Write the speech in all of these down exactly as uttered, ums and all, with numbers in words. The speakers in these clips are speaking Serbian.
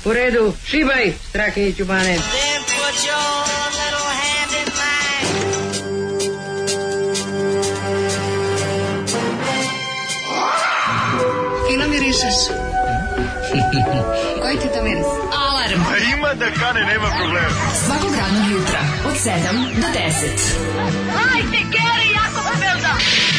U redu, šibaj, Strahinji Ćubane. Fino mirišeš. Koji ti to miris? Alarm. A ima da kane, nema problema. Svakog radnog jutra, od sedam do deset. Hajde, Geri, jako se velda.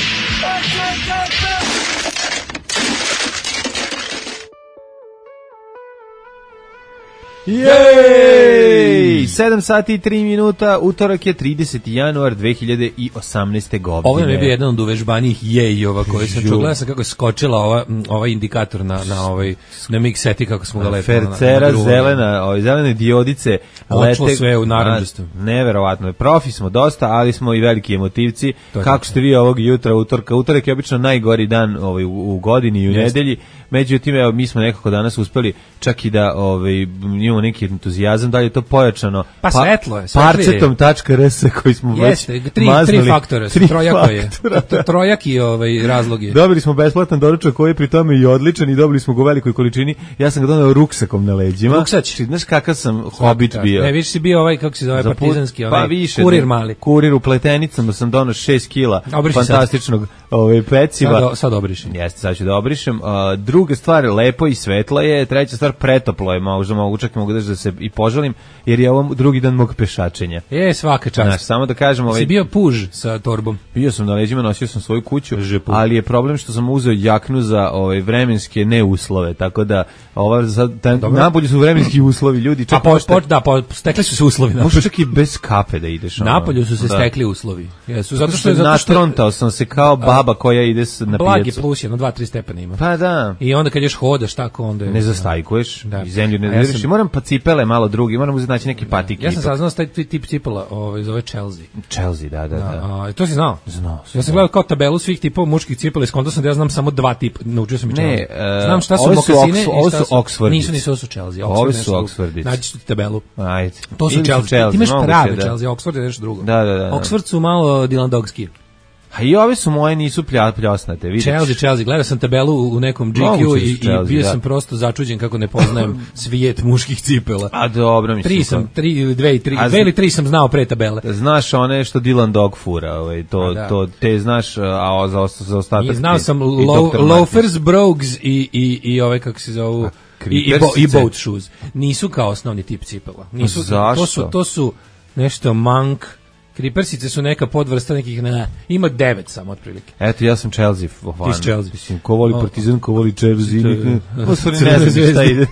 Jej! sedam sati i tri minuta, utorak je trideseti januar dve hiljade osamnaeste. godine. Ovo nam je bio jedan od uvežbanijih jejova koji sam čuo. Gledao sam kako je skočila ova, ovaj indikator na, na, ovaj, na mikseti, kako smo ga lepo. Fercera, zelena, ovaj, zelene diodice. Počelo sve u narandžastu. Neverovatno. Profi smo dosta, ali smo i veliki emotivci. Kako ste vi ovog jutra, utorka? Utorak je obično najgori dan ovaj, u, u godini i u Jeste. nedelji. Međutim, evo, mi smo nekako danas uspeli čak i da ovaj, imamo neki entuzijazam, da li je to pojačano pa, pa svetlo je, parcetom tačka er es koji smo Jeste, već tri, maznali. Tri faktora, tri trojako je. Trojaki ovaj, razlog je. Dobili smo besplatan doručak koji je pri tome i odličan i dobili smo ga u velikoj količini. Ja sam ga doneo ruksakom na leđima. Ruksać. Znaš kakav sam hobit bio. Ne, više si bio ovaj, kako se zove, Zaput, partizanski, onaj, pa više, kurir mali. Kurir u pletenicama sam doneo šest kila fantastičnog ovaj, peciva. Sad, sad obrišem. Jeste, sad ću da obrišem. Uh, druga stvar, lepo i svetlo je. Treća stvar, pretoplo je. Možda mogu, čak mogu da se i požalim, jer je ovo drugi dan mog pešačenja. Je, svaka čast. Znaš, samo da kažem... Ovaj, si bio puž sa torbom? Bio sam na leđima, nosio sam svoju kuću, ali je problem što sam uzeo jaknu za ovaj, vremenske neuslove, tako da ova, napolju su vremenski uslovi, ljudi. Čak A po, po, da, po, stekli su se uslovi. Možeš čak i bez kape da ideš. Ono, napolju su se da. stekli uslovi. Jesu, zato što, zato što natrontao sam se kao baba koja ide na pijacu. Blagi plus jedno, dva, tri stepena ima. Pa da. I onda kad još hodaš tako, onda... Ne zastajkuješ, da. I zemlju ne diriš. Ja moram pa cipele malo drugi, moram uzeti naći neki patik. Ja sam saznao taj tip cipela, ovaj zove Chelsea. Chelsea, da, da, da. A, a to si znao? Znao. Ja sam gledao kao tabelu svih tipova muških cipela, skonto sam da ja znam samo dva tipa, naučio sam i Chelsea. Ne, uh, znam šta su mokasine i ovo su Oxfordice. Nisu, nisu, ovo su Chelsea. Ovo su Oxfordice. Naći ću ti tabelu. Ajde. To su Chelsea. Chelsea. Ti imaš prave Chelsea, Oxford je nešto drugo. Da, da, da. Oxford su malo Dylan Dogski. A i ove su moje, nisu plja, pljosnate, vidiš. Chelsea, Chelsea, gledao sam tabelu u nekom G Q i, Chelsea, i bio da. sam prosto začuđen kako ne poznajem svijet muških cipela. A dobro mi tri sam, tri, dve, tri, a, dve ili tri sam znao pre tabele. Znaš one što Dylan Dog fura, ovaj, to, da. to te znaš, a za, za ostatak... I znao sam lo, loafers, brogues i, i, i ove, kako se zovu... I, i, bo, i boat shoes. Nisu kao osnovni tip cipela. Nisu, zašto? To su, to su nešto monk... Kripersice su neka podvrsta nekih, ne, ima devet samo otprilike. Eto, ja sam Chelsea fan. Ti Chelsea. Mislim, ko voli Partizan, ko voli Chelsea. O, stvari, ne znam šta ide.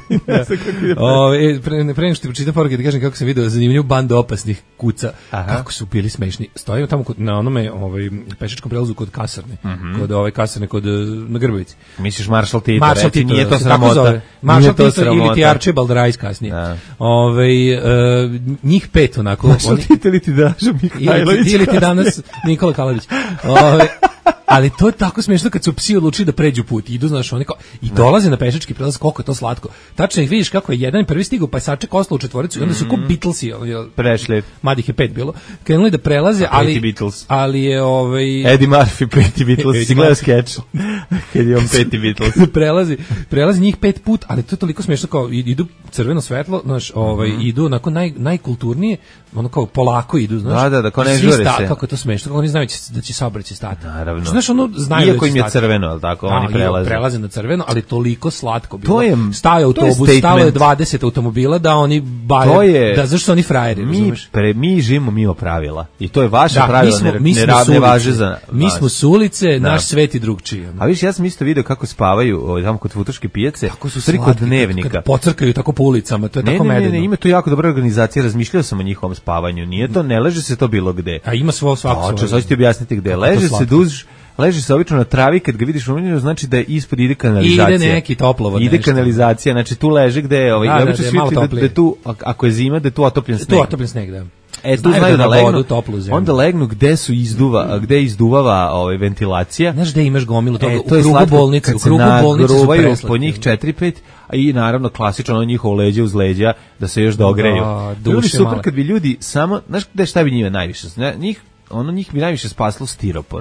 o, e, pre, pre nego što ti pročitam poruke, da kažem kako sam vidio zanimljivu bandu opasnih kuca. Aha. Kako su bili smešni. Stojimo tamo kod, na onome ovaj, pešačkom prelazu kod kasarne. Mm -hmm. Kod ove kasarne, kod, na Grbovici. Misliš Marshal Tito, Marshal reći, Tito, nije to sramota. Marshal Tito ili ti Archibald Rice kasnije. Ove, uh, njih pet onako. Marshal Tito ili ti Dažo Mihajlović. Ili ti danas Nikola Kalavić. Ove, ali to je tako smiješno kad su psi odlučili da pređu put. Idu, znaš, oni kao, i dolaze na pešački prelaz, koliko je to slatko. Tačno ih vidiš kako je jedan prvi stigao, pa je saček ostao u četvoricu i onda su ko Beatlesi. Prešli. Madih je pet bilo. Krenuli da prelaze, ali, ali je... Ovaj, Eddie Murphy, peti Beatles. Si gledao skeč? Kad je on peti Beatles. prelazi, prelazi njih pet put, ali to je toliko smiješno kao, idu crveno svetlo, znaš, ovaj, mm -hmm. idu onako naj, najkulturnije, ono kao polako idu, znaš. Da, da, da, kao ne žure se. Kako je to smešno, kako oni znaju da će saobraćaj stati. Naravno. Znaš, ono, znaju iako da im je crveno, al tako, da, oni prelaze. Prelaze na crveno, ali toliko slatko bilo. To je staje autobus, stalo je dvadeset automobila da oni bare, je, da zašto su oni frajeri, mi, razumeš? Pre, mi živimo mimo pravila. I to je vaše da, pravilo, mi smo, ne, mi smo ne, ne važe za mi smo s ulice, da. Naš svet i drugčiji. A viš, ja sam isto video kako spavaju tamo kod futoške pijace, kako su slatki, kod dnevnika. Kad, kad pocrkaju tako po ulicama, to je ne, tako medeno. Ne, ne, ne, ima to jako dobra organizacija, razmišljao sam o njihovom spavanju. Nije to, ne leže se to bilo gde. A ima svo svako. Hoćeš sad ti objasniti gde. Leže se duž leži se obično na travi, kad ga vidiš unutra, znači da je ispod ide kanalizacija. Ide neki toplovod. Ide nešto. Kanalizacija, znači tu leže gde je, ovaj, da, obično da, da, da, da tu, ako je zima, da je tu otopljen sneg. Tu otopljen sneg, da. E, tu znaju da legnu, onda legnu gde su izduva, gde izduvava ovaj, ventilacija. Znaš gde imaš gomilu toga? E, u krugu bolnice, u krugu bolnice su preslatke. Po njih četiri pet, a i naravno klasično ono njihovo leđe uz leđa, da se još dogreju. Bilo bi super kad bi ljudi samo, znaš gde šta bi njima najviše, njih, ono njih bi najviše spaslo stiropor.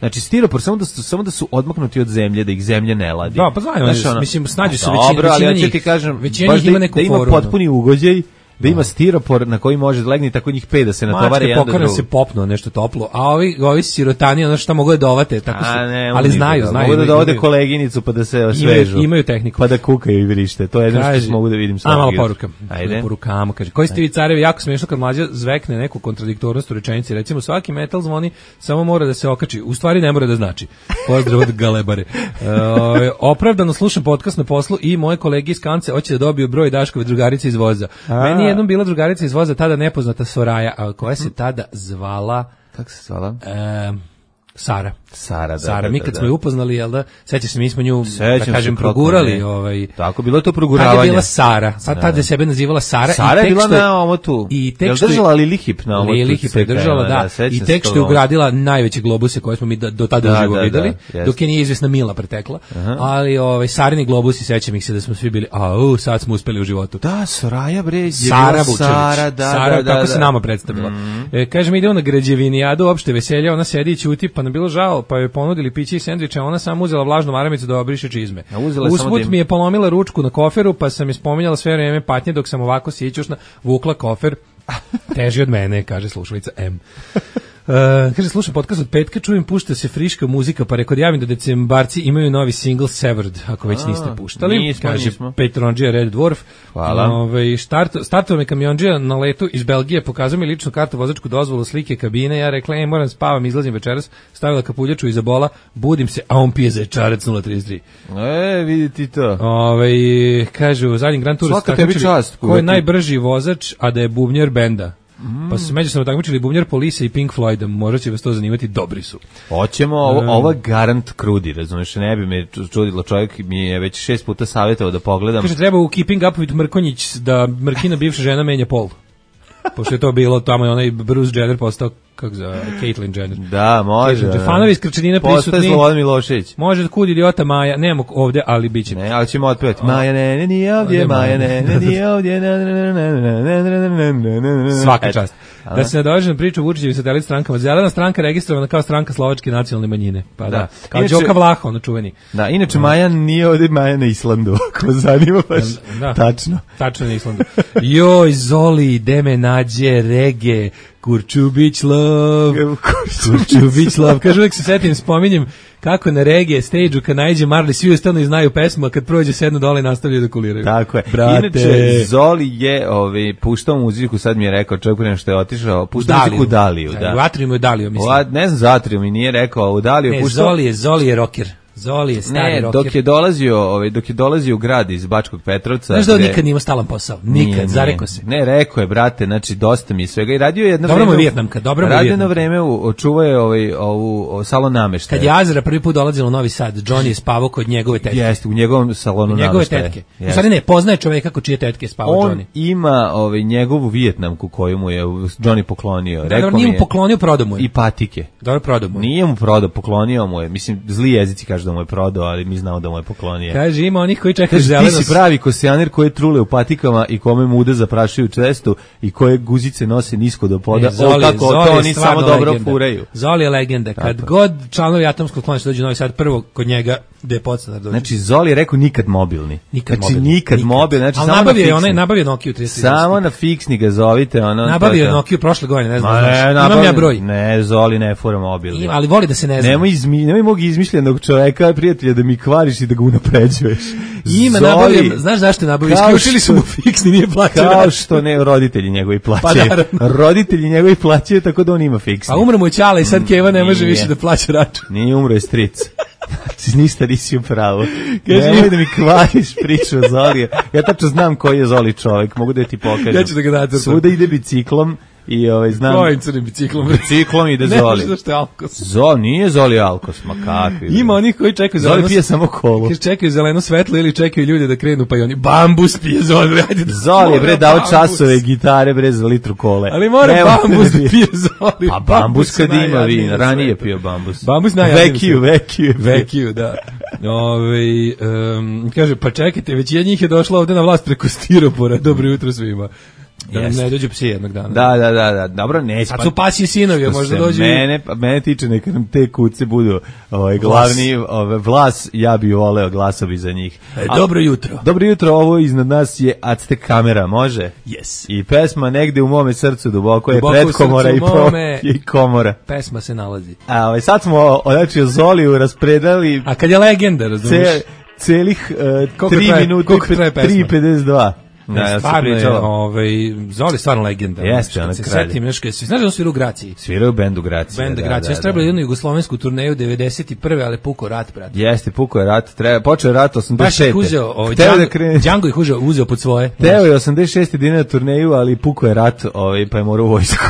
Znači stiropor samo da su samo da su odmaknuti od zemlje, da ih zemlja ne ladi. Da, pa znaju, ono, mislim snađu se većina, dobro, ali većina ja ti kažem, većina baš ima da, neku da ima foru, potpuni ugođaj, da ima stiropor na koji može da legne tako njih pet da se natovari jedan do drugog. se popnu nešto toplo, a ovi ovi sirotani ono što mogu da dovate, tako su, a, ne, ali znaju, da, znaju. Mogu da dovode koleginicu pa da se osvežu. Imaju, imaju tehniku. Pa da kukaju i vrište. To je jedno što mogu da vidim sa. A malo poruka. Ajde. Porukamo, kaže. Koji ste vi carevi, jako smiješno kad mlađa zvekne neku kontradiktornost u rečenici. Recimo svaki metal zvoni samo mora da se okači. U stvari ne mora da znači. Pozdrav od Galebare. E, opravdano slušam podcast na poslu i moje kolege iz Kance hoće da dobiju broj Daškove drugarice iz voza. A. Meni je jednom bila drugarica iz voza, tada nepoznata Soraja, a koja se tada zvala... Kako se zvala? E, Sara. Sara, da, Sara, da, mi kad da, smo je upoznali, jel da, sećaš se, mi smo nju, Sećam da kažem, se, progurali. Ovaj, tako, bilo je to proguravanje. Tada je bila Sara, sad tada je sebe nazivala Sara. Sara i je bila je, na omotu. I tek jel što je držala Lili Hip na omotu? Lili Hip je držala, da, da i tek što je ugradila najveće globuse koje smo mi da, do tada da, uživo da, videli, da, dok je nije izvesna Mila pretekla, uh-huh. ali ovaj, Sarini globusi, sećam ih se da smo svi bili, a u, sad smo uspeli u životu. Da, Soraja, bre, je Sara bila Vučević. Sara, da, Sara, da, da, kako da. se nama predstavila. Mm. E, kaže mi idemo na građevinijadu, opšte veselje, ona sedi i ćuti, pa nam bilo žao, pa joj ponudili piće i sendviče, ona samo uzela vlažnu maramicu da obriše čizme. Usput mi je polomila ručku na koferu, pa sam je spominjala sve vreme patnje dok sam ovako sićušna vukla kofer. Teži od mene, kaže slušalica M. Uh, kaže, slušam podcast od petka, čujem, pušta se friška muzika, pa rekao javim da decembarci imaju novi single Severed, ako već niste puštali. Nismo, kaže nismo. Petronđija Red Dwarf. Hvala. Ove, štart, startova me kamionđija na letu iz Belgije, pokazao mi ličnu kartu, vozačku dozvolu, slike kabine, ja rekla, e, moram spavam, izlazim večeras, stavila kapuljaču iza bola, budim se, a on pije zečarac nula trideset tri. E, vidi ti to. Ove, kaže, u zadnjem Grand Touru svaka tebi čast. Ko je najbrži vozač, a da je bubnjar benda. Mm. Pa su se međusobno takmičili bubnjar Police i Pink Floyd, možda će vas to zanimati, dobri su. Hoćemo, ovo, um, ovo garant krudi, razumiješ, ne bi me čudilo, čovjek mi je već šest puta savjetovao da pogledam. Kaže, treba u Keeping Up with Mrkonjić da Mrkina bivša žena menja pol. Pošto je to bilo, tamo je onaj Bruce Jenner postao, kako za Caitlyn Jenner. Da, može. Kaže, fanovi iz Krčedina prisutni. Postaje Slobodan Milošević. Može da kud idiota Maja, nemamo ovde, ali bit će. Ne, ali ćemo otpevati. Maja ne, ne, nije ovdje, Maja ne, ne, nije ovdje. Svaka čast. Da se nadovežem priču Vučićevi satelit strankama. Zelena stranka registrovana kao stranka slovačke nacionalne manjine. Pa da. da. Kao inače, Đoka Vlaha, ono čuveni. Da, inače Maja nije ovdje, Maja na Islandu. Ako zanima baš. Da. Tačno. Tačno na Islandu. Joj, Zoli, deme nađe, rege, Kurčubić love, Kurčubić love. Kažu, uvijek se setim, spominjem kako na regije stage-u kad najde Marley, svi ostanu i znaju pesmu, a kad prođe sednu dole i nastavljaju da kuliraju. Tako je. Brate. Inače, Zoli je ovaj, puštao muziku, sad mi je rekao, čovjek prema što je otišao, puštao muziku u Daliju. Da. U Atriumu je Dalio, mislim. O, ne znam, za Atrium mi nije rekao, u Daliju ne, puštao... Zoli je, Zoli je rocker. Zoli je stari ne, rocker. dok je dolazio, ovaj dok je dolazio u grad iz Bačkog Petrovca. Znaš da on nikad nije imao stalan posao. Nikad, zareko se. Ne, rekao je, brate, znači dosta mi je svega i radio je jedno vreme. Dobro mu Vijetnamka, dobro mu radio jedno vreme očuvao je ovaj ovu salon nameštaja. Kad je Azra prvi put dolazila u Novi Sad, Johnny je spavao kod njegove tetke. Jeste, u njegovom salonu nameštaja. Njegove tetke. U stvari ne, poznaje čovjeka kod čije tetke je spavao on Johnny. On ima ovaj njegovu Vijetnamku koju mu je Johnny poklonio. Rekao mi je. Nije mu poklonio, prodao mu je. I patike. Dobro, prodao mu je. Nije mu prodao, poklonio mu je. Mislim, zli jezici kažu da mu je prodao, ali mi znamo da mu je poklonio. Kaže, ima onih koji čekaju zeleno. Ti si pravi kosijaner koji trule u patikama i kome mude zaprašuju čestu i koje guzice nose nisko do poda. Ne, Zoli, o, kako, Zoli to oni samo dobro legenda. furaju. Zoli je legenda. Kad tako. God članovi Atomskog klana dođu u Novi Sad, prvo kod njega gde je podstanar dođe. Znači, Zoli je rekao nikad mobilni. Nikad znači, mobilni. nikad, nikad. mobilni. Znači, ali samo nabavio je onaj, nabavio Nokiju trideset. Samo na fiksni ga zovite. Ono, nabavio je Nokiju prošle godine, ne znam. Ma, ne, znaš. Imam ja broj. Ne, Zoli ne fura mobilni. Ima, ali voli da se ne zna. Nemoj, izmi, nemoj mog izmišljenog čoveka, prijatelja, da mi kvariš i da ga unapređuješ. Ima nabavio, znaš zašto je nabavio? Isključili su mu fiksni, nije plaćao. Kao što ne, roditelji njegovi plaćaju. Pa roditelji njegovi plaćaju, tako da on ima fiksni. A umre mu Ćala i sad Keva ne može više da plaća račun. Nije, umro je stric. Znači, ništa nisi u pravu. Nemoj da mi kvariš priču o Zoli. Ja tačno znam koji je Zoli čovjek, mogu da ti pokažem. Ja ću da ga nacrtam. Svuda ide biciklom. I ovaj znam kojim crnim biciklom biciklom ide Zoli. Ne može zašto je Alkos. Zoli nije Zoli Alkos, ma kakvi. Ima onih koji čekaju zeleno. Zoli pije samo kolu. Kaže čekaju zeleno svetlo ili čekaju ljude da krenu pa i oni bambus pije Zoli. Ajde da Zoli bre dao časove gitare bre za litru kole. Ali mora Nemo bambus da pije Zoli. A bambus kad ima vina, ranije je pio bambus. Bambus naj Vekiju, vekiju, vekiju, da. Ovaj um, kaže pa čekajte, većina njih je došla ovde na vlast preko stiropora. Dobro jutro svima. Da nam Jeste. ne dođu psi jednog dana. Da, da, da, da. Dobro, ne. Sad su pasi i sinovi, što možda se dođu. Mene, mene tiče, neka nam te kuce budu ovaj, glavni ovaj, vlas, ja bi voleo, glasao bi za njih. E, dobro jutro. Dobro jutro, ovo iznad nas je Aztek kamera, može? Yes. I pesma negde u mome srcu duboko je Duboko u predkomora i, srcu pro, mome. i komora. Pesma se nalazi. A ovaj, sad smo, znači, o Zoliju raspredali A kad je legenda, razumiješ? ce, celih uh, Koliko tri traje- minuta koliko traje i pesma? tri pedeset dva. Ne, ja stvarno je, pričala. ovaj, Zoli je stvarno legenda. Jeste, Kad ona se kralj. setim, znaš, kad se- znaš da on svira u Graciji? Svirao u bendu Gracija. Bend da, Gracija. Ja da, sam trebala da. jednu jugoslovensku turneju devedeset prve ali puko rat, brate. Jeste, puko je rat, treba, počeo je rat Baš osamdeset ih šeste. uzeo, ovaj, Hteo da Django, krene. Django ih uzeo, uzeo pod svoje. Teo je osamdeset šeste dinara na turneju, ali puko je rat, ovaj, pa je morao u vojsku.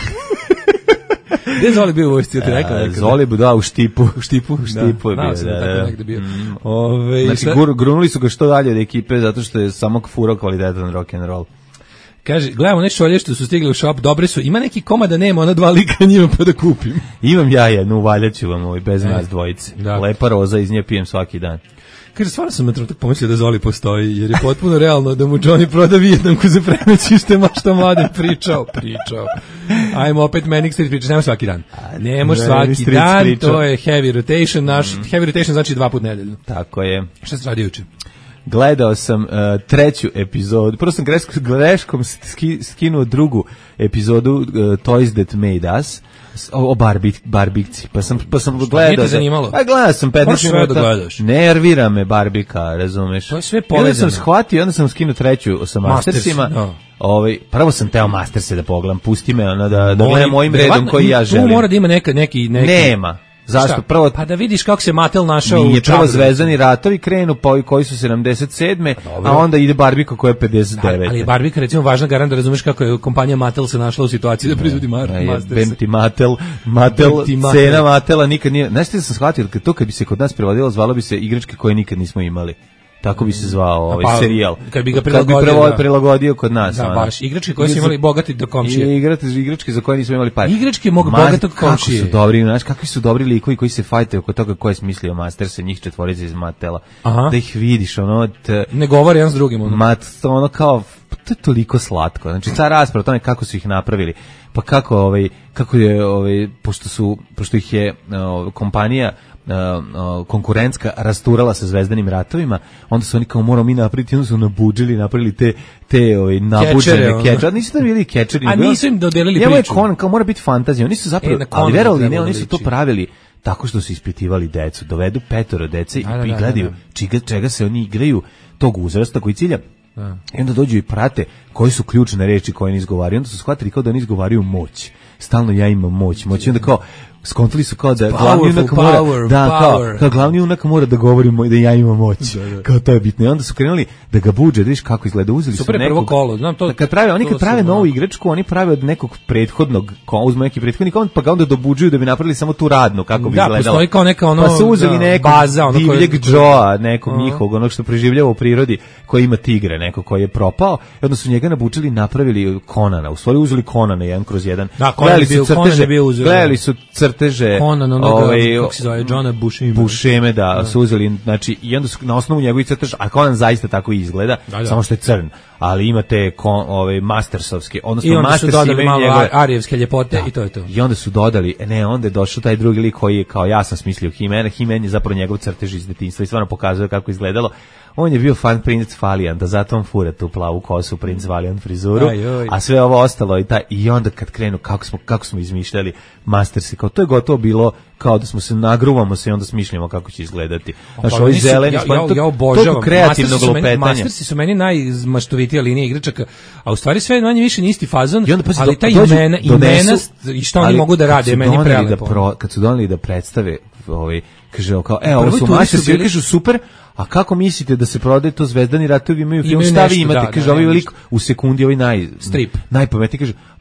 Gde je Zoli bio u vojsci, ti rekao? A, nekada? Zoli bu da u Štipu. U Štipu? U Štipu je Znao bio, sam da, da, tako da. negde bio. Mm. Ove, Znači, sad- gur, grunuli su ga što dalje od ekipe, zato što je samo furao kvalitetan rock and roll. Kaže, gledamo nešto šolje što su stigli u shop, dobre su. Ima neki koma da nema, ona dva lika njima pa da kupim. Imam ja jednu, valjaću vam ovaj, bez nas dvojice. da. Lepa roza, iz nje pijem svaki dan. Kaže, stvarno sam na trenutak pomislio da Zoli postoji, jer je potpuno realno da mu Johnny proda Vijetnamku za premeći što je mašta mladen pričao, pričao. Ajmo opet Manic Street pričao, nemo svaki dan. Nemo Manic svaki Street dan, pričao. to je heavy rotation, naš Mm. heavy rotation znači dva put nedeljno. Tako je. Šta se radi juče? Gledao sam uh, treću epizodu, prvo sam greškom, greškom ski, skinuo drugu epizodu uh, Toys That Made Us, s- o, o Barbie, Barbikci, pa sam, pa sam gledao... nije te da- zanimalo? A gledao sam Moraš petnaest sve da minuta, gledaš. nervira me Barbika, razumeš? To je sve I onda povezano. sam shvatio, onda sam skinuo treću sa Mastersima, Masters, da. ovaj, prvo sam teo Masterse da pogledam, pusti me ono da, da Moj- gledam mojim redom verovatno koji ja tu želim. mora da ima neka, neki, neki... Nema. Zašto? Šta? Prvo, Pa da vidiš kako se Mattel našao nije u prvo čabru. Zvezdani ratovi krenu, pa ovi koji su sedamdeset sedme dobro. a onda ide Barbika koja je pedeset Ali, devet ali je Barbika recimo važna garant da razumeš kako je kompanija Mattel se našla u situaciji da proizvodi Mar E, Masters. Benti Mattel, Mattel, Benti Mattel. cena Mattela nikad nije, znaš ti da sam shvatio, kad to kad bi se kod nas prevodilo, zvalo bi se igračke koje nikad nismo imali. Tako bi se zvao ovaj pa, serijal. kad bi ga Kad prilagodio, prevo- da. prilagodio kod nas. Da, ono. baš. Igračke koje su imali bogati do komšije. I igrate igračke za koje nismo imali pare. Igračke mog Ma- bogatog komšije. Kako su dobri, znaš, kakvi su dobri likovi koji se fajtaju oko toga ko je smislio Masterse, njih četvorica iz Mattela. Aha. Da ih vidiš, ono, t, Ne govore jedan s drugim. Ono. Mat, ono kao, to je toliko slatko. Znači, ta rasprava o tome kako su ih napravili, pa kako, ovaj, kako je, ovaj, pošto, su, pošto ih je uh, kompanija uh, uh, konkurentska rasturala sa Zvezdanim ratovima, onda su oni kao moramo mi napraviti, onda su nabuđili, napravili te, te ovaj, nabuđene Kečere, ono. kečere. Nisu to bili kečeri. A nego- nisu im dodelili Njemu je priču. Conan, kao mora biti fantazija. Oni su zapravo, E, na Conana ali verovali ne, trebalo oni da su to liči. pravili tako što su ispitivali decu, dovedu petoro dece Da, da, i da, gledaju da, da. čega, čega se oni igraju tog uzrasta koji cilja. I onda dođu i prate koji su ključne reči koje oni izgovaraju. Onda su shvatili kao da oni izgovaraju moć. Stalno ja imam moć. Moć. I onda kao, skontali su kao da glavni junak mora, power, da, kao, power. kao glavni junak mora da govori mo- da ja imam moć. Kao to je bitno. I onda su krenuli da ga buđe, da vidiš kako izgleda. Uzeli Super su je prvo nekog, kolo, znam to. kad prave, oni to kad prave sam, novu ono. igračku, oni prave od nekog prethodnog, ko uzme neki prethodni kon, pa ga onda dobuđuju da bi napravili samo tu radnu, kako bi Da, izgledalo. postoji kao neka ono, pa su uzeli da, nekog baza, ono koje- divljeg Joa, nekog njihovog, onog što preživljava u prirodi, koji ima tigre, neko koji je propao, i onda su njega nabučili i napravili Conana. U stvari uzeli Conana jedan kroz jedan. Da, Conan Gledali je bio- su Conan je crteže, bio uzeo, gledali su crteže, Conan, onoga, ovaj, kako se zove, Johna Buscema. Bušeme, da, su uzeli, znači, i onda su na osnovu njegovih crteža, a Conan zaista tako i izgleda, Da, da. samo što je crn, ali imate kon, ove Mastersovske, odnosno I onda su Masters dodali imaju malo njegove- ar- arijevske ljepote i to je to. I onda su dodali, e, ne, onda je došao taj drugi lik koji je kao ja sam smislio He-Man, He-Man je zapravo njegov crtež iz detinjstva i stvarno pokazuje kako je izgledalo. On je bio fan princ Valiant, da zato on fura tu plavu kosu, princ Valiant frizuru, Aj, oj. a sve ovo ostalo i taj, i onda kad krenu kako smo kako smo izmišljali Mastersi, kao to je gotovo bilo kao da smo se nagruvamo se i onda smišljamo kako će izgledati. Znači, Pa ovi meni su- zeleni, ja, pa ja, to- ja obožavam. toliko kreativnog Mastersi su meni- lupetanja. Mastersi su meni najmaštovitija linija igračaka, a u stvari sve manje više ni isti fazon, I onda pazi, ali do- ta dođu, imena, donesu- imena i šta oni ali mogu da kad rade, su meni doneli prelepo. Da pro, kad su doneli da predstave, ovaj, kaže, kao, e, ovo Prvi su turi su Mastersi, bili- kažu super, a kako mislite da se prodaje to Zvezdani ratovi imaju film, Imaju šta vi nešto, imate, da, kaže, da, ovaj nešto. lik u sekundi, ovaj naj, Strip. najpametniji, kaže,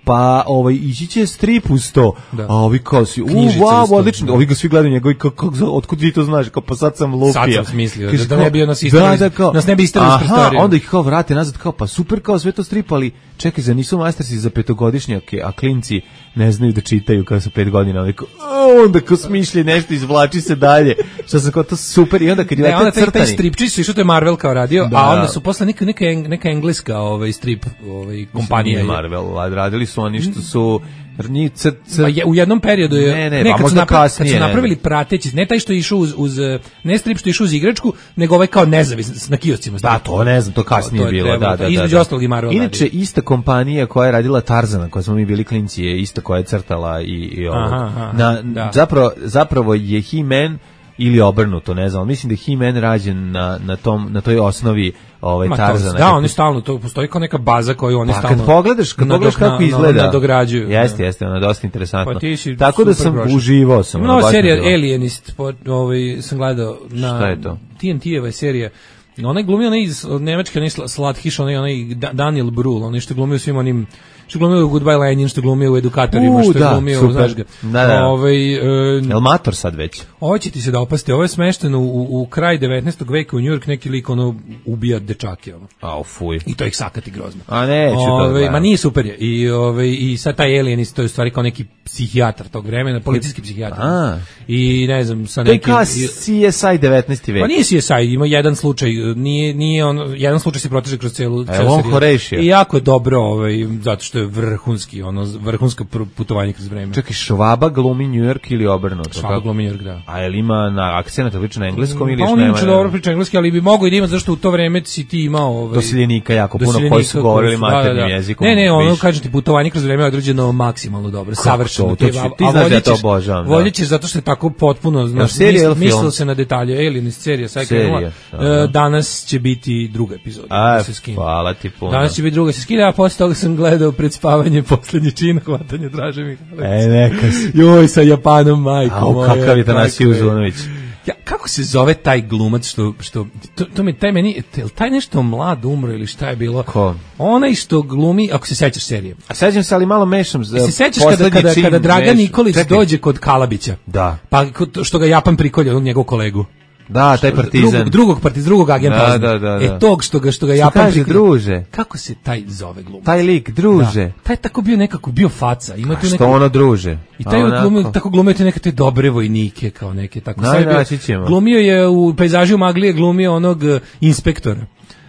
pa ovaj ići će strip uz to. Da. A ovi kao svi, u, Knjižica wow, isto. odlično. Ovi ga svi gledaju njega i kao, kako, otkud ti to znaš? Kao, pa sad sam lupio. Sad sam smislio, Kaže, da ne kao, bio nas istoriju, da, da, kao, nas ne bi istoriju iz prostorije. onda ih kao vrate nazad, kao, pa super, kao sve to strip, ali čekaj, za nisu mastersi za petogodišnjake, a klinci ne znaju da čitaju kao su pet godina, ali kao, a, onda kao smišlji nešto, izvlači se dalje, što sam kao to super, i onda kad je Ne, onda taj taj, taj crtani. stripčić su išao, to je Marvel kao radio, Da. a onda su posle neka, neka, neka engleska ovaj, strip ovaj, kompanija. Nije Marvel, a radili su oni što su njih c, c, Ma je, u jednom periodu je Ne, ne, ne, pa kad, su možda napravili, kad kasnije, su ne. napravili prateći, ne taj što je išao uz, uz ne strip što je išao uz igračku, nego ovaj kao nezavisno na kioscima. Da, to ne znam, to kasnije To je bilo, trebalo, da, da, da. između da. ostalog i Marvel Inače, radio. ista kompanija koja je radila Tarzana, koja smo mi bili klinci, je ista koja je crtala i, i ovog. Aha, aha, Na, da. zapravo, zapravo je He-Man ili obrnuto, ne znam, ali mislim da je He-Man rađen na, na, tom, na toj osnovi ovaj, Ma to- Tarzana. Da, oni stalno, to postoji kao neka baza koju oni Pa stalno kad pogledaš, kad nadok- pogledaš kako na- izgleda, na- nadograđuju. Jeste, da. jeste, ono je dosta interesantno. Pa ti si Tako da super sam prošao. uživao sam. Ima ono, nova baš mi je serija bilo. Alienist, po, ovaj, sam gledao na Šta je to? T N T-eva je serija. Onaj glumio onaj iz od Nemačke, onaj Sl- Slathiš, onaj, onaj Da- Daniel Brühl, onaj što glumio svim onim, što glumio u Goodbye Lenin, što glumio u Edukatorima, U, što je da, glumio, super. znaš ga. Da, da. Ovaj, e, Jel mator sad već? ovo će ti se da opasti, ovo je smešteno u, u kraj devetnaestog veka u Njujork, neki lik ono ubija dečake, ono. Au, fuj. I to ih sakati grozno. A neću to da Ove, gledam. ma nije super je. I, ove, i sad taj alienist, to je u stvari kao neki psihijatar tog vremena, policijski psihijatar. A. I ne znam, sa To je nekim... kao i- C S I devetnaesti vek. Pa nije C S I, ima jedan slučaj, nije, nije on, jedan slučaj se proteže kroz celu, celu on seriju. Horešija? I jako je dobro, ovaj, zato što je vrhunski, ono, vrhunsko pr- putovanje kroz vreme. Čekaj, Švaba glumi New York ili obrnuto? Svaka Kako? glumi York, da. A je li ima na akcenat lično na engleskom ili Pa još on nema? inače dobro priča engleski, ali bi mogao i da ima, zašto u to vreme si ti imao... Ovaj, Doseljenika jako puno doseljenika koji su govorili su- da, maternim da, da. jezikom. Ne, ne, ono više. kažem ti, putovanje kroz vreme je određeno maksimalno dobro, savršeno. to? To ću- a- ti a znaš da ja to voljećeš- obožavam, da. Voljećeš zato što je tako potpuno, znaš, serija misl- ili film? mislio se na detalje, Alien iz serija, sad je Serija, krenula. aha. E, danas će biti druga epizoda. A, da se skine. hvala ti puno. Danas će biti druga se skine, a posle toga sam gledao pred spavanje poslednji čin hvatanje Draže Mihajlovića. E, neka si. Joj, sa Japanom, majko Au, moja. kakav je Tanasije kako je. Uzunović. Ja, kako se zove taj glumac što što to, to mi taj meni jel taj nešto mlad umro ili šta je bilo? Ko? Onaj što glumi, ako se sećaš serije. A sećam se, ali malo mešam. za Se sećaš kada poslednji kada čin kada Dragan mešam. Nikolić Čekaj. dođe kod Kalabića. Da. Pa kod- što ga Japan prikolje, onog njegovog kolegu. Da, taj partizan. Drugog, drugog partiz, drugog agenta. Da, Ozna. da, da, da. E tog što ga što ga Što Japan kaže, prikolje. druže? Kako se taj zove glumac? Taj lik, druže. Da, taj je tako bio nekako bio faca. Ima tu Što neku ono druže? I taj A je onako? glumio, tako glumio te neke te dobre vojnike, kao neke, tako. Naj, Sad je bio- naći ćemo. glumio je u pejzažu Maglije, glumio onog uh, inspektora.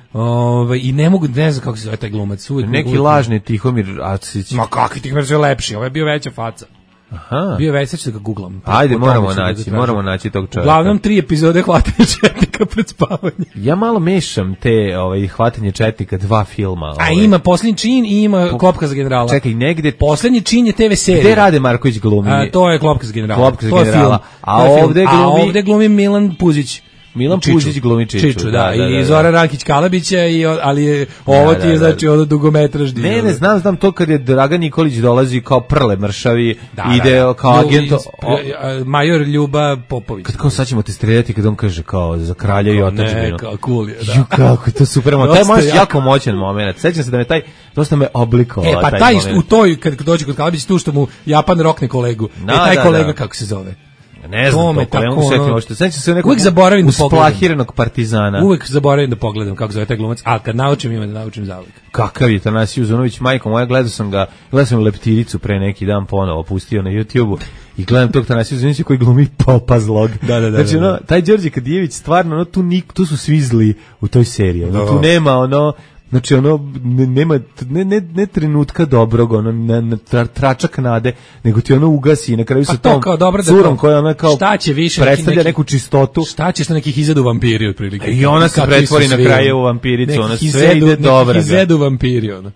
Ove, I ne mogu, ne znam kako se zove taj glumac. Uvijek, Neki uvijek- lažni Tihomir Acić. Ma kakvi tih je lepši, ovo je bio veća faca. Aha. Bio je veća, ću da ga googlam. Ajde, Po tome moramo ću da ga naći, tražim. moramo naći tog čovjeka. Uglavnom, tri epizode hvatanja četnika pred spavanje. Ja malo mešam te ovaj, hvatanje četnika, dva filma. A ovaj. ima Posljednji čin i ima Klopka za generala. Čekaj, negde... Posljednji čin je T V serija. Gde Rade Marković glumi? A, to je Klopka za generala. Klopka za To je generala. film. A To je film. ovde A glumi- ovde glumi Milan Puzić. Milan Čiču. Puzić glumi Čiču. Čiču, da, i Zoran Rakić Kalabića, i, o- ali je, ovo Da, ti je da, znači da. ono dugometražni. Ne, ne, ono. znam, znam to kad je Dragan Nikolić dolazi kao prle mršavi, Da, ide da, da. kao Lju- agent... iz- o- a, Major Ljuba Popović. Kad kao sad ćemo te streljati, kad on kaže kao za kralja i otadžbinu. Ne, kao cool je, da. Ju, kako je to super moment. Taj Dosta moć jako. jako moćan moment. Sećam se da me taj, dosta me oblikovao. E, pa taj, taj, moment. u toj, kad dođe kod Kalabića, tu što mu Japan rokne kolegu. Da, e, taj da, kolega, da. kako se zove? Ne to znam me to, ne tako, mogu setiti ono- možda. Sećam se nekog Uvijek zaboravim da pogledam. usplahiranog partizana. Uvek zaboravim da pogledam kako zove taj glumac, a kad naučim ima da naučim zauvek. Kakav je Tanasije Uzunović, majko moja, gledao sam ga, gledao sam Leptiricu pre neki dan ponovo, pustio na YouTubeu i gledam tog Tanasije Uzunovića koji glumi popa zlog. Da, da, da, Znači, da, da. ono, taj Đorđe Kadijević, stvarno, ono, tu, nik, tu su svi zli u toj seriji. Ono, Da. tu nema, ono, znači, ono, ne, nema, ne, ne, ne trenutka dobrog, ono, ne, ne, tra, tračak nade, nego ti ono ugasi i na kraju Pa sa to tom kao dobro da curom to- koja ona kao šta će više neki- predstavlja neki- neku čistotu. Šta će sa nekih izadu vampiri otprilike? I ona se Kakvi pretvori su na svi, kraju ono. u vampiricu, Nekih ona sve izedu- ide nekih dobra ga. Izedu vampiri, ono.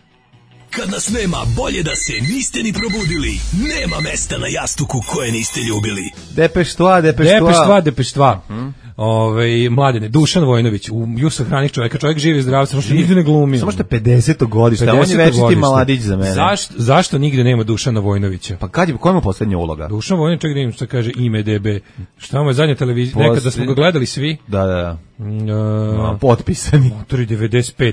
Kad nas nema, bolje da se niste ni probudili. Nema mesta na jastuku koje niste ljubili. Depeštva, depeštva. Depeštva, depeštva. Ove, mladene, Dušan Vojnović, u Jusa hranih čoveka, čovjek živi i zdrav, samo što nigde ne glumi. Samo što je pedeseto godište, a on je pedeseto večiti godište. mladić za mene. Zašto, zašto nigde nema Dušana Vojnovića? Pa kad je, koja mu poslednja uloga? Dušan Vojnović, čekaj da vidim šta kaže I M D B. Šta mu je zadnja televizija? Posle- Nekada smo ga gledali svi. Da, da, da. Mm, A, Uh, potpisani. Motori devedeset pete.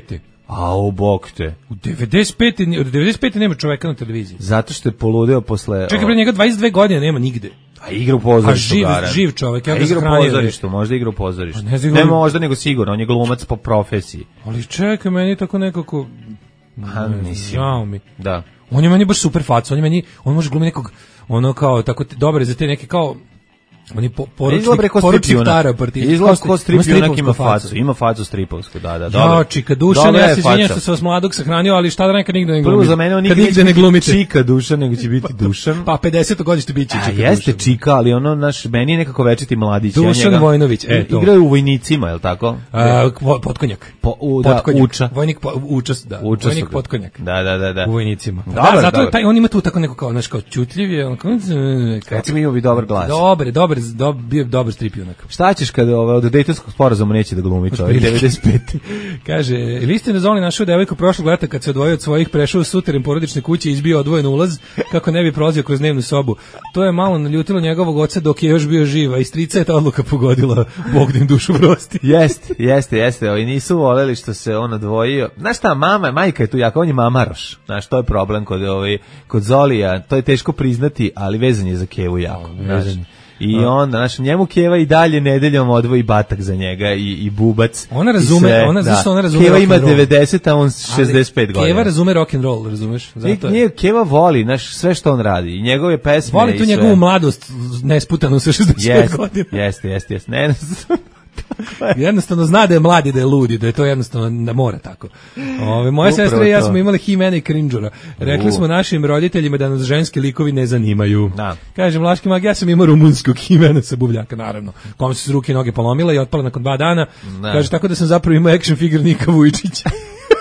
A u bok te. U devedeset pete od devedeset pete nema čoveka na televiziji. Zato što je poludeo posle... Čekaj, pre njega dvadeset dve godine nema nigde. A igra u pozorištu. A živ, garan. živ čovek. Ja a ga igra u sahranio. pozorištu, možda igra u pozorištu. Ne, znam, ne možda, nego sigurno, on je glumac po profesiji. Ali čekaj, meni je tako nekako... A, nisi. Žao mi. Da. On je meni baš super faca, on je meni, on može glumiti nekog, ono kao, tako, dobar je za te neke kao, on je po, poručnik, poručnik Tara partija. Izgleda ko strip junak ima facu, ima facu stripovsku, da, da, dobro. Ja, Čika Dušan, ja se izvinjam što sam vas mladog sahranio, ali šta da nekad nigde ne glumite. Prvo za mene on nigde ne glumite. Čika Dušan, nego će biti Dušan. Pa pedeset godište biće Čika Dušan. Jeste Čika, ali ono, naš, meni je nekako večiti mladić. Dušan ja Vojnović, e, to. Igraju u Vojnicima, je li tako? A, Potkonjak. Po, u, da, Potkonjak. Uča. Vojnik, po, učas, da. Uča Vojnik Potkonjak. Da, da, da, da. U Vojnicima. Dobar, da, zato dobar. taj, on ima tu tako neko kao, znaš, kao čutljiv je, on kao... Recimo imao bi dobar glas. Dobar, dobar, dobar, bio dobar strip junak. Šta ćeš kada ovaj, od Dejtonskog sporazuma neće da glumi čovjek devedeset pete. Kaže, vi ste na zoni našao devojku prošlog leta kad se odvojio od svojih, prešao u suterin porodične kuće i izbio odvojen ulaz kako ne bi prolazio kroz dnevnu sobu. To je malo naljutilo njegovog oca dok je još bio živ, a i strica je ta odluka pogodila, Bog da im dušu prosti. Jeste, jeste, jeste. Ovi nisu voleli što se on odvojio. Znaš šta, mama, majka je tu jako, on je mamaroš. Znaš, to je problem kod, ovaj, kod Zolija. To je teško priznati, ali vezan je za Kevu jako. Znaš. I onda, znaš, njemu Keva i dalje nedeljom odvoji batak za njega i, i bubac. Ona razume, sve, ona, da. zašto ona razume Keva rock ima and roll. devedeset, a on šezdeset pet godina. Keva razume rock and roll, razumeš? Zato je. Nije, Keva voli, znaš, sve što on radi. I njegove pesme voli tu i sve. njegovu mladost nesputanu sa šezdeset pet Jest, godina. jeste, jeste, jeste. Ne, ne, jednostavno zna da je mladi, da je ludi, da je to jednostavno da mora tako. Ove, moja Upravo sestra i ja to. smo imali He-Mana i Cringeora. Rekli U. smo našim roditeljima da nas ženski likovi ne zanimaju. Da. Kaže Mlaški mag, ja sam imao rumunskog He-Mana sa buvljaka, naravno. Kom se s ruke i noge polomila i otpala nakon dva dana. Da. Kaže, tako da sam zapravo imao action figure Nika Vujčića.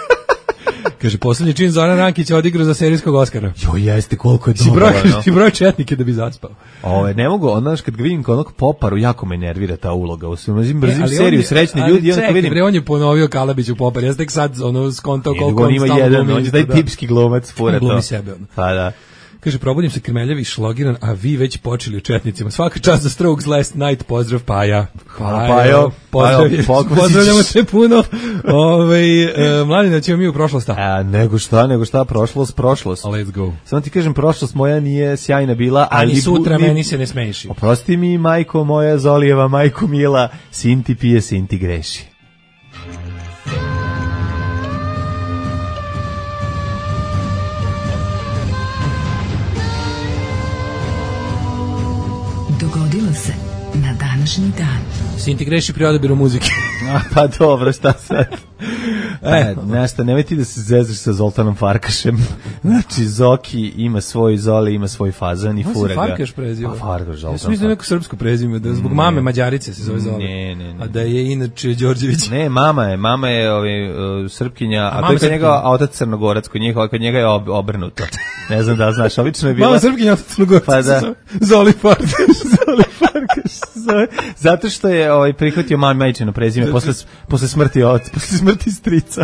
Kaže, poslednji čin Zoran Rankić je odigrao za serijskog Oskara. Jo, jeste, koliko je Si dobro. broj, no. si broj četnike da bi zaspao. Ove, ne mogu, onda znaš, kad ga vidim kao onog Poparu, jako me nervira ta uloga. U svim brzim E, ali seriju on je- Srećni ali ljudi, onda čekaj, kad vidim... bre, on je ponovio Kalabić u Popar. Ja sam tek sad ono, skontao Nije, koliko on ima stalno jedan, glumi on je isto, taj da. tipski glumac, fura Glumi to. sebe, ono. Pa da. Kaže, probudim se krmeljavi i šlogiran, a vi već počeli u četnicima. Svaka čast za Strokes Last Night, pozdrav Paja. Hvala, Pajo. Pozdrav, Pajo, pokvasić. pozdravljamo te puno. Ove, e, mladine, ćemo mi u prošlost. A, nego šta, nego šta, prošlost, prošlost. Let's go. Samo ti kažem, prošlost moja nije sjajna bila, Ali ali... sutra ni- meni se ne smeši. Oprosti mi, majko moja, Zolijeva, majko mila, sin ti pije, sin ti greši. Dogodilo se na današnji dan. Sin ti greši pri odabiru muzike. A, pa dobro, šta sad? E. E, nešto, nemoj ti da se zezaš sa Zoltanom Farkašem. Znači, Zoki ima svoj Zoli, ima svoj fazan i On se fura ga. Farkaš preziva. Pa Farkaš, Zoltan Ja sam mislio neko srpsko prezime, da zbog mame Mađarice se zove Zoli. Ne, ne, ne. A da je inače Đorđević. Ne, mama je, mama je ovaj, uh, Srpkinja, a, mama to je kod Srpkinja. njega, a otac Crnogorac, kod njega, kod njega je ob, obrnuto. Ne znam da znaš, obično je bila... Mama Srpkinja, otac Crnogorca Pa se da. zove Zoli Farkaš. Zoli Farkaš se zove. Zato što je ovaj, prihvatio mami majčino prezime posle, posle smrti oca, posle smrti strica.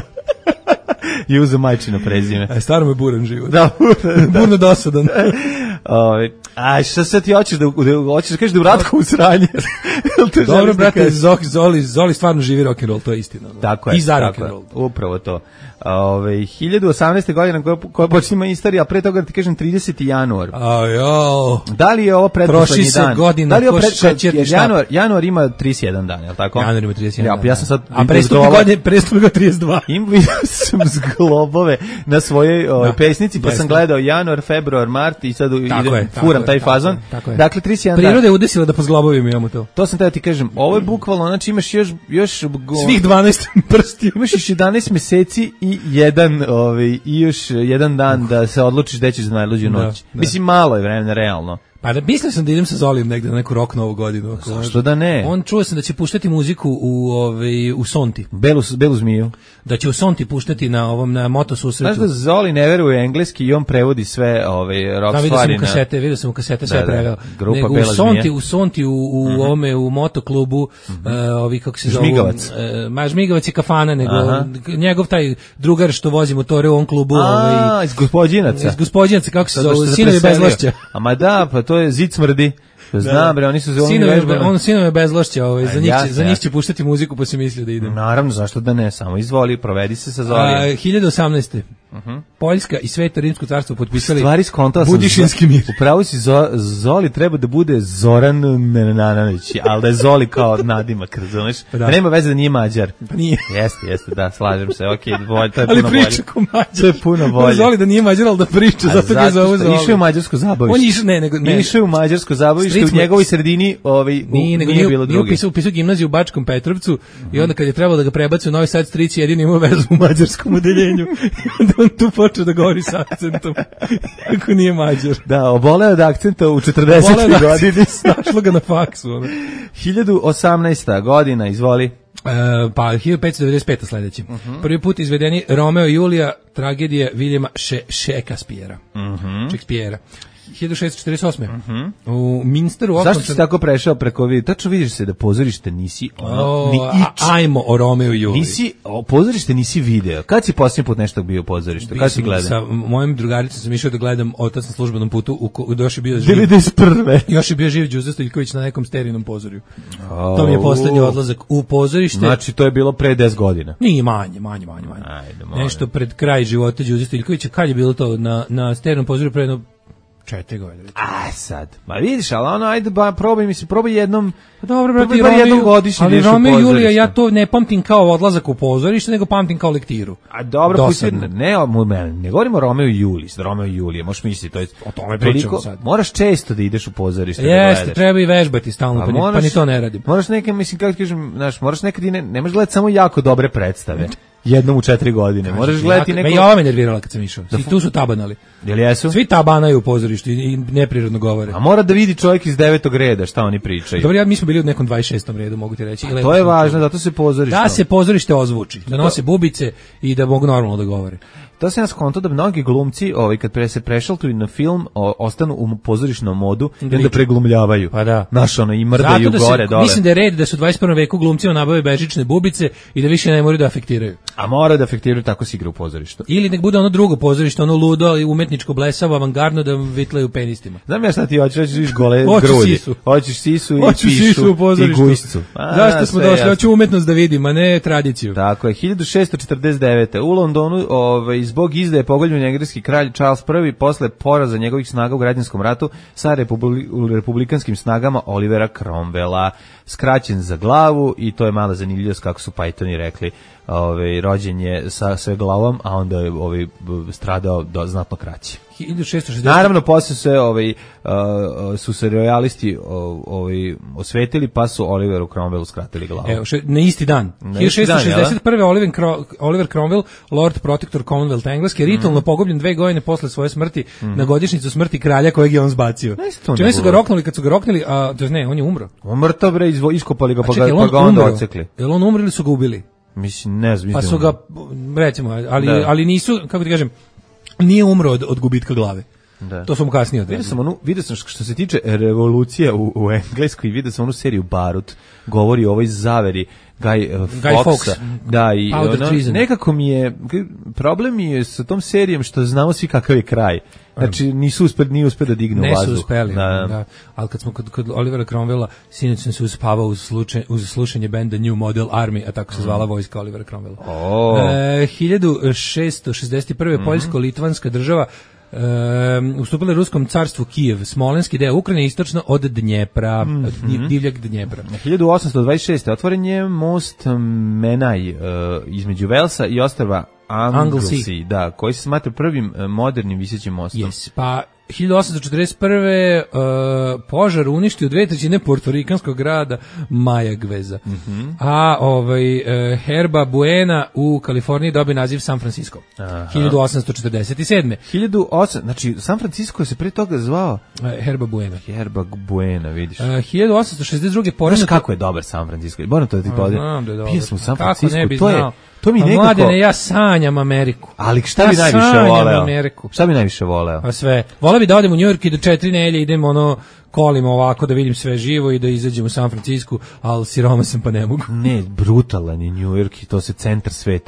I uzeo majčino prezime. E, stvarno je buran život. Da, da. Burno dosadan. Ovaj, a šta sad ti hoćeš da, da hoćeš da kažeš da u Ratko u sranje? Jel te Dobro, želiš da brate, kažeš? Zoli, Zoli, Zoli stvarno živi rock and roll, to je istina. no. Tako je, I za tako rock and je. roll. Upravo to. Ove, hiljadu osamnaeste godina koja, koja počinje istorija, a pre toga da ti kažem trideseti januar. A jo. Da li je ovo pretposlednji Troši se dan? godina Da li je ovo ko pred- šećerni jer štap. januar, januar ima trideset jedan dan, je li tako? Januar ima trideset jedan. Ja, pa ja sam sad... A prestupne godine, prestupne godine trideset dva. Im vidio sam zglobove na svojoj ovaj, Da, pesnici, pa jeste. sam gledao januar, februar, mart i sad Tako idem, je, tako furam je, taj tako fazon. je, tako je. Dakle, trideset jedan dan. Priroda je udesila da po zglobovima imamo to. To sam tada ti kažem, ovo je bukvalno, znači imaš još... još go- Svih dvanaest prstiju. Imaš još jedanaest meseci i jedan, ovaj, i još jedan dan da se odlučiš gde ćeš za najluđu Da, noć. da. Mislim, malo je vremena, realno. Pa da mislio sam da idem sa Zolijem negde na neku rock novu godinu. ako Zašto može. da ne? On čuo sam da će puštati muziku u ovaj u Sonti. Belu, belu zmiju. Da će u Sonti puštati na ovom na moto susretu. Znaš da Zoli ne veruje engleski i on prevodi sve ove rock Da, vidio sam stvari u kasete, vidio sam u kasete sve Da, da, preveo. grupa Nego Bela u Sonti, zmija. u Sonti, u, u Mhm. ovome, u motoklubu, e, ovi, kako se zove... Žmigavac. E, ma, Žmigavac je kafana, nego Aha. njegov taj drugar što vozi motore u ovom klubu, ovaj, A, iz gospodinaca. iz Gospodinaca, kako se Zato što zove, se Sinovi preselio. bezvlašća. A ma da, pa to je Zid smrdi. Pa znam, bre, oni su za Sinovi, on sinove bezlošća, ovaj, za njih, jasne, za njih će puštati muziku, pa se misli da idem. Naravno, zašto da ne, samo izvoli, provedi se sa Zolijem. hiljadu osamnaeste. Uh-huh. Poljska i Sveto rimsko carstvo potpisali stvari skontao sam Budišinski mir. Upravo si Zo, Zoli treba da bude Zoran Nenanović, ali da je Zoli kao nadimak, razumeš? Pa da. Nema veze da nije Mađar. Pa nije. Jeste, jeste, da, slažem se. Okej, okay, to je ali puno bolje. Ali priča ko Mađar. To je puno bolje. Zoli da nije Mađar, ali da priča, zato ga zove Zoli. Išao je u mađarsko zabavište. On išao, ne, nego ne. Išao je u mađarsko zabavište, u njegovoj sredini, ovaj nije, nije, nego, nije, nije bilo druge. Nije upisao, upisao gimnaziju u Bačkom Petrovcu mm-hmm. i onda kad je trebalo da ga prebaci u Novi Sad, stric jedini imao vezu u mađarskom odeljenju. onda on tu počeo da govori sa akcentom, ako nije Mađar. Da, oboleo od akcenta u četrdesetoj godini. Našlo ga na faksu. Ono. hiljadu osamnaesta godina, izvoli. Uh, pa hiljadu petsto devedeset peta sledeći. Uh-huh. Prvi put izvedeni Romeo i Julija, tragedija Viljema Še, Šekspijera. Uh-huh. Šekspijera. hiljadu šessto četrdeset osme. Uh-huh. U Minsteru okončan... Zašto si tako prešao preko vi? Tačno vidiš se da pozorište nisi ono, o, ni ič. A, ajmo o Romeo i Juliji. Nisi, o, pozorište nisi video. Kad si posljednji put nešto bio u pozorištu? Kad si gledao? Sa mojim drugaricom sam išao da gledam Otac na službenom putu, u ko, još je bio živ. devedeset prve. Još je bio živ Đuza Stojiljković na nekom sterinom pozorju. Oh. To mi je poslednji odlazak u pozorište. Znači, to je bilo pre deset godina. Nije manje, manje, manje, manje. Ajde, nešto pred kraj života Đuze Stojiljkovića. Kad je bilo to na, na sterinom pozorju pre jedno četiri godine. A sad, ma vidiš, ali ono, ajde, ba, probaj, mislim, probaj jednom, dobro, brate, probaj bar jednom godišnje. Ali Romeo i Julija, ja to ne pamtim kao odlazak u pozorište, nego pamtim kao lektiru. A dobro, pusti, ne, ne, ne govorimo o Romeo i Juliji, Romeo i Julije, možeš misliti, to je, o tome pričamo sad. Moraš često da ideš u pozorište. Jeste, da treba i vežbati stalno, pa, pa, moraš, pa ni to ne radim. Moraš nekad, mislim, kako ti kažem, znaš, moraš nekad i ne, ne možeš gledati samo jako dobre predstave. Jednom u četiri godine. Kaži, moraš gledati neko... Me i ova me nervirala kad sam išao. Svi tu su tabanali. Jel jesu? Svi tabanaju u pozorištu i neprirodno govore. A mora da vidi čovjek iz devetog reda šta oni pričaju. Dobro, ja mi smo bili u nekom dvadeset šestom redu, mogu ti reći. To je važno, zato se pozorište. Da se pozorište ozvuči, da nose bubice i da mogu normalno da govore. To se nas konto da mnogi glumci, ovaj kad pre se prešaltuju na film, o, ostanu u pozorišnom modu i onda preglumljavaju. Pa da. Naš ono i mrdaju da gore se, dole. Mislim da je red da su u dvadeset prvom veku glumcima nabave bežične bubice i da više ne moraju da afektiraju. A mora da afektiraju, tako se igra u pozorištu. Ili nek bude ono drugo pozorište, ono ludo, ali umetničko blesavo, avangardno da vitlaju penistima. Znam ja šta ti hoćeš, hoćeš viš gole Hoću grudi. Sisu. Hoćeš sisu i Hoću pišu sisu u pozorištu. I gujscu. A, zašto smo došli? Hoću umetnost da vidim, a ne tradiciju. Tako je, hiljadu šessto četrdeset devete. U Londonu, ovaj, zbog izdaje pogođen engleski kralj Charles prvi posle poraza njegovih snaga u građanskom ratu sa republi, republikanskim snagama Olivera Cromwella, skraćen za glavu, i to je mala zanimljivost kako su Pythoni rekli. Ovaj, rođen je sa sve glavom, a onda je ovaj, stradao do znatno kraće. hiljadu šessto šezdeset Naravno, posle se ovaj, uh, su se royalisti ovaj, osvetili, pa su Oliveru Cromwellu skratili glavu. Evo, še, na isti dan. Na hiljadu šessto šezdeset prve. Oliver, Oliver Cromwell, Lord Protector Commonwealth Engleske, ritualno mm. pogubljen dve godine posle svoje smrti mm. na godišnjicu smrti kralja kojeg je on zbacio. Čini su ga roknuli, kad su ga roknuli, a to ne, on je umro. Umrto bre, izvo, iskopali ga, pa, čekaj, ga, pa ga onda umro? ocekli. Jel on umro ili su ga ubili? Mislim, ne znam. Pa su ga, recimo, ali, ali nisu, kako ti kažem, nije umro od, od gubitka glave. Da. To sam mu kasnije odredio. Vidio sam onu, vidio sam što se tiče revolucije u, u Engleskoj, vidio sam onu seriju Barut, govori o ovoj zaveri Guy, uh, Guy Foxa. Fawkes. Da, i ono, nekako mi je, problem mi je sa tom serijom što znamo svi kakav je kraj. Znači, nisu uspeli, nije uspeli da dignu vazduh. Ne su uspeli, da. da. Ali kad smo kod, kod Olivera Cromwella, sinoć sam se uspavao uz, slučaj, uz slušanje benda New Model Army, a tako se zvala vojska Olivera Cromwella. Oh. E, hiljadu šessto šezdeset prve. Mm-hmm. Poljsko-litvanska država e, ustupila Ruskom carstvu Kijev, smolenski deo Ukrajine, istočno od Dnjepra, mm-hmm. od divljeg Dnjepra. hiljadu osamsto dvadeset šeste. otvoren je most Menaj uh, između Velsa i ostrva Anglesey, da, koji se smatra prvim uh, modernim visećim mostom. Yes, pa hiljadu osamsto četrdeset prve. Uh, požar uništio dve trećine portorikanskog grada Mayagveza. Mm-hmm. A ovaj, uh, Herba Buena u Kaliforniji dobio naziv San Francisco. Aha. hiljadu osamsto četrdeset sedme. hiljadu osamsto, znači San Francisco se pre toga zvao uh, Herba Buena. Herba Buena, vidiš. Uh, hiljadu osamsto šezdeset druge. Znaš kako je dobar San Francisco? Moram to da ti podim. Pio sam u San Francisco, to je... To mi nekako... Mladene, ja sanjam Ameriku. Ali šta ja bi najviše voleo? Ameriku. Šta bi najviše voleo? A sve. Voleo bi da odem u New York i do četiri nelje idem ono kolima ovako da vidim sve živo i da izađem u San Francisco, ali siroma sam pa ne mogu. Ne, brutalan je New York i to se centar sveta je.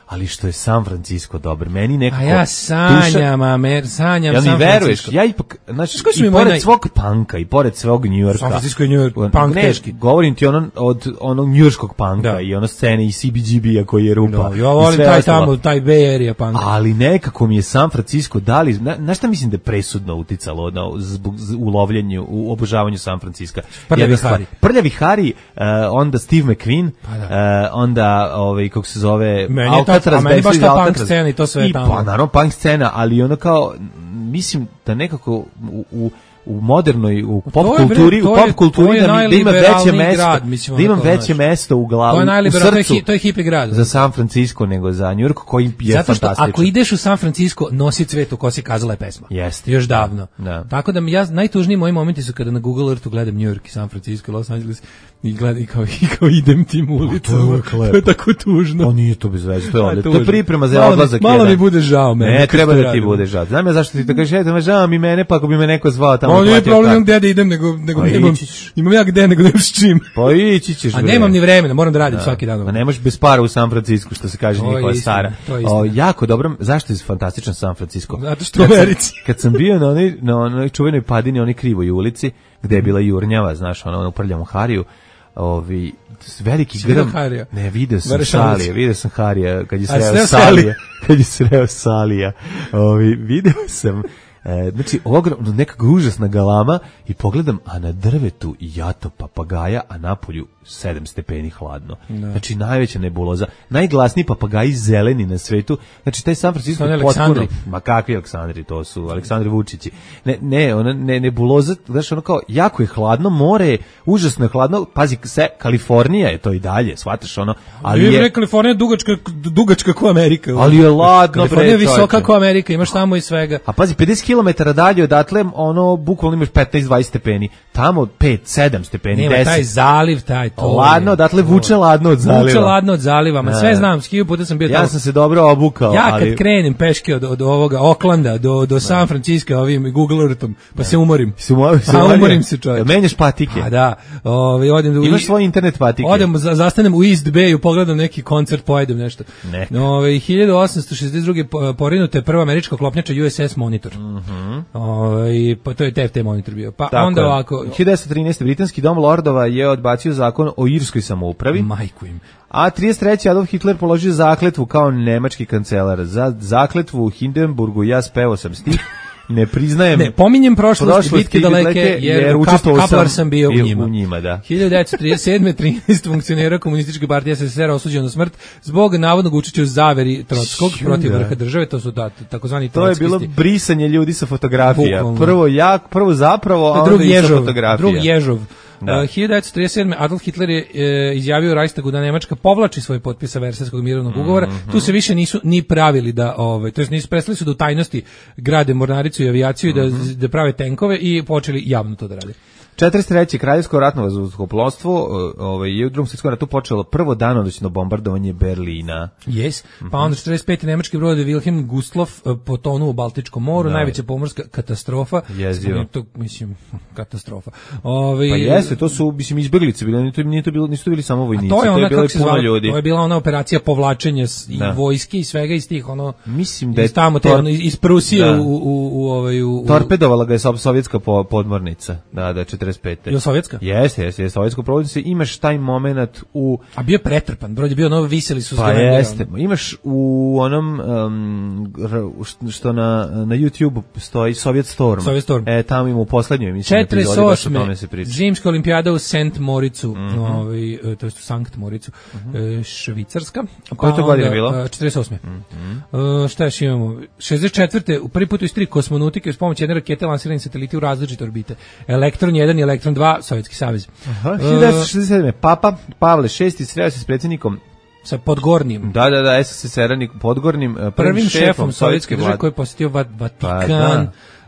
ali što je San Francisco dobar. Meni nekako... A ja sanjam, Amer, sanjam ja San mi veruješ, Francisco. ja ipak, znači, Znaš i pored naj... svog panka, i pored svog Njujorka. San Francisco i Njujork, punk ne, teški. Govorim ti ono, od onog njujorskog panka da. i ono scene i C B G B-a koji je rupa. No, ja volim taj ostalo. Tamo, taj Bay Area punk. Ali nekako mi je San Francisco dali, na, na šta mislim da je presudno uticalo na, zbog, u lovljenju, u obožavanju San Francisco. Prljavi Hari. Prljavi Hari, uh, onda Steve McQueen, pa da. uh, onda, ovaj, kako se zove, meni je ta, a meni baš ta punk scena i to sve I, tamo. Pa naravno punk scena, ali ono kao, mislim da nekako u, u u modernoj u pop kulturi, u pop kulturi da, da ima veće mesto, grad, mislim, da ima veće mesto u glavu, to je u srcu. To je hipi grad. Za San Francisco nego za New York koji je zato što fantastičan. Ako ideš u San Francisco, nosi cvet u kosi, kazala je pesma. Jeste. Još davno. Da. Tako da ja najtužniji moji momenti su kada na Google Earthu gledam New York i San Francisco, Los Angeles i gledam i kao, i kao idem tim ulicama. To je, to je tako tužno. To nije to bez veze, to je ovdje. To je priprema za odlazak. Malo mi bude žao mene. Ne, treba da ti bude žao. Znam ja zašto ti to kažeš, eto, žao mi mene, pa ako bi me neko zvao tamo. On nije problem gde da idem, nego, nego nemam, imam ja gde, nego nemam s čim. Pa ići ćeš. A nemam ni vremena, moram da radim da. svaki dan. A ne možeš bez para u San Francisco, što se kaže njihova stara. O, jako dobro, zašto je fantastičan San Francisco? Zato što u Americi. Kad sam bio na onoj, na onoj čuvenoj padini, onoj krivoj ulici, gde je bila jurnjava, znaš, ono, u prljavom Hariju, ovi, veliki grm, ne, video sam Salija, video sam Harija, kad je sreo Salija, kad je sreo Salija, ovi, video sam, E, znači, ogromno, nekako užasna galama i pogledam, a na drvetu jato papagaja, a napolju sedam stepeni hladno. No. Znači, najveća nebuloza. Najglasniji papagaji zeleni na svetu. Znači, taj San Francisco je potpuno... Ma kakvi Aleksandri, to su Aleksandri Vučići. Ne, ne, ona, ne, nebuloza, znači, ono kao, jako je hladno, more je užasno je hladno, pazi, se, Kalifornija je to i dalje, shvataš ono, ali je... je Kalifornija dugačka, dugačka ko Amerika. Ali je ladno, Kalifornija je visoka ko Amerika, imaš tamo i svega. A pazi, pedeset kilometara dalje odatle, ono, bukvalno imaš petnaest dvadeset stepeni. Tamo pet sedam stepeni, nema, deset. Taj zaliv, taj to. Ladno, odatle vuče ladno od zaliva. Vuče ladno od zaliva, ma sve znam, skiju puta sam bio ja tamo. Ja sam se dobro obukao. Ja kad ali... krenem peške od, od ovoga Oklanda do, do San Francisco ovim Google Earthom, pa ne. se umorim. Se umorim, se umorim. umorim se čovječ. Menjaš patike. A da, ovaj odem do imaš svoj internet patike. Odem za, zastanem u East Bayu, pogledam neki koncert, pojedem nešto. Ne. Ovaj hiljadu osamsto šezdeset druge porinuta je prva američka klopnjača U S S Monitor. Mhm. Mm ovaj pa to je T F T Monitor bio. Pa tako onda je. ovako hiljadu devetsto trinaeste britanski dom lordova je odbacio zakon o irskoj samoupravi. Majku im. A trideset treće Adolf Hitler položio zakletvu kao nemački kancelar. Za zakletvu u Hindenburgu ja spevao sam stih. Ne priznajem. Ne, pominjem prošlost, prošlost bitke daleke, jer, jer kap, kaplar sam bio u njima. U njima da. hiljadu devetsto trideset sedme trinaest funkcionera komunističke partije S S S R osuđeno na smrt zbog navodnog učešća u zaveri Trotskog protiv vrha države, to su ta, takozvani trotskisti. To je bilo brisanje ljudi sa fotografija. Bukvalno. Prvo jak, prvo zapravo, a onda i sa fotografija. Drug Ježov. Da. Uh, hiljadu devetsto trideset sedme Adolf Hitler je e, izjavio Reichstagu da Nemačka povlači svoj potpis sa Versajskog mirovnog ugovora. Mm-hmm. Tu se više nisu ni pravili da, ovaj, to jest nisu prestali su da u tajnosti grade mornaricu i avijaciju mm-hmm. i da, da prave tenkove i počeli javno to da rade. četrdeset treće Kraljevsko ratno vazduhoplovstvo ovaj, je u Drugom svjetskom ratu počelo prvo danonoćno bombardovanje Berlina. Yes. Pa onda četrdeset pete nemački brod Wilhelm Gustloff potonuo u Baltičkom moru, da. Najveća pomorska katastrofa. Jezivo. To, mislim, katastrofa. Ove, pa jeste, to su, mislim, izbjeglice bile, nije to, nije to bilo, nisu to bili samo vojnici, to je, ona, to je bilo puno zvala, ljudi. To je bila ona operacija povlačenja i da. Vojske i svega iz tih, ono, mislim da je tamo te, ono, iz Prusije da. u, u, u, ovaj, u, u... Torpedovala ga je sovjetska podmornica, da, da, četrdeset pete. Je sovjetska? Jeste, jeste, jeste, sovjetsko provodnice, imaš taj moment u... A bio je pretrpan, broj je bio novo viseli su... Pa jeste, ono. Imaš u onom, um, što na, na YouTube stoji Sovjet Storm. Sovjet Storm. E, tamo ima u poslednjoj emisiji četrdeset osme Zimska olimpijada u Saint Moricu, mm-hmm. ovaj, to jest u Sankt Moricu, mm-hmm. Švicarska. Pa koje to godine bilo? četrdeset osme Mm-hmm. Uh, šta još imamo? šezdeset četvrte u prvi put u istoriji kosmonautike uz pomoć jedne rakete lansirani sateliti u različite orbite. Elektron jedan i Elektron dva, Sovjetski savez. Aha, hiljadu devetsto šezdeset sedme Papa Pavle šesti sreo se s predsjednikom sa Podgornim. Da, da, da, S S S R-nik Podgornim, prvim, prvim šefom, šefom sovjetske države koji je posjetio Vatikan. Pa,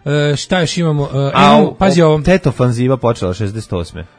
E, šta još imamo? E, A, imamo, pazi ovo. Tet ofanziva počela šezdeset osme. E,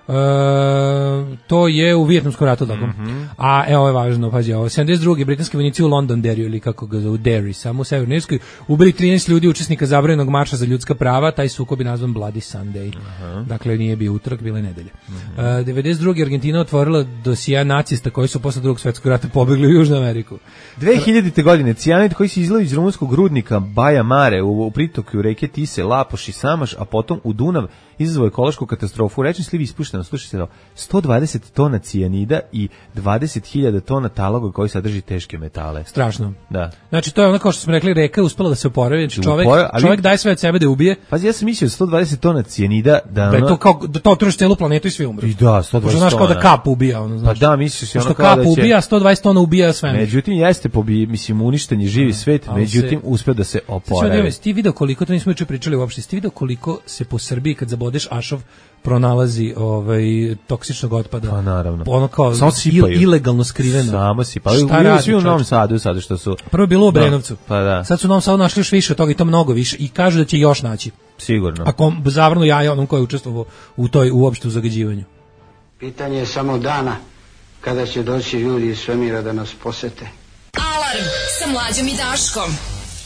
to je u Vijetnamskom ratu, tako. Mm-hmm. A evo je važno, pazi ovo. sedamdeset druge britanski vojnici u Londonderryu, ili kako ga zovu, Derry, samo u Severnoj Irskoj, ubili trinaest ljudi, učesnika zabranjenog marša za ljudska prava. Taj sukob je nazvan Bloody Sunday. Uh-huh. Dakle, nije bio utorak, bila je nedelja. Uh-huh. E, devedeset druge Argentina otvorila dosija nacista koji su posle drugog svetskog rata pobegli u Južnu Ameriku. dve hiljadite godine cijanid koji se izlao iz rumunskog rudnika Baja Mare u, u pritoku reke Tise, Lapoš i Samaš, a potom u Dunav izazvao ekološku katastrofu. U rečni sliv ispušteno, slušaj se, sto dvadeset tona cijanida i dvadeset hiljada tona taloga koji sadrži teške metale. Strašno. Da. Znači, to je ono kao što smo rekli, reka je uspela da se oporavi. Znači, čovjek, Upora, ali... čovjek daje sve od sebe da ubije. Pazi, ja sam mislio sto dvadeset tona cijanida da... Da je to kao, da to otruješ celu planetu i svi umru. I da, sto dvadeset tona. Znaš, kao da kap ubija, ono, znaš. Pa da, misliš si ono što kao kap da će... ubija, sto dvadeset tona ubija sve. Međutim, jeste pobi, mislim, uništen je živi svet, ali međutim, se... uspeo da se oporavi. Ti video koliko, to nismo juče pričali uopšte, ti video koliko se po Srbiji kad zabodeš ašov pronalazi ovaj toksičnog otpada. Pa naravno. Ono kao il, ilegalno skriveno. Samo sipaju. Šta radi? Svi u Novom Sadu sada što su. Prvo je bilo u Obrenovcu. Pa da. Sad su u Novom Sadu našli još više od toga i to mnogo više i kažu da će još naći. Sigurno. Ako zavrnu jaja onom ko je učestvovao u toj uopšte u zagađivanju. Pitanje je samo dana kada će doći ljudi iz svemira da nas posete. Alarm sa Mlađom i Daškom.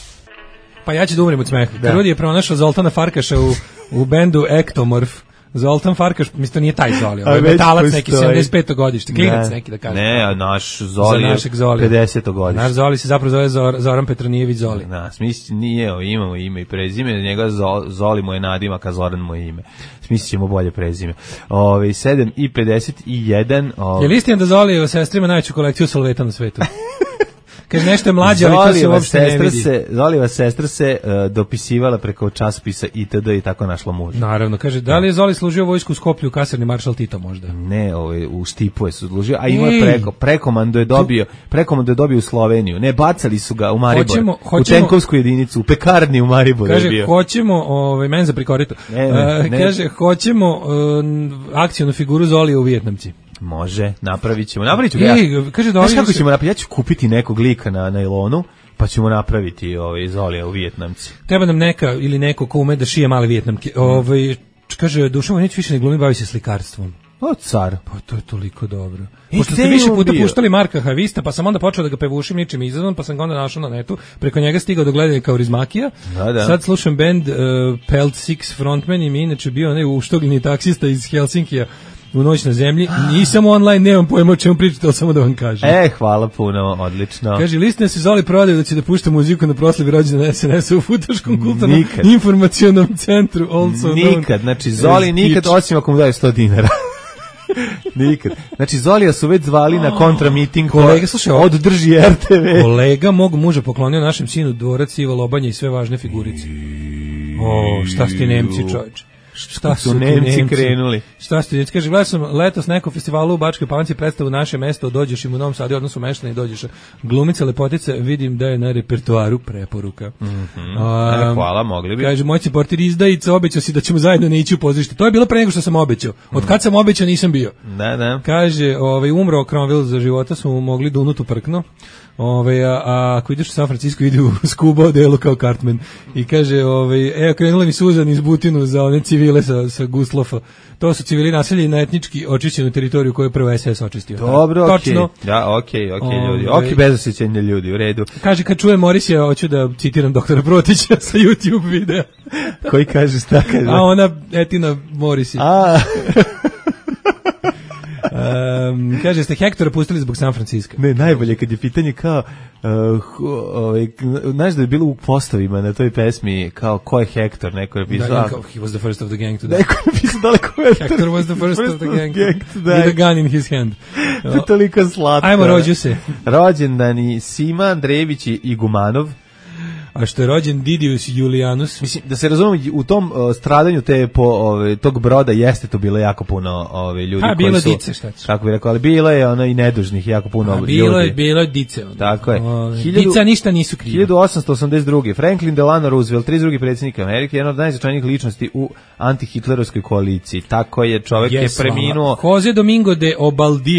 Pa ja ću da umrem od smeha. Karudi je pronašao Zoltana Farkaša u, u bendu Ektomorf. Zoltan Farkaš, mislim, to nije taj Zoli, ovo je metalac neki sedamdeset peto godište, klinac neki da kažem. Ne, a naš Zoli je pedeseto godište. Naš Zoli se zapravo zove Zor, Zoran Petronijević Zoli. Da, smisli, nije, imamo ime i prezime, njega Zoli mu je nadimak, a Zoran mu je ime. Smislit ćemo bolje prezime. Ove, sedam i pedeset jedan. Ove... Je li istina da Zoli je o sestrima najveću kolekciju salveta na svetu? Kaže nešto je mlađe, ali to se uopšte ne vidi. Se, Zolijeva sestra se uh, dopisivala preko časopisa itd. I tako našla muža. Naravno, kaže, da li je Zoli služio vojsku u Skoplju, kasarni maršal Tito možda? Ne, ovaj, u Stipu je služio, a ima je preko, prekomando je dobio, prekomando je dobio u Sloveniju. Ne, bacali su ga u Maribor, hoćemo, hoćemo, u tenkovsku jedinicu, u pekarni u Mariboru kaže, je bio. Hoćemo, ovaj, men za prikorito, ne, ne, uh, ne. kaže, hoćemo uh, akcijnu figuru Zolija u Vijetnamci. Može, napravit ćemo. Napravit ću ga ja. Kaže, znaš kako ćemo napraviti? Ja ću kupiti nekog lika na nailonu, pa ćemo napraviti ovaj, Zolija u Vijetnamci. Treba nam neka ili neko ko ume da šije male Vijetnamke. Mm. Ovaj, kaže, Dušan Vojnić više ne glumi, bavi se slikarstvom. O, car. Pa to je toliko dobro. E, pošto ste više puta bio? Puštali Marka Havista, pa sam onda počeo da ga pevušim ničim izazvan, pa sam ga onda našao na netu, preko njega stigao do gledanja kao Rizmakija. Da, da. Sad slušam band uh, Pelt Six frontman i mi inače bio onaj uštogljeni taksista iz Helsinkija u Noć na zemlji. Nisam online, nemam pojma o čemu pričati, ali samo da vam kažem. E, hvala puno, odlično. Kaže, listina se Zoli prodaju da će da pušta muziku na proslavi rođendana S N S-a u Futoškom kulturnom informacionom centru. Also nikad, znači Zoli nikad, osim ako mu daju sto dinara. Nikad. Znači Zolija su već zvali na kontramiting, kolega, slušaj, oddrži R T V. Kolega mog muža poklonio našem sinu dvorac Iva Lobanja i sve važne figurice. O, šta su ti Nemci, čovječe? Šta su Nemci, Nemci krenuli? Šta su Nemci? Kaže, gledao sam letos na nekom festivalu u Bačkoj Palanci predstavu Naše mesto, dođeš im u Novom Sadu, odnosno Meštane i dođeš. Glumica lepotica, vidim da je na repertoaru, preporuka. Mm-hmm. Um, hvala, mogli bi. Kaže, moći portir izdajica, obećao si da ćemo zajedno ne ići u pozorište. To je bilo pre nego što sam obećao. Od kad sam obećao nisam bio. Da, da. Kaže, ovaj, umro Cromwell za života, smo mu mogli dunutu prkno. Ove, a, a ako ideš u San Francisco, idi u Scuba odelu kao Cartman. I kaže, ove, evo, krenula mi suzan iz Butinu za one civile sa, sa Guslofa. To su civili naseljeni na etnički očišćenu teritoriju koju je prvo S S očistio. Dobro, okej. Točno. Da, okej, okej, ljudi. Okej, bez osjećanja ljudi, u redu. Kaže, kad čujem Morisija, hoću da citiram doktora Protića sa YouTube videa. Koji kaže šta kaže? A ona Etina Morisi. A Um, kaže, ste Hektora pustili zbog San Francisco. Ne, najbolje kad je pitanje kao uh, ovaj, znaš da je bilo u postovima na toj pesmi kao ko je Hektor, neko je pisao. Da, kao, he was the first of the gang today. Neko je pisao daleko Hektor. Hektor was the first, first of the gang, gang with a gun in his hand. To je toliko slatko. Ajmo, rođu se. Rođendani Sima Andrejević i Gumanov. A što je rođen Didius Julianus. Mislim, da se razumemo, u tom uh, stradanju te po ove, tog broda jeste to bilo jako puno ove, ljudi A, koji su... dice, šta ću? Kako bi rekao, ali bilo je ono i nedužnih jako puno A, ljudi. Bilo je, bilo je dice. Ono. Tako je. O, dica ništa nisu krivi. hiljadu osamsto osamdeset druge. Franklin Delano Roosevelt, trideset drugi predsjednik Amerike, jedan od najznačajnijih ličnosti u antihitlerovskoj koaliciji. Tako je, čovjek yes, je preminuo. Jose Domingo de Obaldía,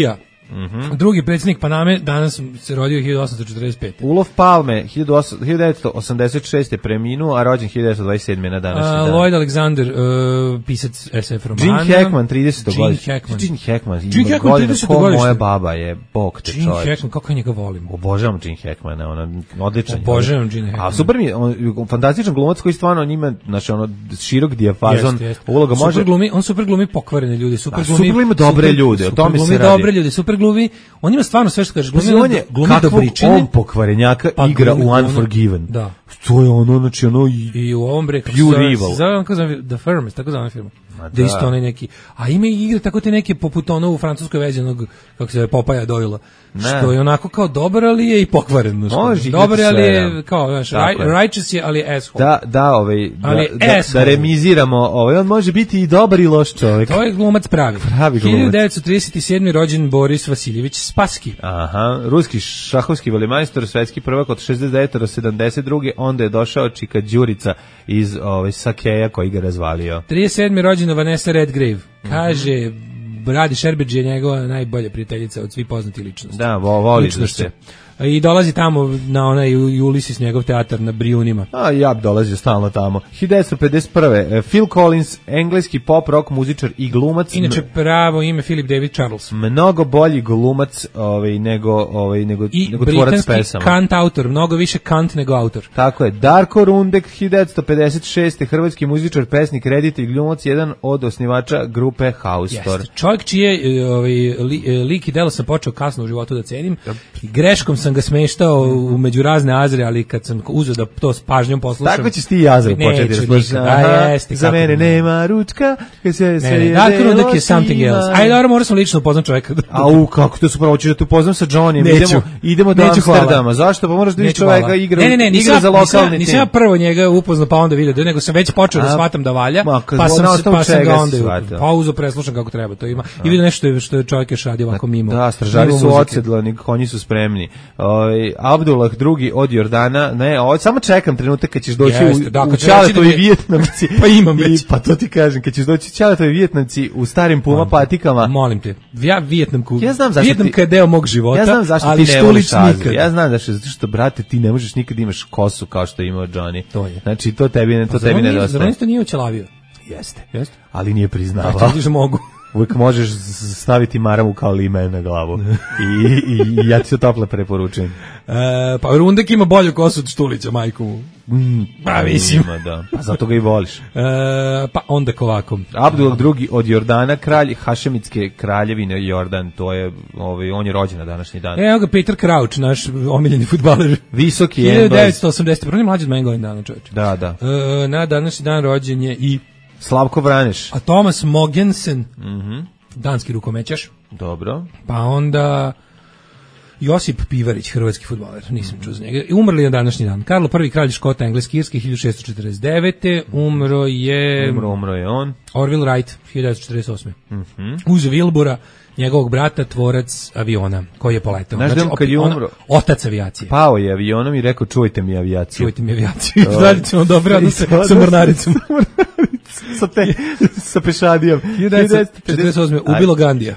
Mhm. Drugi predsjednik Paname danas se rodio hiljadu osamsto četrdeset pete. Ulof Palme hiljadu devetsto osamdeset šeste preminuo, a rođen hiljadu devetsto dvadeset sedme na današnji dan. Lloyd Alexander, uh, pisac es ef romana. Gene Hackman, trideset godišnji. Gene Hackman. Gene Hackman, Gene Hackman, trideset godišnji. Ko moja baba je, bog te Gene čovječ. Hackman, kako ja njega volim. Obožavam Gene Hackmana, ono, odličan. Obožavam Gene Hackmana. A super mi je, on, fantastičan glumac koji stvarno njima, znači ono, širok dijapazon Jest, jest. uloga može. Super glumi, on super glumi pokvarene ljude, super A, glumi. super glumi dobre super, ljude, o tome se glumi radi. dobre ljude, super glumi. On ima stvarno sve što kažeš, glumi, Glumi on je, glumi kakvog dobričine. on pokvarenjaka Pa igra glumi u ono- Unforgiven. Da. To je ono, znači ono i... I u ovom bre, kako Pure se zove, Evil. se zove, on kako se zove, The Firm, tako zove firma. Ma Da da. isto onaj neki, a ima i igre tako te neke poput ono u francuskoj vezi onog, kako se zove, Popaja Doyle, Ne. što je onako kao dobar, ali je i pokvaren. znaš, Može igrati dobar je, ali sve, je, da. kao, znaš, Tako right, je. righteous je, ali je asshole. Da, da, ovaj, da, Ali da, da asshole. remiziramo, ovaj, on može biti i dobar i loš čovjek. To je glumac pravi. Pravi glumac. hiljadu devetsto trideset sedme rođen Boris Vasiljević Spassky. Aha, ruski šahovski velemajstor, svetski prvak od šezdeset devete do sedamdeset druge onda je došao Čika Đurica iz ovaj, Sakeja koji ga razvalio. trideset sedme rođena Vanessa Redgrave. Kaže, Brady Sherbridge je njegova najbolja prijateljica od svih poznatih ličnosti. Da, vo, voli da Ličnošću. se. I dolazi tamo na onaj Ulysses, njegov teatar na Brijunima. A ja bi dolazio stalno tamo. hiljadu devetsto pedeset prve Phil Collins, engleski pop rock muzičar i glumac. Inače pravo ime Philip David Charles. Mnogo bolji glumac ovaj, nego, ovaj, nego, I nego tvorac britanski pesama. kant autor, mnogo više kant nego autor. Tako je, Darko Rundek, hiljadu devetsto pedeset šeste hrvatski muzičar, pesnik, reditelj, glumac, jedan od osnivača grupe Haustor. Jeste. Čovjek čije e, ovaj, li, e, lik i delo sam počeo kasno u životu da cenim. I greškom sam ga smeštao u među razne azre, ali kad sam uzeo da to s pažnjom poslušam. Tako ćeš ti i Azra početi da Neću slušaš. nikad. Aha, A jeste, za kako mene ne. nema ručka, kad se Ne, sve ne, je Darko Rundek delo je something svima. else. Ajde, dobro, moram sam lično upoznam čovjeka. Au, kako to super, hoćeš da te upoznam sa Johnnyjem. Neću. Idemo, idemo do Neću, hvala. Amsterdama. Zašto? Pa moraš da vidiš Neću, čoveka hvala. igra, ne, ne, ne, nisam, igra za nisam, lokalni nisam ja tim. prvo njega upoznao pa onda vidio, nego sam već počeo da A, shvatam da valja, ma, kad pa sam, na se, osnovu pa sam čega ga si onda shvatio? pa uzo preslušam kako treba to ima. I vidio nešto je- što je čovjek još radi ovako mimo. Da, stražari mimo su muzike. odsedlani, konji su spremni. Ovaj Abdullah drugi od Jordana, ne, ovo samo čekam trenutak kad ćeš doći Jeste, u, da, u kad će Ćaletovi reći da je- Vijetnamci. Pa imam I, već. pa to ti kažem, kad ćeš doći u Ćaletovi Vijetnamci u starim Puma patikama. Molim te. Ja Vijetnamku. Ja znam zašto Vijetnamka ti- je deo mog života. Ja znam zašto ali ti ne voliš Štulić Azru. nikad. Ja znam zašto, zato što, brate, ti ne možeš nikad imaš kosu kao što je imao Johnny. To je. Znači, to tebi, ne, to Pa zar tebi on nije- Zar on nedostaje. isto nije očelavio? Jeste. Jeste. Ali nije A priznavao. ti vidiš da mogu. Uvijek možeš s- staviti maramu kao limen na glavu. I, i, i ja ti to toplo preporučujem. E, pa Rundek ima bolju kosu od Štulića, majku mu. Mm, Pa mislim. ima, da. Pa zato ga i voliš. E, pa onda ovako. Abdullah drugi od Jordana, kralj Hašemitske kraljevine Jordan, to je, ovaj, on je rođen na današnji dan. Evo ga Peter Crouch, naš omiljeni fudbaler. Visoki je hiljadu devetsto osamdeset. Prvo je mlađi od mene godin dana, čovječe. Da, da. E, na današnji dan rođen je i Slavko Vraneš. a Thomas Mogensen, Mhm. danski rukomećaš. Dobro. Pa onda Josip Pivarić, hrvatski fudbaler, nisam čuo za njega. I umrli na današnji dan. Karlo prvi kralj Škota engleski Irske hiljadu šessto četrdeset devete. Umro je Umro, umro je on. Orville Wright hiljadu devetsto četrdeset osme. Mhm. Uz Wilbura, njegovog brata, tvorac aviona koji je poletao. Znaš da on kad je opet, umro- ono, otac avijacije. Pao je avionom i rekao, čujte mi avijaciju. Čujte mi avijaciju. Tradicionalno dobro odnose I to- sa mornaricom. sa, te, sa pešadijom. hiljadu devetsto četrdeset osme. ubilo Gandija.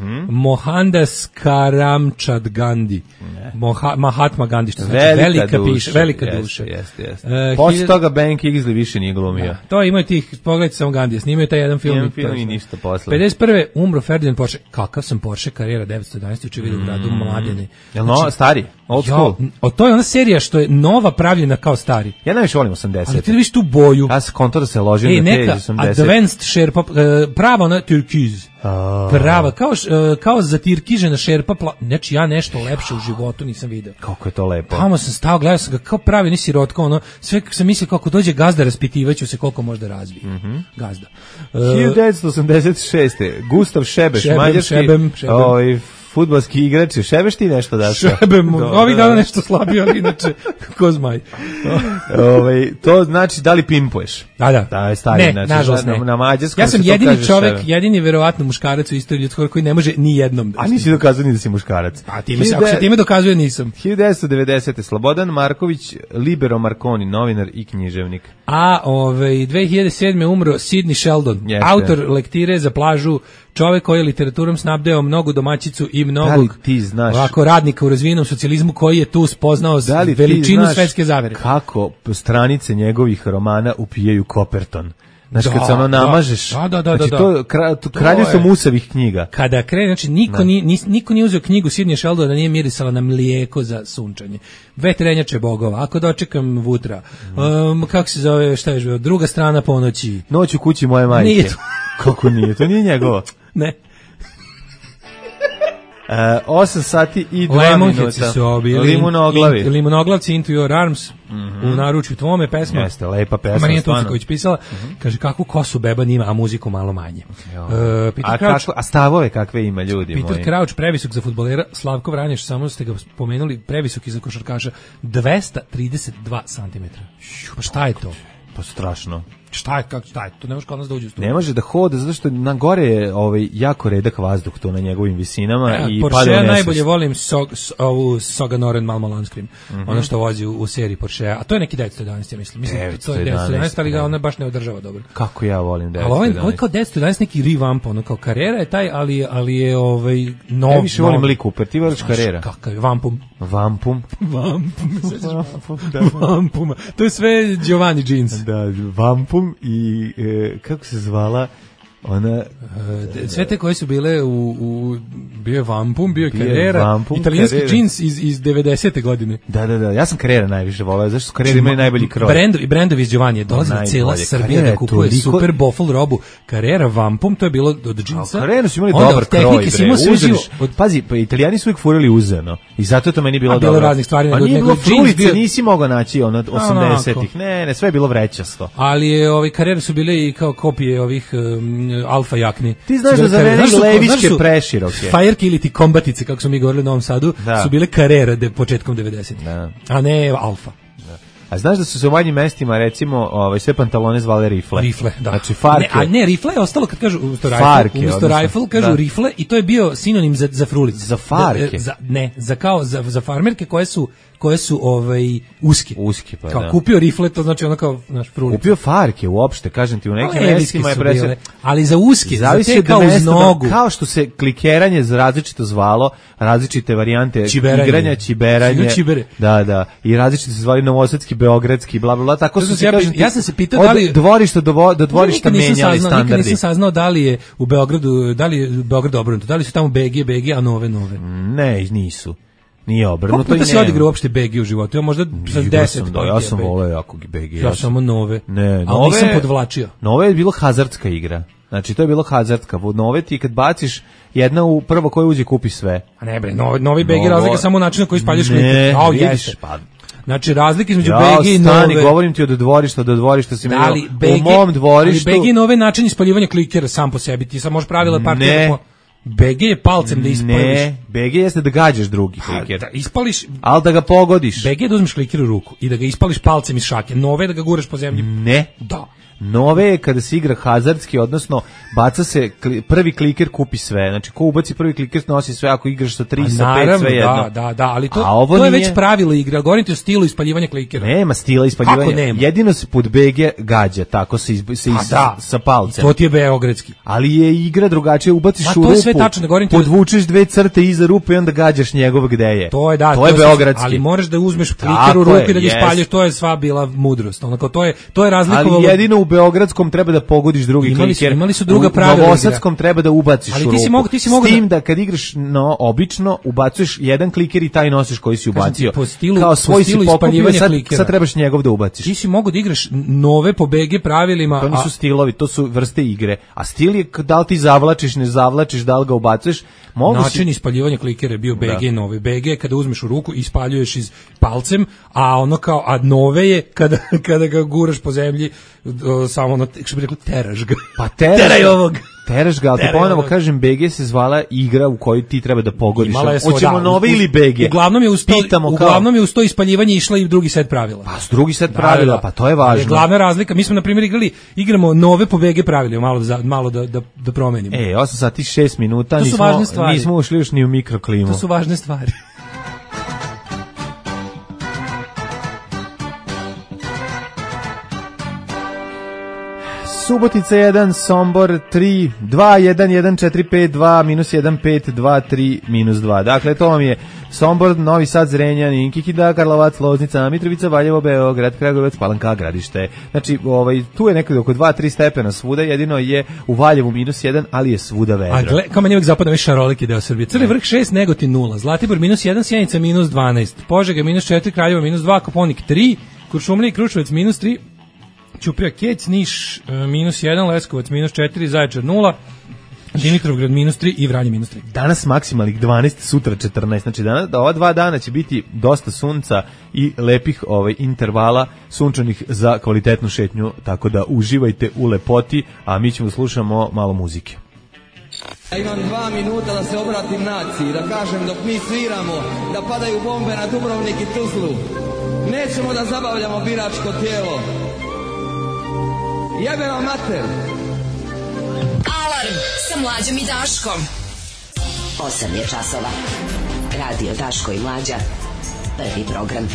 Mohandas Karamchand Gandhi. Moha, Mahatma Gandhi, što znači velika, velika duša. piše, velika Jeste, duša. Jeste, jeste. E, Posle hiljadu- toga Ben Kingsley više nije glumio. To imaju tih, pogledajte samo Gandija, snimaju taj jedan film. Jedan i to film je i sve. ništa posle. pedeset prve. umro Ferdinand Porsche. Kakav sam Porsche, karijera devetsto jedanaest. Uče vidio u gradu Mladene. Jel no, stari? Old school? Ja, o, to je ona serija što je nova pravljena kao stari. Ja najviše volim Ali osamdeset. ti da vidiš tu boju. Ja sam konto da se ložim Ej, na te neka osamdeset. advanced šerpa, e, prava ona turkiz. Prava, kao, š- e, kao za tirkižena šerpa, pla, znači ja nešto lepše u životu nisam video. Kako je to lepo. Tamo sam stao, gledao sam ga kao pravi nisi rotko, ono, sve sam mislio kako dođe gazda raspitivaću se koliko može da razvije. Gazda. E, hiljadu devetsto osamdeset šeste. Gustav Šebeš, Šebem, mađarski Šebem, Šebem. ovaj, fudbalski igrač. Šebeš ti nešto da se? Šebem, Dobro, ovih dana da. nešto slabio, ali inače, ko zmaj. Ovaj, to znači da li pimpuješ? Da, da. Da, je stari, ne, znači, nažalost na- ne. na mađarskom ja sam se to jedini kaže čovek, šebem. jedini verovatno muškarac u istoriji ljudskog koji ne može ni jednom da. A nisi dokazao ni da si muškarac. A time se, ako se time dokazuje nisam. hiljadu devetsto devedesete. Slobodan Marković, Libero Marconi, novinar i književnik. A ovaj dve hiljade sedme umro Sidney Sheldon, Jeste. autor lektire za plažu čovek koji je literaturom snabdeo mnogu domaćicu i Da mnogo li ti znaš ovako radnika u razvijenom socijalizmu koji je tu spoznao da li ti veličinu znaš svetske zavere. kako stranice njegovih romana upijaju Koperton? Znaš, Da, kad se ono da. namažeš, Da, da, da, znači da, to, da. kra, to To kraljevstvo je- Musavih knjiga. Kada krene, znači niko, ni, nis- niko nije uzeo knjigu Sidney Sheldona da nije mirisala na mlijeko za sunčanje. Vetrenjače bogova, ako dočekam Vutra, um, kako se zove, šta je bilo, druga strana ponoći. Noć u kući moje majke. Nije to. Kako nije? To nije njegovo. Ne. E, osam sati i dva Lemonheads minuta. su obili. Limunoglavi. In- Limunoglavci Into Your Arms u naručju tvome pesma. Jeste, lepa pesma, Marija stvarno. Tucaković pisala, kaže kakvu kosu beba nima, a muziku malo manje. E, Peter A, Crouch, kako, a stavove kakve ima, ljudi Peter moji? Crouch previsok za fudbalera, Slavko Vranješ, samo ste ga spomenuli, previsok i za košarkaša, dvesta trideset dva centimetra. Pa šta je to? Pa strašno. Šta je, kako, šta je? To ne može kod nas da uđe u studiju. Ne može da hoda, zato što na gore je ovaj, jako redak vazduh tu na njegovim visinama E, i Porsche pada u nesvest. najbolje volim so, s, ovu Soganoren Malmolonskrim, Mhm. ono što vozi u, u seriji Porsche, a to je neki devetsto jedanaest, ja mislim. Mislim, to je devetsto jedanaest, devetsto jedanaest, ali ga da. ona baš ne održava dobro. Kako ja volim da je. Ali ovaj, ovaj kao devetsto jedanaest neki revamp, ono kao Carrera je taj, ali, ali je ovaj nov. Ja više volim nov- Lee Cooper, ti voliš Carrera. Kakav je, Vampum. Vampum. Vampum, se sećaš Vampum, da. Vampuma. To je sve Giovanni Jeans. Da, Vampum i e, kako se zvala ona E, sve te koje su bile u, u bio je Vampum, bio je Bio je Carrera, Vampum, italijanski Carrera. jeans iz, iz devedesete godine. Da, da, da, ja sam Carrera najviše voleo, zašto su Carrera imali najbolji kroj. Brendovi, brendovi iz Giovanni, dolazi Najbolje. cijela Srbija Carrera da je kupuje toliko- super bofl robu. Carrera Vampum, to je bilo od džinsa. A Carrera su imali Onda dobar od tehnike kroj, si bre. imao sve Uzeli živo. š- od, pazi, pa Italijani su uvijek furali uzeno. I zato je to meni bilo A bilo dobro. raznih stvari, Pa nego- nije nego bilo džins frulice, bio- nisi mogao naći ono od onako. osamdesetih. Ne, ne, sve je bilo vrećasto. Ali je ovi Carrera su bile i kao kopije ovih um, alfa jakni. Ti znaš Su bile da za Carrera. mene Znaš su- levičke znaš su preširoke. Firekill ili ti kombatice, kako smo mi govorili u Novom Sadu, Da. su bile Carrera de, početkom devedesetih. Da. A ne alfa. A znaš da su se u manjim mestima, recimo, ovaj, sve pantalone zvale rifle? Rifle, da. Znači, farke. Ne, a ne, rifle je ostalo kad kažu umesto rifle, Farke, umesto odnosno, rifle kažu da. rifle i to je bio sinonim za za frulice. Za farke. Da, za, ne, za kao za, za farmerke koje su koje su ovaj uske. Uske, pa kao da. kupio rifle, to znači ono kao naš frulice. Kupio farke uopšte, kažem ti, u nekim Levičke mestima je su presio. bile, ali za uske, za Zavisi te od kao uz mesta, da- nogu. kao što se klikeranje za različito zvalo, različite varijante Čiberanje. igranja, čiberanje. Čibere. Da, da. I različito se zvali novosadski, beogradski, bla bla bla. Tako To su sam se se ja kažem pi- ti, ja sam se pitao od da li- dvorišta do, vo- do dvorišta Nikad nisam menjali saznao, nikad standardi. nisam saznao da li je u Beogradu, da li je u Beogradu obrnuto, da li su tamo B G, B G, a nove, nove. Ne, nisu. Nije obrnuto. Koliko puta i si nema. odigrao uopšte B G u životu? Ja možda sa Igrao deset sam, da, partija ja sam B G. voleo jako B G. Ja samo nove. Ne, Ali nove... nisam podvlačio. Nove je bilo hazardska igra. Znači, to je bilo hazardska. Nove ti kad baciš jedna u prvo koji uđe kupi sve. A ne bre, novi, novi B G Novo- razlika samo u načinu na koji spaljaš Ne, kliker. A, vidiš, jeste. pa... Znači, razlike između Ja, B G i stani, nove. govorim ti od dvorišta do dvorišta si Da, menjao. ali B G, U mom dvorištu... ali B G i nove način ispaljivanja klikera sam po sebi. Ti sam možeš pravila partija. Ne. da po- B G je palcem da ispališ. Ne, B G jeste da gađaš drugi A, kliker. da ispališ Ali da ga pogodiš. B G je da uzmeš kliker u ruku i da ga ispališ palcem iz šake. Nove je da ga guraš po zemlji. Ne. Da. Nove je kada se igra hazardski, odnosno baca se kli, prvi kliker kupi sve. Znači ko ubaci prvi kliker nosi sve, ako igraš sa tri, A sa pet, naravno, sve jedno. da, da, da, ali to, A ovo to je nije- već pravilo igre. Govorim ti o stilu ispaljivanja klikera. Nema stila ispaljivanja. Kako nema? Jedino se pod B G gađa, tako se, izb, se A iz, da. sa palcem. To ti je beogradski. Ali je igra drugačije, ubaciš Ma, u to rupu, je sve tačno, ne govorim ti- podvučeš dve crte iza rupe i onda gađaš njegov gde je. To je da, to je se- beogradski. ali možeš da uzmeš kliker Tako u ruku je, i da ga jest. ispaljaš, to je sva bila mudrost. Onako to je to je razlikovalo. Ali jedino u beogradskom treba da pogodiš drugi Imali su- kliker. imali su druga u pravila novosadskom treba da ubaciš Ali u ti si rupu. mogu- ti si S mogu tim da kad igraš no, obično, ubacuješ jedan kliker i taj nosiš koji si Kažem ti, ubacio. po stilu- Kao po svoj stilu si pokupio, ispaljivanja sad, klikera. sad trebaš njegov da ubaciš. Ti si mogu da igraš nove po B G pravilima, To nisu a stilovi, to su vrste igre. A stil je k- da li ti zavlačiš, ne zavlačiš, da li ga ubacuješ. Mogu način si... ispaljivanja klikera je bio B G Da. nove. B G je kada uzmeš u ruku i ispaljuješ iz palcem, a ono kao a nove je kada kada ga guraš po zemlji o, samo ono što bi rekli teraš ga. Pa teraš, Teraj ovog. Teraš ga, ali ti Teraj ponovo ovog. kažem, B G se zvala igra u kojoj ti treba da pogodiš. Imala je svoj- Hoćemo da, nove u- ili B G? Uglavnom je uz to, Pitamo kao- uglavnom je uz to ispaljivanje išla i drugi set pravila. Pa s drugi set Da, pravila, da. pa to je Ali važno. glavna razlika, mi smo na primjer igrali, igramo nove po B G pravilima, malo da malo da da da promenimo. E, osam sati šest minuta, To su nismo, važne stvari. nismo ušli još ni u mikroklimu. To su važne stvari. Subotica jedan, Sombor tri, dva, jedan, jedan, četiri, pet, dva, minus jedan, pet, dva, tri, minus dva. Dakle, to vam je Sombor, Novi Sad, Zrenjanin, Kikida, Karlovac, Loznica, Mitrovica, Valjevo, Beograd, Kragujevac, Palanka, Gradište. Znači, ovaj, tu je nekako oko dva tri stepena svuda, jedino je u Valjevu minus jedan, ali je svuda vedro. A gle, kao meni uvijek zapadno je šaroliki deo Srbije. Crni vrh šest, Negotin nula, Zlatibor minus jedan, Sjenica minus dvanaest, Požega minus četiri, Kraljevo minus dva, Koponik tri, Kuršumlija i Kruševac minus tri, Ćuprija Kec, Niš minus jedan, Leskovac minus četiri, Zaječar nula, Dimitrovgrad minus tri i Vranje minus tri. Danas maksimalnih dvanaest, sutra četrnaest. Znači danas, da ova dva dana će biti dosta sunca i lepih ovaj, intervala sunčanih za kvalitetnu šetnju, tako da uživajte u lepoti, a mi ćemo slušamo malo muzike. Ja imam dva minuta da se obratim naciji, da kažem dok mi sviramo, da padaju bombe na Dubrovnik i Tuzlu. Nećemo da zabavljamo biračko tijelo. Jebe vam mater! Alarm sa Mlađom i Daškom. osam je časova. Radio Daško i Mlađa. Prvi program.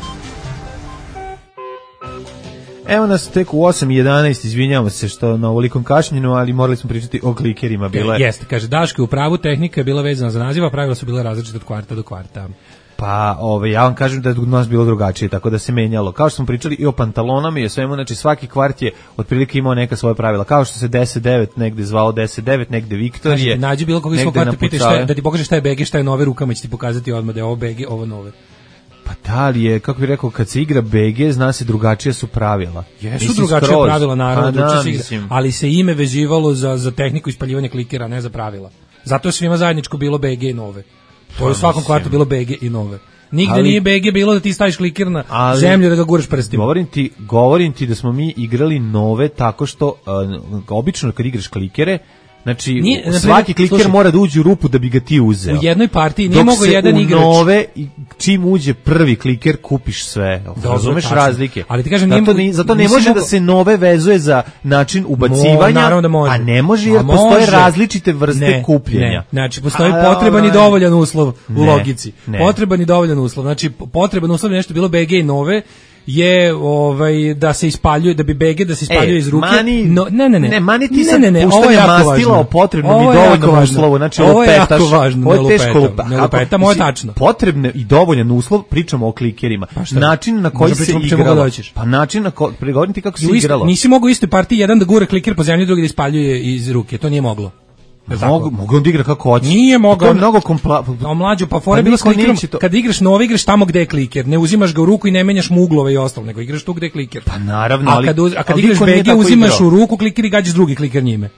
Evo nas tek u osam i jedanaest, izvinjavamo se što na ovolikom kašnjenju, ali morali smo pričati o klikerima. Bilo je... Jeste, kaže, Daško je u pravu, tehnika je bila vezana za naziva, pravila su bile različite od kvarta do kvarta. Pa, ovaj, ja vam kažem da je u nas bilo drugačije, tako da se menjalo. Kao što smo pričali i o pantalonama i o svemu, znači svaki kvart je otprilike imao neka svoja pravila. Kao što se deset devet negde zvao deset devet, negde Viktorije. Kaže, nađi bilo koga iz svog kvarta, pitaj šta je, da ti pokaže šta je bege, šta je nove, rukama će ti pokazati odmah da je ovo bege, ovo nove. Pa da li je, kako bih rekao, kad se igra bege, zna se drugačija su pravila. Jesu drugačija pravila, naravno, pa, da, se igra, ali se ime vezivalo za, za tehniku ispaljivanja klikera, ne za pravila. Zato je svima zajedničko bilo bege i nove. To je u svakom kvartu bilo bege i nove. Nigde ali, nije bege bilo da ti staviš kliker na ali, zemlju da ga guraš prstima. Govorim ti, govorim ti da smo mi igrali nove tako što uh, obično kad igraš klikere, znači nije, svaki kliker slušaj, mora da uđe u rupu da bi ga ti uzeo. U jednoj partiji nije mogao jedan igrač. Dok se u nove, čim uđe prvi kliker, kupiš sve. Dobro, razumeš tačno. Razlike. Ali ti kažem, zato, nije, zato ne može mogo... da se nove vezuje za način ubacivanja, Mo, da može. A ne može jer a postoje može. Različite vrste ne, kupljenja. Ne. Znači, postoji a, potreban i dovoljan uslov u ne, logici. Ne. Potreban i dovoljan uslov. Znači, potreban uslov je nešto bilo bege i nove, je ovaj da se ispaljuje, da bi bege da se ispaljuje e, iz ruke. Mani, no, ne, ne, ne. Ne, mani ti ne, ne, ne, ovo je mastila o potrebnom i dovoljnom uslovu. Znači, ovo je jako petaš, važno. Ovo je teško lupa. Ne lupetam, ovo je tačno. Potrebno i dovoljan uslov, pričamo o klikerima. Pa način na koji se igralo. Pa način na koji, pregovorim ti kako se igralo. Nisi mogao u istoj partiji jedan da gura kliker po zemlji, drugi da ispaljuje iz ruke. To nije moglo. Mogu, mogu da igra kako hoće. Nije mogao. To je mnogo kompla... A mlađo, pa fora je bilo s klikerom, to... kad igraš novi, igraš tamo gde je kliker. Ne uzimaš ga u ruku i ne menjaš mu uglove i ostalo, nego igraš tu gde je kliker. Pa naravno, ali... A kad, uz, a kad igraš bege, uzimaš igrao. U ruku kliker i gađaš drugi kliker njime.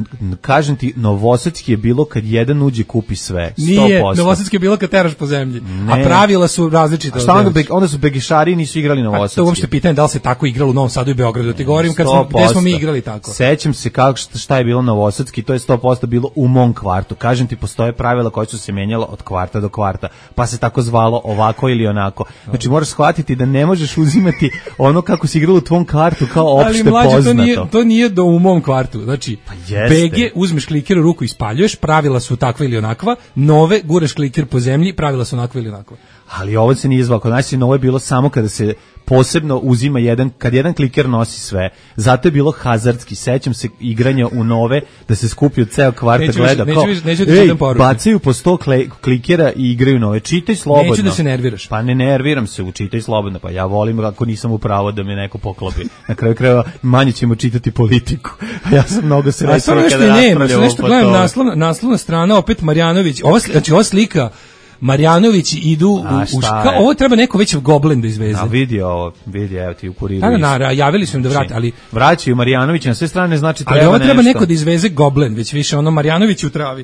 Kažem ti, novosadski je bilo kad jedan uđe kupi sve. sto posto. Nije, novosadski je bilo kad teraš po zemlji. Ne. A pravila su različita. A šta onda, be, onda su begišari nisu igrali novosadski. To je uopšte pitanje da li se tako igralo u Novom Sadu i Beogradu. Ti govorim kad smo, gde smo mi igrali tako. Sećam se kako šta je bilo novosadski, to je sto posto bilo u mom kvartu. Kažem ti, postoje pravila koja su se menjala od kvarta do kvarta, pa se tako zvalo ovako ili onako. Znači moraš shvatiti da ne možeš uzimati ono kako se igralo u tvom kvartu kao opšte poznato. Ali mlađe, to nije, to nije do u mom kvartu. Znači, pa bege, uzmeš kliker u ruku i spaljuješ, pravila su takva ili onakva, nove, guraš kliker po zemlji, pravila su onakva ili onakva. Ali ovo se nije zvalo, kod nas je novo je bilo samo kada se posebno uzima jedan, kad jedan kliker nosi sve. Zato je bilo hazardski. Sećam se igranja u nove, da se skupio ceo kvart gleda. Neću, kao, neću, neću ej, bacaju po sto kle, klikera i igraju nove. Čitaj slobodno. Neću da se nerviraš. Pa ne nerviram se, učitaj slobodno. Pa ja volim ako nisam u pravo da me neko poklopi. Na kraju krajeva manje ćemo čitati politiku. Ja sam mnogo se rekao kada raspravljamo. Nešto gledam, naslov, naslovna strana, opet Marjanović. Ova, znači, ova slika Marjanović idu u, u ška, ovo treba neko već Goblen da izveze. A vidi ovo, vidi, evo ti u kuriru. Da, na, na, javili su im da vrate, ali vraćaju Marjanovića na sve strane, znači treba nešto. Ali ovo treba nešto. neko da izveze Goblen, već više ono Marjanović u travi.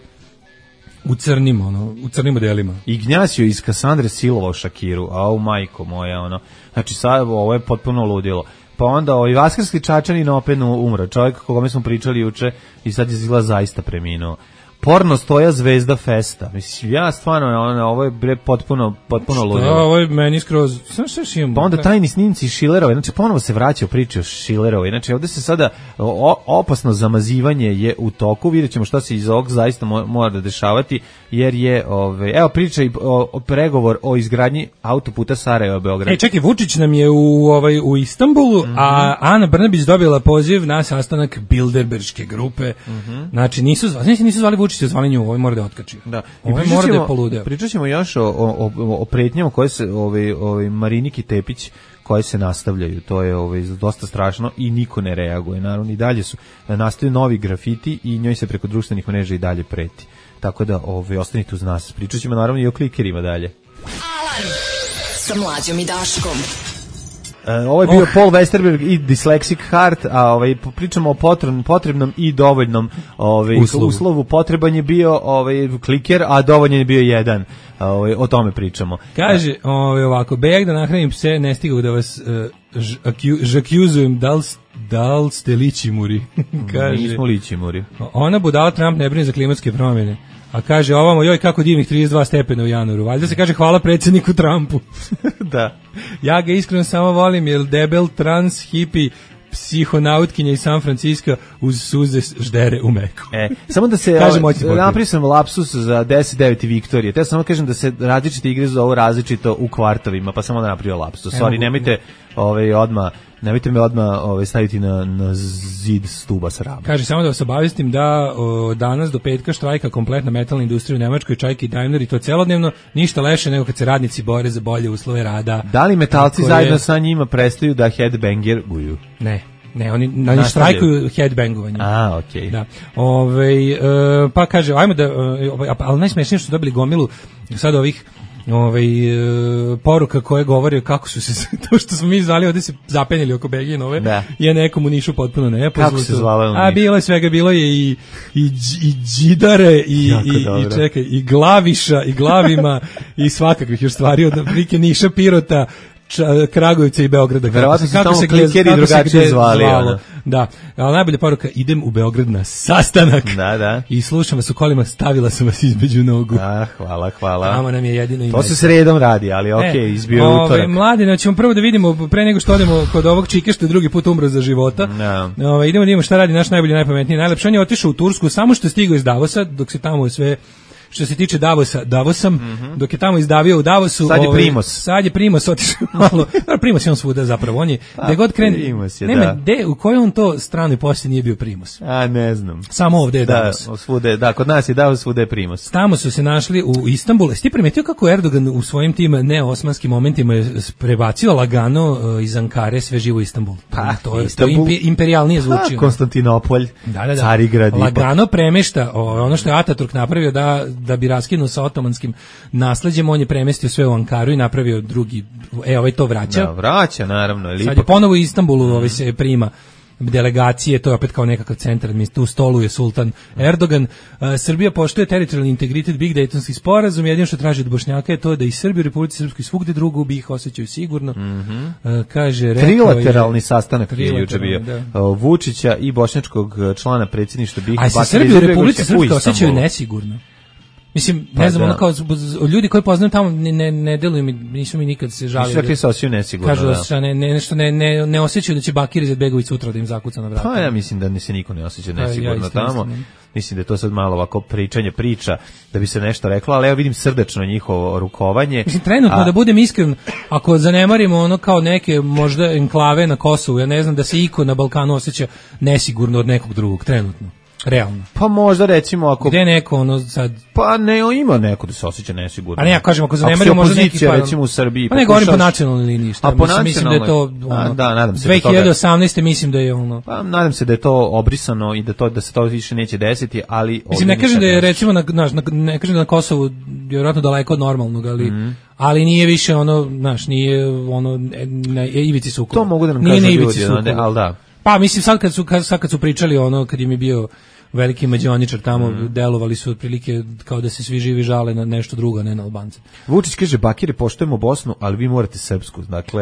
U crnim, ono, u crnim modelima. Ignjasio iz Kasandre silovao Šakiru, a u majko moja, ono. Znači sad ovo je potpuno ludilo. Pa onda ovaj Vaskrski Čačanin opet umro. Čovjek koga mi smo pričali juče i sad je izgleda zaista preminuo. porno stoja zvezda festa. Mislim, ja stvarno, ono, ovo je bre potpuno, potpuno ludilo. Da, ovo je meni skroz, sam što još imam. Pa onda tajni snimci Šilerove, znači ponovo se vraća u priče o Šilerovoj, znači ovde se sada o, opasno zamazivanje je u toku, vidjet ćemo šta se iz ovog zaista mora da dešavati, jer je, ove, evo priča i o, o pregovor o izgradnji autoputa Sarajevo-Beograd. E, čekaj, Vučić nam je u, ovaj, u Istanbulu, mm-hmm. a Ana Brnabić dobila poziv na sastanak Bilderberške grupe, mm-hmm. znači nisu zvali, znači nisu zvali Vučića, zvali nju, ovaj mora da otkači. Da. Ovaj mora da je poludeo. Pričat ćemo još o, o, o pretnjama koje se, ovaj, ovaj Mariniki Tepić, koje se nastavljaju, to je ovaj dosta strašno i niko ne reaguje. Naravno i dalje su nastaju novi grafiti i njoj se preko društvenih mreža i dalje preti. Tako da ovaj ostanite uz nas. Pričaćemo naravno i o klikerima dalje. Alarm sa Mlađom i Daškom. Uh, ovo je bio oh. Paul Westerberg i Dyslexic Heart, a ovaj pričamo o potrebnom, potrebnom i dovoljnom ovaj uslovu. uslovu. Potreban je bio ovaj kliker, a dovoljan je bio jedan. Ovaj o tome pričamo. Kaže, ovaj ovako, bejak da nahranim pse, ne stigao da vas uh, žakuzujem, da li da li ste ličimuri? Kaže. Nismo ličimuri. Ona budala, Trump ne brine za klimatske promjene. A kaže ovamo, joj kako divnih trideset dva stepena u januaru. Valjda se kaže hvala predsjedniku Trumpu. Da. Ja ga iskreno samo volim jer debel trans hippie psihonautkinja iz San Francisco uz suze ždere u meku. E, samo da se napravio sam lapsus za deset devet i Viktorije. Te samo kažem da se različite igre zovu različito u kvartovima, pa samo da napravio lapsus. Sorry, nemojte ovaj odma nemojte me odmah ovaj, staviti na, na zid stuba srama. Kaže, samo da vas obavestim da o, danas do petka štrajka kompletna metalna industrija u Nemačkoj, čajki i Daimler i to celodnevno, ništa leše nego kad se radnici bore za bolje uslove rada. Da li metalci zajedno je... sa njima prestaju da headbangeruju? Ne. Ne, oni, oni štrajkuju headbangovanje. A, okej. Okay. Da. Ove, e, pa kaže, ajmo da, e, ali najsmešnije što su dobili gomilu sad ovih ovaj e, poruka koje govore kako su se to što smo mi zvali ovde se zapenjali oko Begije nove da. Je nekom u Nišu potpuno ne kako se zvalo a bilo je svega bilo je i i i đidare i i, i čekaj i glaviša i glavima i svakakvih još stvari od prilike Niša, Pirota, Kragujevca i Beograda. Verovatno se kako se klikeri drugačije zvali. Ono. Da, ali najbolja poruka, idem u Beograd na sastanak. Da, da. I slušam vas u kolima, stavila sam vas između nogu. A, hvala, hvala. Tamo nam je jedino ime. To se sredom radi, ali okej, okay, izbio je utorak. Mladine, ćemo prvo da vidimo, pre nego što odemo kod ovog čike što je drugi put umro za života. No. Ove, idemo da vidimo šta radi naš najbolji, najpametniji, najlepši. On je otišao u Tursku, samo što je stigao iz Davosa, dok se tamo sve... Što se tiče Davosa, Davosam, mm-hmm. dok je tamo izdavio u Davosu... Sad je ovaj, Primos. Sad je Primos otišao malo... Primos je on svuda zapravo, on je... A, gde god krene... Primos je, nema, da. De, u kojoj on to stranoj poslije nije bio Primos? A, ne znam. Samo ovde je da, Davos. Svude, da, kod nas je Davos, svude je Primos. Tamo su se našli u Istanbulu. Jesi ti primetio kako Erdogan u svojim tim neosmanskim momentima je prebacio lagano uh, iz Ankare sve živo u Istanbul? Pa, to je Istanbul, to imperijalnije zvuči. Pa, Konstantinopolj, da, da, da. Carigrad. Lagano premešta o, ono što je Ataturk napravio da, da bi raskinuo sa otomanskim nasleđem, on je premestio sve u Ankaru i napravio drugi, e, ovaj to vraća. Da, vraća, naravno. Lipo. Sad je ponovo u Istanbulu, ovaj se prima delegacije, to je opet kao nekakav centar, tu stolu je sultan Erdogan. Uh, Srbija poštuje teritorijalni integritet, Big Daytonski sporazum, jedino što traži od Bošnjaka je to da i Srbi u Republici Srpskoj svugde drugo bi ih osjećaju sigurno. Mm-hmm. Uh, kaže, rekao trilateralni je, sastanak je juče bio. Da. Uh, Vučića i bošnjačkog člana predsjedništva Bih. A se Srbi u Republici Srpskoj osjećaju nesigurno? Mislim, ne znam, ono kao ljudi koji poznaju tamo ne, ne, ne deluju mi, nisu mi nikad se žalili. Nisu rekli se osjećaju nesigurno, kažu da. Ne, ne, nešto ne, ne, ne osjećaju da će Bakir Izetbegović sutra da im zakuca na vrata. Pa ja mislim da se niko ne osjeća nesigurno ja, tamo. Mislim, mislim da je to sad malo ovako pričanje priča da bi se nešto reklo, ali evo vidim srdačno njihovo rukovanje. Mislim, trenutno a... da budem iskren, ako zanemarimo ono kao neke možda enklave na Kosovu, ja ne znam da se iko na Balkanu osjeća nesigurno od nekog drugog, trenutno. Realno. Pa možda recimo ako... Gde neko ono sad... Pa ne, ima neko da se osjeća nesigurno. A ne, ja kažem, ako zanemarimo možda neki... Ako recimo u Srbiji... Pa ne, govorim po nacionalnoj liniji. Šta? A po mislim, mislim da je to... Ono, a, da, nadam se dve hiljade osamnaeste mislim da je ono... Pa nadam se da je to obrisano i da, to, da se to više neće desiti, ali... Mislim, ne kažem da je recimo na, na, ne kažem da na Kosovu je vjerojatno daleko od normalnog, ali... Mm. Ali nije više ono, znaš, nije ono... Na ivici sukoba. To mogu da nam kažu ljudi, ali da. Pa mislim, sad kad su, kad, sad kad su pričali ono, kad im je bio... veliki mađioničar tamo, mm. delovali su otprilike kao da se svi živi žale na nešto drugo, ne na Albance. Vučić kaže, Bakire, poštujemo Bosnu, ali vi morate srpsku. Dakle,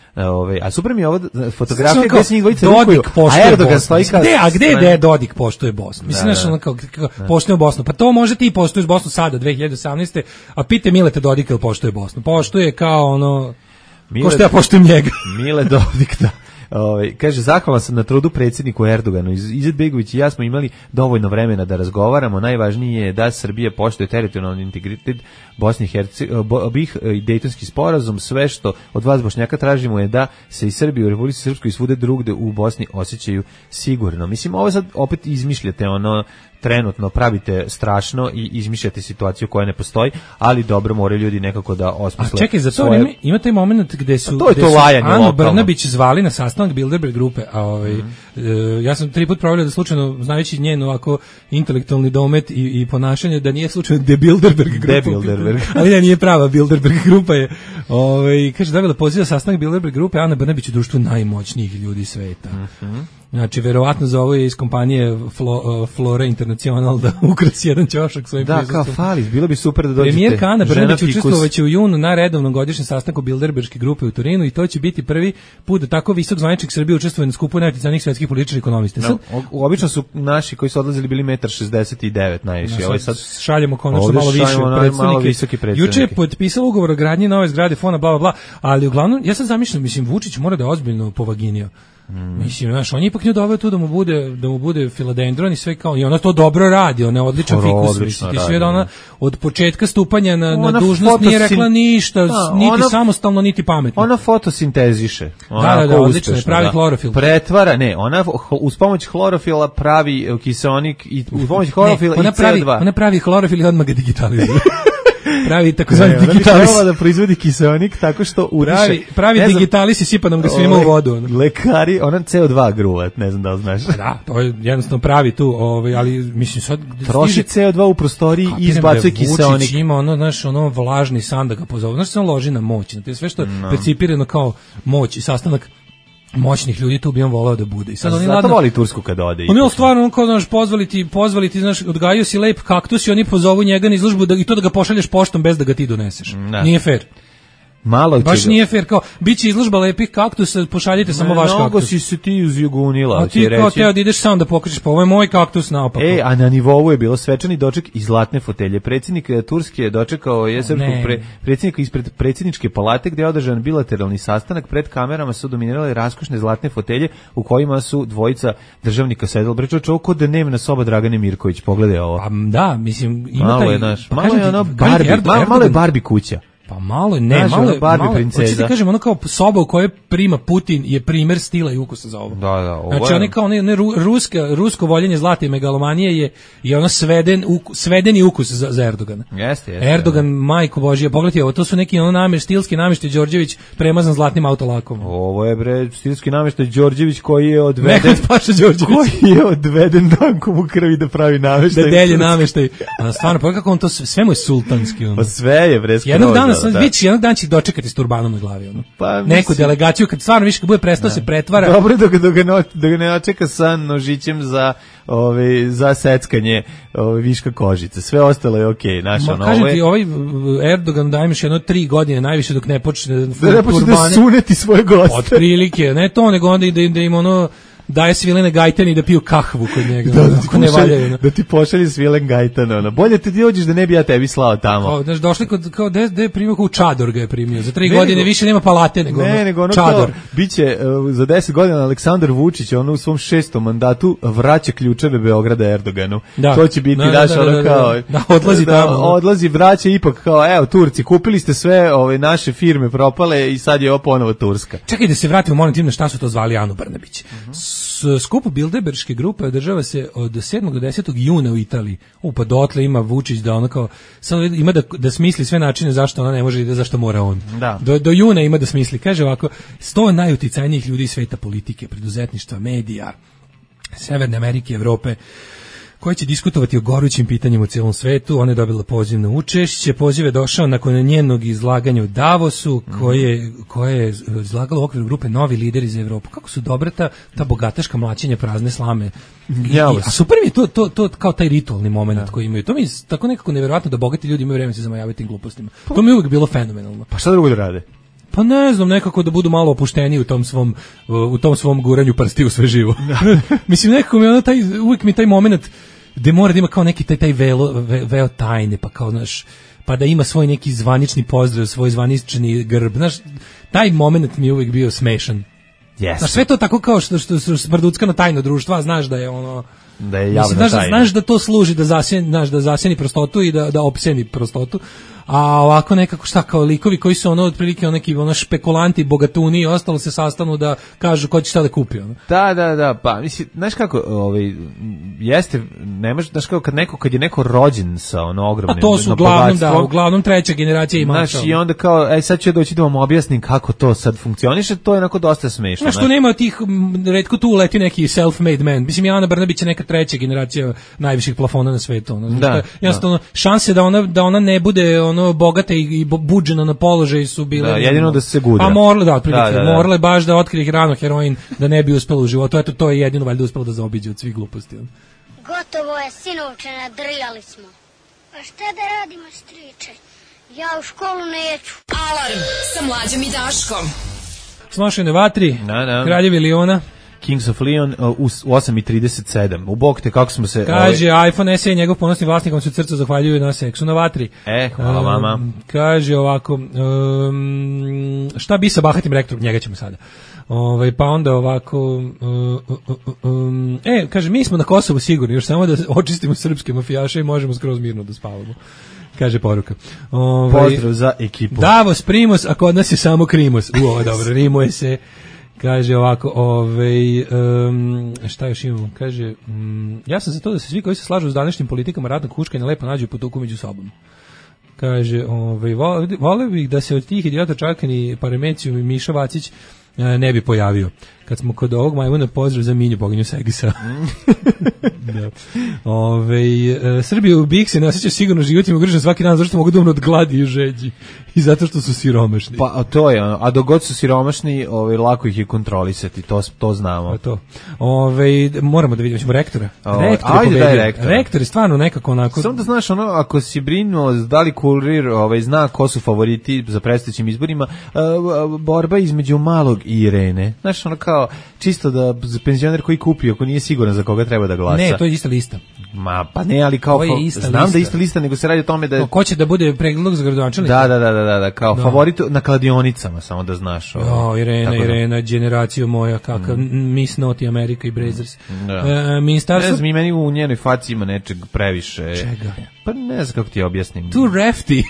Ove, a super mi je ovo fotografija gde se njih dvojica rukuju, Dodik poštuje a Erdogan stoji kao... Gde, a gde je Dodik poštuje Bosnu? Mislim, da, znaš, ono kao, kao poštuje Bosnu. Pa to može ti poštuješ Bosnu sada, dve hiljade osamnaeste. A pite Mileta Dodika ili poštuje Bosnu. Poštuje kao ono... Mile, ko što ja poštujem njega. Mile Dodik, da. Ove, kaže, zahvalan sam na trudu predsjedniku Erdoganu. Izetbegović i ja smo imali dovoljno vremena da razgovaramo. Najvažnije je da Srbija poštuje teritorijalni integritet Bosne i Hercegovine i Dejtonski sporazum. Sve što od vas Bošnjaka tražimo je da se i Srbi u Republici Srpskoj i svude drugde u Bosni osjećaju sigurno. Mislim, ovo sad opet izmišljate ono, trenutno pravite strašno i izmišljate situaciju koja ne postoji, ali dobro, moraju ljudi nekako da osmisle. A čekaj, za to svoje... vreme ima taj moment gde su, to je gde to su Anu Brnabić zvali na sastanak Bilderberg grupe, a ovaj, mm. e, ja sam tri put provjerio da slučajno, znajući njen ovako intelektualni domet i, i ponašanje, da nije slučajno de Bilderberg grupa. De Bilderberg. Ali ne, nije prava Bilderberg grupa je. Ovaj, kaže, dobila poziv za sastanak Bilderberg grupe, Ana Brnabić u društvu najmoćnijih ljudi sveta. Mm-hmm. Znači, verovatno za ovo je iz kompanije Flo, uh, Flora International da ukrasi jedan ćošak svojim da, prizvucom. Da, kao fali, bilo bi super da dođete. Premijerka Ana Brnabić učestvovaće u junu na redovnom godišnjem sastanku Bilderberške grupe u Torinu i to će biti prvi put da tako visok zvaničnik Srbije učestvuje na skupu najutjecajnijih svetskih političara i ekonomista. No, obično su naši koji su odlazili bili jedan šezdeset devet najviše. No, ovaj sad šaljemo konačno malo više predstavnike. Juče je potpisao ugovor o gradnji nove zgrade Fona, bla, bla, bla, ali uglavnom, ja sad zamišljam, mislim, Vučić mora da je ozbiljno povaginio. Mm. Mislim, znaš, on je ipak nju doveo tu da mu bude, da mu bude filodendron i sve kao, i ona to dobro radi, ona je odličan fikus, mislim, ti sve da ona od početka stupanja na, na dužnost fotosin... nije rekla ništa, da, niti ona, samostalno, niti pametno. Ona fotosinteziše. Ona da, da, da, odlično je, pravi da. Klorofil. Pretvara, ne, ona uz pomoć klorofila pravi kiseonik i uz pomoć klorofila ne, i C O dva. Ona pravi klorofil i odmah ga digitalizuje. Pravi takozvani digitalis. Ona bi da proizvodi kiseonik tako što uriše. Pravi, pravi digitalis i sipa nam ga svima u vodu. Ono. Lekari, ona C O dva gruvat, ne znam da li znaš. Da, to je jednostavno pravi tu, ovaj, ali mislim sad... Troši stiže, C O dva u prostoriji i izbacuje kiseonik. Vučić ima ono, znaš, ono vlažni san da ga pozove. Znaš, se on loži na moć. Na to je sve što je no. percipirano kao moć i sastanak moćnih ljudi, tu bi on volao da bude. I sad oni zato ladno, voli Tursku kad ode. On je stvarno, on kao, znaš, pozvali ti, pozvali ti, znaš, odgajio si lep kaktus i oni pozovu njega na izložbu da, i to da ga pošalješ poštom bez da ga ti doneseš. Ne. Nije fair. Malo baš nije fair, kao, bit će izložba lepih kaktusa, pošaljite samo vaš kaktus. Mnogo si se ti uzjugunila. A ti kao teo da ideš sam da pokričeš, pa ovo je moj kaktus naopako. E, a na nivou je bilo svečani doček iz zlatne fotelje. Predsjednik Turske je dočekao je srpskog pre, predsjednika ispred predsjedničke palate gdje je održan bilateralni sastanak. Pred kamerama su dominirale raskošne zlatne fotelje u kojima su dvojica državnika sedela. Breče, čovjek kod dnevna soba Dragane Mirković. Pogledaj ovo. Pa da, mislim, ima malo taj... Je naš, pa malo je ono Barbie, malo, malo je Barbie kuća. Pa malo, ne, Znaš, malo, Barbie malo, princeza. hoćete kažem, ono kao soba u kojoj prima Putin je primer stila i ukusa za ovo. Da, da, ovo znači, ono kao ne, ne, ruska, rusko voljenje zlata i megalomanije je, je ono sveden, uku, svedeni ukus za, za Erdogana. Jeste, jeste. Erdogan, majko Božija, pogledajte ovo, to su neki ono namještaj, stilski namještaj Đorđević premazan zlatnim autolakom. Ovo je bre stilski namještaj Đorđević koji je odveden. Nekad Paša Đorđević. Koji je odveden dankom u krvi da pravi namještaj. Da delje namještaj. A stvarno, pa kako on to, sve mu je sultanski. Ono. Pa sve je bre skroz. Jednog dana sam, biće, jednog dana će dočekati s turbanom na glavi, ono. Pa, neku delegaciju, kad stvarno više kad bude prestao se pretvara. Dobro da ga, da ga, no, da ga ne očeka sa nožićem za, ove, za seckanje ove, viška kožice. Sve ostalo je okej. Okay. Naša, Ma, kažem ti, ovaj Erdogan daje još jedno tri godine, najviše dok ne počne da ne počne da suneti svoje goste. Od prilike, ne to, nego onda da, da im ono daje svilene gajtani da piju kahvu kod njega. Da, da, ti, pošalj, ne valjaju, no. da ti pošalji svilen gajtan. Ono. Bolje te ti dođeš da ne bi ja tebi slao tamo. Kao, znaš, došli kod, kao de, de je primio, kao Čador ga je primio. Za tri ne, godine nego, više nema palate nego, ne, ono, nego ono Čador. Kao, biće uh, za deset godina Aleksandar Vučić, ono u svom šestom mandatu vraća ključeve Beograda Erdoganu. Da. To će biti, da, daš, da, ono da, kao... Da, da, odlazi da, tamo. Odlazi, vraća ipak kao, evo, Turci, kupili ste sve ove naše firme propale i sad je ovo ponovo Turska. Čekaj da se vratimo, molim tim na šta su to zvali Anu Brnabić. Uh-huh. Skup Bilderberške grupe održava se od sedmog do desetog juna u Italiji. U pa dotle ima Vučić da ona kao sad ima da da smisli sve načine zašto ona ne može da zašto mora on. Da. Do, do juna ima da smisli. Kaže ovako, sto najuticajnijih ljudi sveta politike, preduzetništva, medija, Severne Amerike, Evrope, koji će diskutovati o gorućim pitanjima u cijelom svetu. Ona je dobila poziv na učešće. Poziv je došao nakon njenog izlaganja u Davosu, koje, koje je izlagalo u okviru grupe Novi lideri za Evropu. Kako su dobra ta, ta bogataška mlaćenja prazne slame. I, i, a super mi je to, to, to kao taj ritualni moment da. Koji imaju. To mi je tako nekako nevjerojatno da bogati ljudi imaju vreme se zamajavati tim glupostima. Pa, to mi je uvijek bilo fenomenalno. Pa šta drugo da rade? Pa ne znam, nekako da budu malo opušteni u tom svom u tom svom guranju prsti u sve živo. Mislim, nekako mi ono taj, uvijek mi taj moment gde mora da ima kao neki taj, taj velo, ve, veo tajne, pa kao, znaš, pa da ima svoj neki zvanični pozdrav, svoj zvanični grb, znaš, taj moment mi je uvijek bio smešan. Yes. Znaš, sve to tako kao što, što, što smrduckano tajno društva, znaš da je ono... Da je javna znaš, tajna. Znaš da to služi da zasjeni, znaš, da zasjeni prostotu i da, da opseni prostotu, a ovako nekako šta kao likovi koji su ono otprilike neki ono špekulanti, bogatuni i ostalo se sastanu da kažu ko će šta da kupi. Ono. Da, da, da, pa mislim, znaš kako, ovaj, jeste, ne može, znaš kako kad neko, kad je neko rođen sa ono ogromnim a to su uglavnom, da, uglavnom treća generacija ima. Znaš, i onda kao, ej, sad ću doći da vam objasnim kako to sad funkcioniše, to je onako dosta smešno. Znaš, što nema tih, retko tu leti neki self-made man. Mislim, Ana Brnabić je neka treća generacija najviših plafona na svetu. Ono. Znači, da, jednostavno, da. Šanse da ona, da ona ne bude ono bogata i, i buđena na položaju su bile... Da, jedino da se gudra. A morale, da, otprilike, da, da, da. morale baš da otkrije rano heroin, da ne bi uspela u životu. Eto, to je jedino valjda uspela da zaobiđe od svih gluposti. On. Gotovo je, sinovče, nadrijali smo. A šta da radimo, striče? Ja u školu neću. Alarm sa Mlađom i Daškom. Snošene vatri, da, da. Kraljevi Liona. Kings of Leon uh, u, u osam i trideset sedam. U bok te kako smo se... Kaže, ovaj... iPhone S E i njegov ponosni vlasnik vam se srcu zahvaljuju na seksu na vatri. E, hvala vama. Um, kaže ovako, um, šta bi sa bahatim rektorom, njega ćemo sada. Ovaj, pa onda ovako... Um, um, um, e, kaže, mi smo na Kosovu sigurni, još samo da očistimo srpske mafijaše i možemo skroz mirno da spavamo. Kaže poruka. Ovaj, pozdrav za ekipu. Davos Primos, a kod nas je samo Krimos. U, ovo dobro, rimuje se. Kaže ovako, ovaj, um, šta još imamo? Kaže, um, ja sam za to da se svi koji se slažu s današnjim politikama ratnog huškanja lepo nađu po tuku među sobom. Kaže, ovaj, voleo bih da se od tih idiota Čakani, Paremecijum i Miša Vacić ne bi pojavio. Kad smo kod ovog majmuna, pozdrav za Minju Boginju Segisa. Da. Ove, e, Srbiju u Bih se ne osjeća sigurno životima ugrožen svaki dan, zašto mogu da umru od gladi i žeđi. I zato što su siromašni. Pa to je, a dok god su siromašni, ove, lako ih je kontrolisati, to, to znamo. Pa to. Ove, moramo da vidimo, ćemo rektora. Ove, rektor ajde je daj rektor. Rektor je stvarno nekako onako... Samo da znaš, ono, ako si brinuo da li Kurir ovaj, zna ko su favoriti za predstojećim izborima, uh, borba između Malog i Irene. Znaš, ono kao, čisto da penzioner koji kupi, ako nije siguran za koga treba da glasa. Ne, to je ista lista. Ma, pa ne, ali kao, fa- znam lista. Da je ista lista, nego se radi o tome da je... Ko će da bude predlog za gradonačelnika? Da, da, da, da, da, kao no. favorit na kladionicama, samo da znaš. O, Irena, Irena, generacija moja, kakav, mm. Miss Naughty America i Brazers. Da. E, ministarstvo... Ne znam, i meni u njenoj faci ima nečeg previše. Čega? Pa ne znam kako ti objasnim. Too rafty.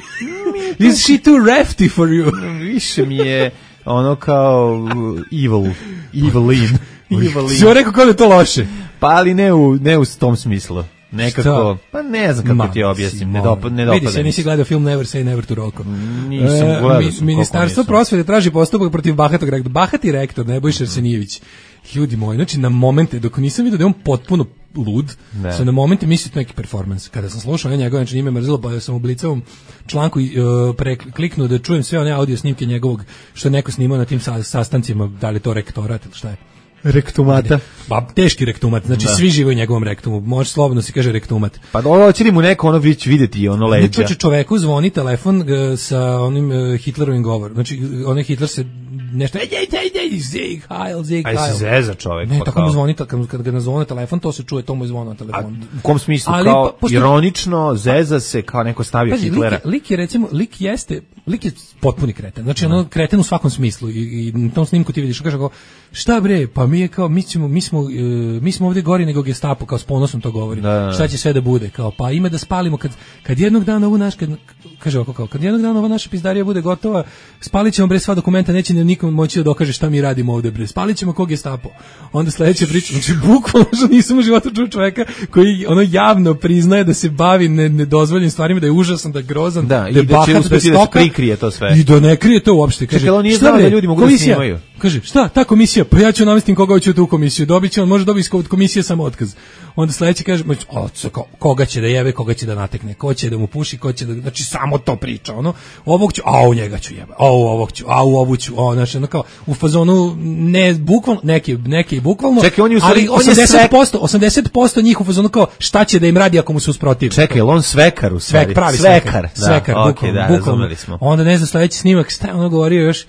Is she too rafty for you? Više mi je ono kao evil, evilin. Evilin. Si joj rekao kao da je to loše? Pa ali ne u, ne u tom smislu. Nekako, šta? Pa ne znam kako Ma, ti objasnim, ne dopada, ne dopada. Vidi se, nisi gledao film Never Say Never to Rocco. Nisam gledao. E, Ministarstvo prosvete traži postupak protiv bahatog rektora. Bahati rektor, Nebojša Arsenijević. Ljudi moji, znači na momente, dok nisam vidio da je on potpuno lud, ne. Sam na momente mislio neki performans. Kada sam slušao njegove, znači njime mrzilo, pa sam u Blicovom članku uh, prekliknuo da čujem sve one audio snimke njegovog, što je neko snimao na tim sa, sastancima, da li to rektorat ili šta je. Rektumata. Pa teški rektumat, znači da. Svi žive u njegovom rektumu. Može slobodno se kaže rektumat. Pa ovo će li mu neko ono već videti ono leđa. Znači čoveku zvoni telefon uh, sa onim uh, Hitlerovim govorom. Znači onaj Hitler se nešto ej ej ej Zig Heil Zig Heil. Aj se zeza čovek. Ne, pa tako mu zvoni kad, kad ga nazvone telefon, to se čuje, to mu je zvona na telefon. A u kom smislu? Ali, kao pa, pošto... ironično zeza se kao neko stavio Pazi, Hitlera. Lik je, lik je recimo, lik jeste, lik je potpuni kreten. Znači ono kreten u svakom smislu i, i na tom snimku ti vidiš kaže kao šta bre, pa mi je kao mi ćemo mi smo uh, mi smo ovdje gori nego Gestapo, kao s ponosom to govori. Da, da. Šta će sve da bude, kao pa ima da spalimo kad kad jednog dana ovu naš kad kaže ovako kao kad jednog dana ova naša pizdarija bude gotova, spalićemo bre sva dokumenta, neće ni nikom moći da dokaže šta mi radimo ovdje bre. Spalićemo kog Gestapo. Onda sledeća priča, znači bukvalno nisam u životu čuo čoveka koji ono javno priznaje da se bavi ne, nedozvoljenim stvarima, da je užasan, da je grozan, da, da je bahat, da se prikrije to sve. I da ne krije to uopšte. Kaže, čekaj, on nije znao da ljudi mogu komisija, da snimaju. Kaže, šta, ta komisija, pa ja ću navesti koga hoće u tu komisiju, dobit će on, može dobiti od komisije samo otkaz. Onda sledeći kaže, o, koga će da jebe, koga će da natekne, ko će da mu puši, ko će da, znači samo to priča, ono, ovog ću, a u njega ću jebe, a u ovog ću, a u ovu ću, o, znači, ono kao, u fazonu, ne bukvalno, neki, neki bukvalno, čekaj, on je u stvari, ali osamdeset posto, osamdeset posto njih u fazonu kao, šta će da im radi ako mu se usprotivi. Čekaj, on svekar u stvari. Svek, pravi svekar. svekar, svekar, da, bukvalno, okay, da, bukvalno. Smo. Onda ne znam, sledeći snimak, šta je ono govorio još,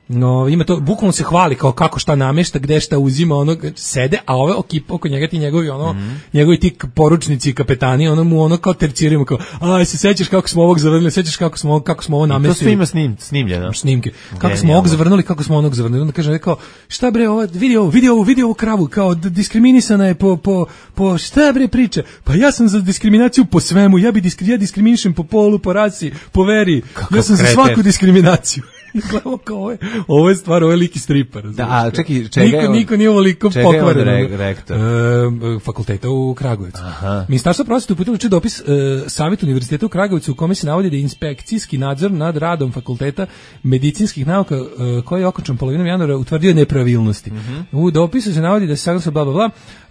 No, ima to, bukvalno se hvali kao kako šta namešta, gde šta uzima, ono sede, a ove ekipa oko njega ti njegovi ono, mm. njegovi ti poručnici i kapetani, ono mu ono kao tercirimo kao, aj se sećaš kako smo ovog zavrnuli, sećaš kako smo kako smo ovo namestili. To sve ima snim, snimljeno. Snimke. Kako smo ovog zavrnuli, kako smo onog zavrnuli. Onda kaže rekao, šta bre, ovo vidi ovo, vidi ovo, vidi ovu kravu, kao diskriminisana je po po po šta bre priča? Pa ja sam za diskriminaciju po svemu, ja bi diskri, ja diskriminišem po polu, po rasi, po veri. Kako ja sam kreten. Za svaku diskriminaciju. Gledamo kao ovo je, ovo je stvar, ovo je lik iz stripa. Da, a čekaj, čega niko, je on, niko nije ovo liko pokvaren. Re, rektor? E, fakulteta u Kragujevcu. Ministarstvo prosvete uputilo juče dopis e, Savjetu univerziteta u Kragujevcu u kome se navodi da je inspekcijski nadzor nad radom Fakulteta medicinskih nauka e, koji je okončan polovinom januara utvrdio nepravilnosti. Mm-hmm. U dopisu se navodi da se saglasno bla bla bla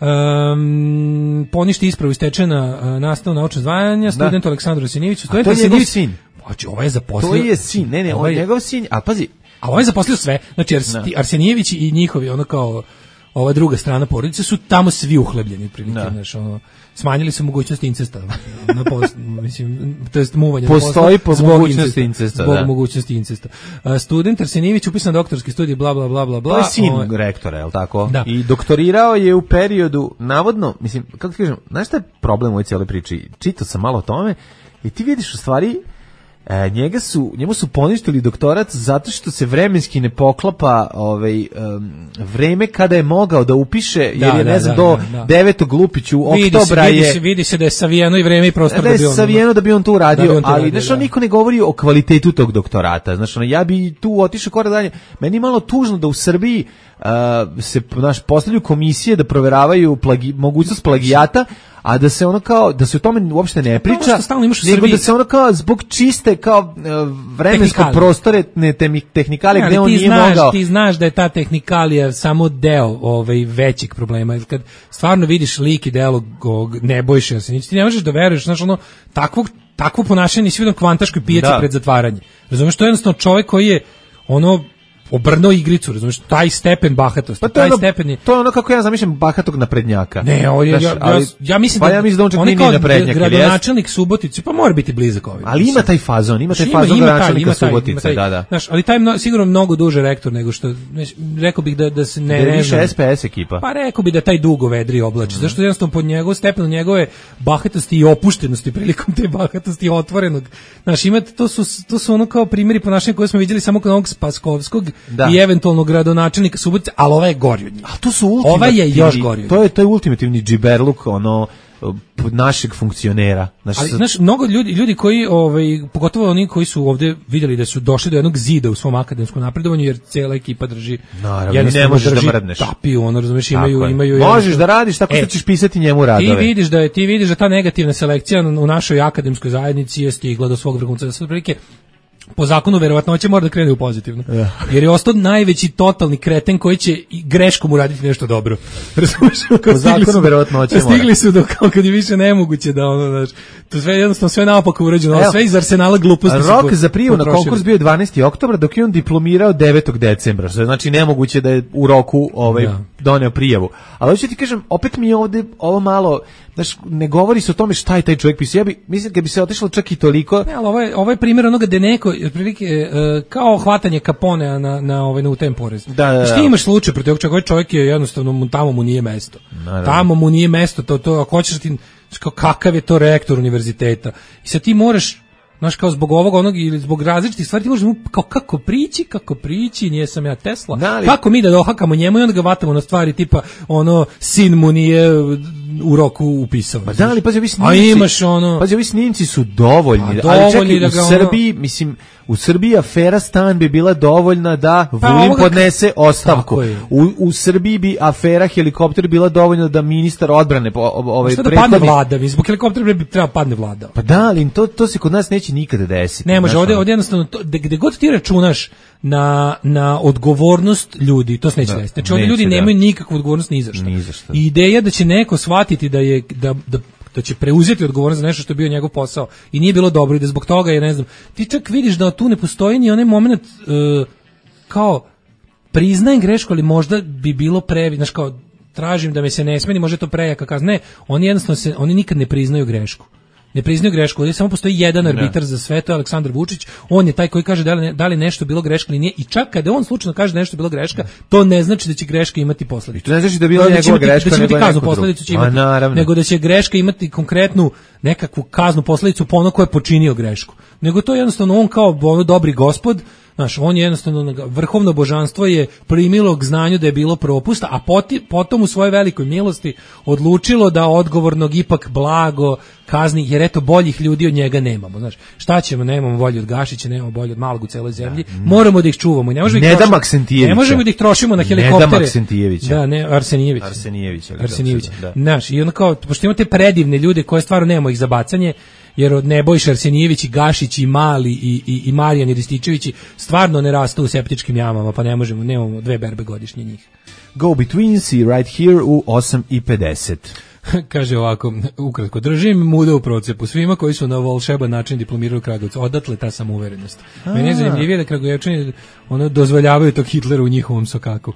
e, poništi ispravu istečena e, nastavno naučno zvanja studentu Aleksandru Arsenijeviću. A to je njegov sin. Hoće, ovaj je zaposlio. To je sin, ne, ne, ovaj je njegov sin, a pazi. A ovaj je zaposlio sve. Znači, Ars, Arsenijević i njihovi, ono kao, ova druga strana porodice su tamo svi uhlebljeni, prilike, znaš, ono, smanjili su mogućnost incesta. Na post, mislim, to jest muvanja. Postoji po mogućnosti incesta, zbog da. mogućnosti incesta. Uh, student Arsenijević upisan na doktorski studij, bla, bla, bla, bla, bla. To je sin ovaj, rektora, je li tako? Da. I doktorirao je u periodu, navodno, mislim, kako ti kažem, znaš šta je problem u ovoj cijeloj priči? Čitao sam malo o tome i ti vidiš u stvari E, njega su, njemu su poništili doktorat zato što se vremenski ne poklapa ovaj, um, vreme kada je mogao da upiše, jer da, je ne znam da, do da, da. devetog Lupiću oktobra vidi se, je... Vidi se, vidi se da je savijeno i vreme i prostor da, da bi on... Da je savijeno da bi on to uradio, da on to ali znaš, da. niko ne govori o kvalitetu tog doktorata. Znaš, ono, ja bi tu otišao korak dalje. Meni je malo tužno da u Srbiji uh, se naš, postavljaju komisije da proveravaju plagi, mogućnost plagijata, a da se ono kao da se o tome uopšte ne priča, nego da se ono kao zbog čiste kao uh, vremenskog prostore ne tehnikale gde on nije znaš, mogao. Ti znaš da je ta tehnikalija samo deo ovaj većeg problema. Kad stvarno vidiš lik i delo Nebojše Arsenijevića, ti ne možeš da veruješ, znaš, ono takvog takvo ponašanje nisi vidio kvantaškoj pijaci da. Pred zatvaranje. Razumeš, to je jednostavno čovjek koji je ono obrnuo igricu, razumiješ, taj stepen bahatosti, pa to taj ono, stepen je... To je ono kako ja zamišljam bahatog naprednjaka. Ne, ovo je, ja, ja, ja mislim pa da, ja mislim da on čak on nije kao naprednjak. Gradonačelnik Subotice, pa mora biti blizak ovim. Ali ima taj fazon, ima taj ima, fazon ima gradonačelnika taj, Subotice, taj, da, da. Znaš, ali taj mno, sigurno mnogo duže rektor nego što, rekao bih da, da se ne... Da je više S P S ekipa. Pa rekao bih da taj dugo vedri oblači, mm. zašto jednostavno pod njegov stepen, njegove bahatosti i opuštenosti prilikom te bahatosti otvorenog. Znaš, ima, to su, to su ono kao primjeri ponašanja koje smo vidjeli samo kod onog Spaskovskog da. I eventualno gradonačelnika Subotice, ali ovaj je gori od njih. A to su ultimativni. Ovaj je još gori. To je to je ultimativni džiberluk, ono našeg funkcionera. Znaš, ali znaš, mnogo ljudi, ljudi koji, ovaj, pogotovo oni koji su ovdje vidjeli da su došli do jednog zida u svom akademskom napredovanju, jer cijela ekipa drži, naravno, ne možeš da mrdneš. Tapiju, ono, razumeš, imaju, imaju... Možeš da radiš tako što e, ćeš pisati njemu radove. Ti vidiš da je, ti vidiš da ta negativna selekcija u našoj akademskoj zajednici je stigla do svog vrhunca, da se prilike po zakonu verovatnoće mora da krene u pozitivno. Ja. Jer je ostao najveći totalni kreten koji će greškom uraditi nešto dobro. Razumeš? Po zakonu verovatnoće mora. Stigli su do kao kad je više nemoguće da ono, znaš, to sve jednostavno sve naopako urađeno, ali sve iz arsenala gluposti. Rok za prijavu na konkurs bio je dvanaesti oktobra, dok je on diplomirao devetog decembra. Što znači nemoguće da je u roku ovaj ja. doneo prijavu. Ali hoću ti kažem, opet mi je ovde ovo malo, znaš, ne govori se o tome šta je taj čovjek pisao. Ja bi, mislim, kad bi se otišlo čak i toliko... Ne, ali ovo je, ovo je primjer onoga da neko, otprilike, uh, kao hvatanje Caponea na, na, ovaj, na utem porez. Da, da, da. Znaš, ti imaš slučaj protiv ovog čovjeka, ovaj čovjek je jednostavno, tamo mu nije mesto. Naravno. Tamo mu nije mesto, to, to, ako hoćeš ti, kakav je to rektor univerziteta. I sad ti moraš, znaš, kao zbog ovog onog ili zbog različitih stvari ti možemo kao kako prići, kako prići, nije sam ja Tesla. Da, kako mi da dohakamo njemu i onda ga vatamo na stvari tipa ono sin mu nije u roku upisao. Pa da, ali pazi, ovi snimci, a imaš ono... pazi, ovi snimci su dovoljni, pa, ali čekaj, da u Srbiji, ono... mislim, u Srbiji afera Stan bi bila dovoljna da pa, Vulin ovoga... podnese ostavku. U, u Srbiji bi afera helikopter bila dovoljna da ministar odbrane ovaj prethodni... da padne vlada, mi zbog helikoptera bi treba padne vlada. Pa da, ali to, to se kod nas neće nikada desiti. Ne može, ovdje, ovdje jednostavno, to, gde god ti računaš na, na odgovornost ljudi, to se neće da, desiti. Znači, ovdje ljudi da. nemaju nikakvu odgovornost ni za što. Ni za što. I ideja da će neko shvatiti da je da, da, da će preuzeti odgovornost za nešto što je bio njegov posao i nije bilo dobro i da zbog toga je, ne znam, ti čak vidiš da tu ne postoji ni onaj moment uh, kao priznajem grešku, ali možda bi bilo previ, znaš, kao tražim da me se ne smeni, može to prejaka kazna. Ne, oni jednostavno se, oni nikad ne priznaju grešku. ne priznaju grešku, ovdje samo postoji jedan arbitar za sve, to je Aleksandar Vučić, on je taj koji kaže da li, da li nešto bilo greška ili nije, i čak kada on slučajno kaže da nešto bilo greška, to ne znači da će greška imati posledicu. To ne znači da je bila njegova greška, da će nego imati kaznu posledicu, će imati, nego da će greška imati konkretnu nekakvu kaznu posledicu po ono ko je počinio grešku. Nego to je jednostavno on kao ono dobri gospod, znaš, on je jednostavno, vrhovno božanstvo je primilo k znanju da je bilo propusta, a poti, potom u svojoj velikoj milosti odlučilo da odgovornog ipak blago kazni, jer eto boljih ljudi od njega nemamo, znaš. Šta ćemo, nemamo bolje od Gašića, nemamo bolje od Malog u celoj zemlji, da, moramo da ih čuvamo i ne možemo ne ih trošimo, da Maksentijevića. Ne možemo da ih trošimo na helikoptere. Ne da Maksentijevića. Da, ne, Arsenijević. Arsenijević. Arsenijević. Da. Znaš, i ono kao, pošto imamo te predivne ljude koje stvarno nemamo ih za bacanje, jer od Nebojša Arsenijević i Gašić i Mali i, i, i Marijan i Rističevići stvarno ne rastu u septičkim jamama, pa ne možemo, nemamo dve berbe godišnje njih. Go Betweens right here u osam i pedeset. Kaže ovako, ukratko, držim muda u procepu svima koji su na volšeban način diplomirali u Kragujevcu. Odatle ta samouverenost. Meni je zanimljivije da Kragujevčani ono, dozvoljavaju tog Hitlera u njihovom sokaku.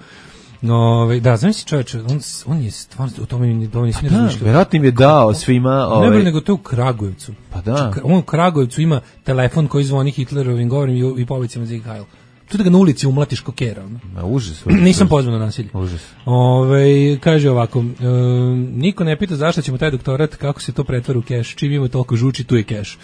No, da, znaš si čovječe, on, on je stvarno u tome mi dovoljno smije razmišljati. Verovatno im je dao svima... Ove... Ne bi nego to u Kragujevcu. Pa da. On u Kragujevcu ima telefon koji zvoni Hitlerovim govorim i, i povicama za Ig Heil. Tu da ga na ulici umlatiš ko kera. Ma, užas. Nisam pozvan na nasilje. Užas. Ove, kaže ovako, e, niko ne pita zašto ćemo taj doktorat, kako se to pretvara u keš, čim ima toliko žuči, tu je keš.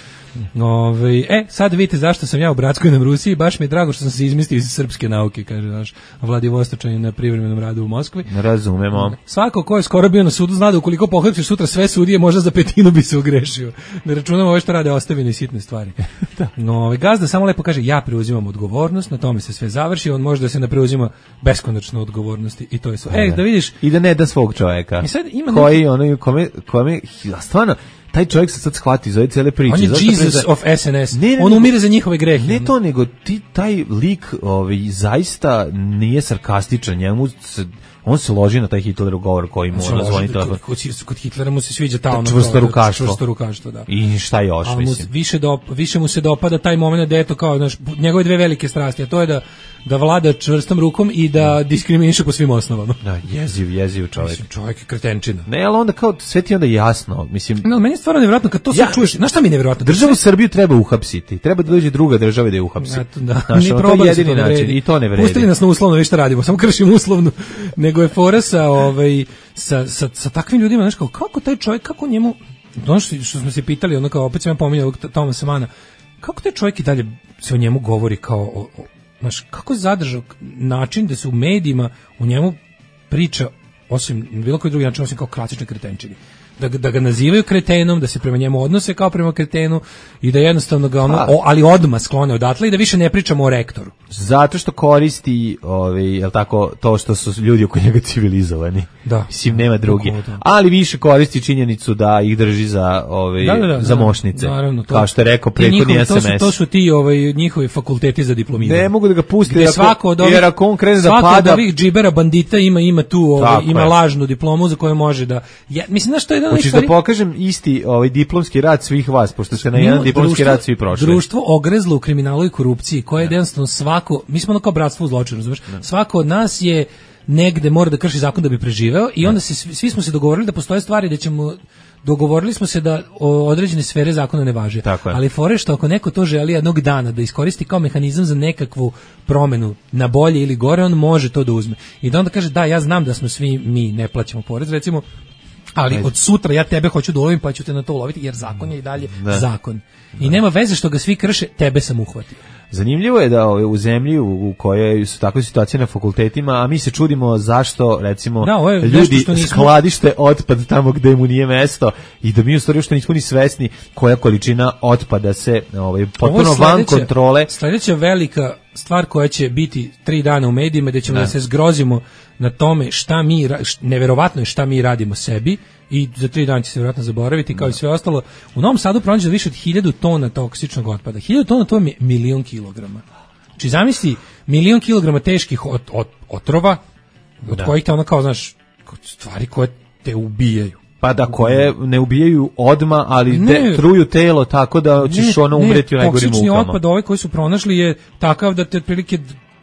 Ove, e, sad vidite zašto sam ja u bratskoj nam Rusiji, baš mi je drago što sam se izmislio iz srpske nauke, kaže naš Vladivostočan na privremenom radu u Moskvi. Ne razumemo. Svako ko je skoro bio na sudu zna da ukoliko pohapsiš sutra sve sudije, možda za petinu bi se ogrešio. Ne računamo ove što rade ostavine i sitne stvari. No, ove, gazda samo lepo kaže, ja preuzimam odgovornost, na tome se sve završi, on može da se ne preuzima beskonačno odgovornosti i to je sve. E, da vidiš. I da ne da svog čovjeka. I sad ima koji neki... ono, kome, kome, stvarno, taj čovjek se sad shvati iz ove cijele priče. On je Zašto Jesus preza... of S N S. Ne, ne, on nego, umire za njihove grehe. Ne to, nego ti, taj lik ovaj, zaista nije sarkastičan. Njemu se, on se loži na taj Hitlerov govor koji mu razvoni telefon. Kod, kod, kod Hitlera mu se sviđa ta ono čvrstorukaštvo. Čvrstorukaštvo, da. I šta još, ali mislim. Mu više, do, više mu se dopada taj moment da eto kao, znaš, njegove dve velike strasti, a to je da da vlada čvrstom rukom i da diskriminiše po svim osnovama. Da, jeziv, jeziv čovjek. Mislim, čovjek je kretenčina. Ne, ali onda kao sve ti onda jasno, mislim. No, meni je stvarno nevjerojatno kad to sve ja, čuješ. Znaš šta mi je nevjerojatno? Državu Srbiju treba uhapsiti. Treba da dođe druga država da je uhapsi. Ja, da. Znaš, to je jedini način i to ne vredi. Pustili nas na uslovno, vi šta radimo, samo kršimo uslovnu. Nego je fora sa, ovaj, sa, sa, sa takvim ljudima, znaš kao, kako taj čovjek, kako njemu, ono što, što smo se pitali, ono kao, opet sam ja pominjao ovog Tomasa Mana, kako taj čovjek i dalje se o njemu govori kao o, o znaš, kako je zadržao način da se u medijima u njemu priča, osim bilo koji drugi način, osim kao klasične kretenčine. Da, da ga nazivaju kretenom, da se prema njemu odnose kao prema kretenu i da jednostavno ga ono, o, ali odmah sklone odatle i da više ne pričamo o rektoru. Zato što koristi, ovaj, jel tako, to što su ljudi oko njega civilizovani. Da. Mislim, nema drugi. Ali više koristi činjenicu da ih drži za, ovaj, da, da, da, za mošnice. Naravno, to, kao što je rekao prethodni S M S. To su, to su ti ovaj, njihovi fakulteti za diplomiranje. Ne mogu da ga puste, jer svako od ovih, jer ako on krene da pada... Svako od ovih džibera bandita ima, ima tu, ovaj, ima je. lažnu diplomu za koju može da... Ja, mislim, znaš, to je jedan Hoćeš stvari... da pokažem isti ovaj, diplomski rad svih vas, pošto ste na jedan no, diplomski društvo, rad svi prošli. Društvo ogrezlo u kriminalu i korupciji, koje je jednostavno svako... Mi smo ono kao bratstvo u zločinu, razumeš? Svako od nas je negde mora da krši zakon da bi preživeo i onda se svi, svi smo se dogovorili da postoje stvari da ćemo dogovorili smo se da određene sfere zakona ne važe. Ali fore što ako neko to želi jednog dana da iskoristi kao mehanizam za nekakvu promenu na bolje ili gore, on može to da uzme. I da onda kaže da ja znam da smo svi mi ne plaćamo porez, recimo, ali od sutra ja tebe hoću da ulovim pa ću te na to uloviti jer zakon je i dalje da. zakon. I nema veze što ga svi krše, tebe sam uhvatio. Zanimljivo je da u zemlji u kojoj su takve situacije na fakultetima, a mi se čudimo zašto, recimo, da, ljudi nismo... skladište otpad tamo gde mu nije mesto i da mi u stvari uopšte nismo ni svesni koja količina otpada se ovaj, potpuno van kontrole. Sljedeća velika stvar koja će biti tri dana u medijima gde ćemo da, da se zgrozimo na tome šta mi, neverovatno je šta mi radimo sebi i za tri dana će se vjerojatno zaboraviti kao da. i sve ostalo. U Novom Sadu pronađe više od hiljadu tona toksičnog otpada. Hiljadu tona to je milion kilograma. Znači zamisli milion kilograma teških ot, ot, otrova od da. kojih te ono kao, znaš, stvari koje te ubijaju. Pa da, koje ne ubijaju odma, ali ne, de, truju telo tako da ćeš ne, ono umreti ne, u najgorim mukama. Toksični otpad ovaj koji su pronašli je takav da te otprilike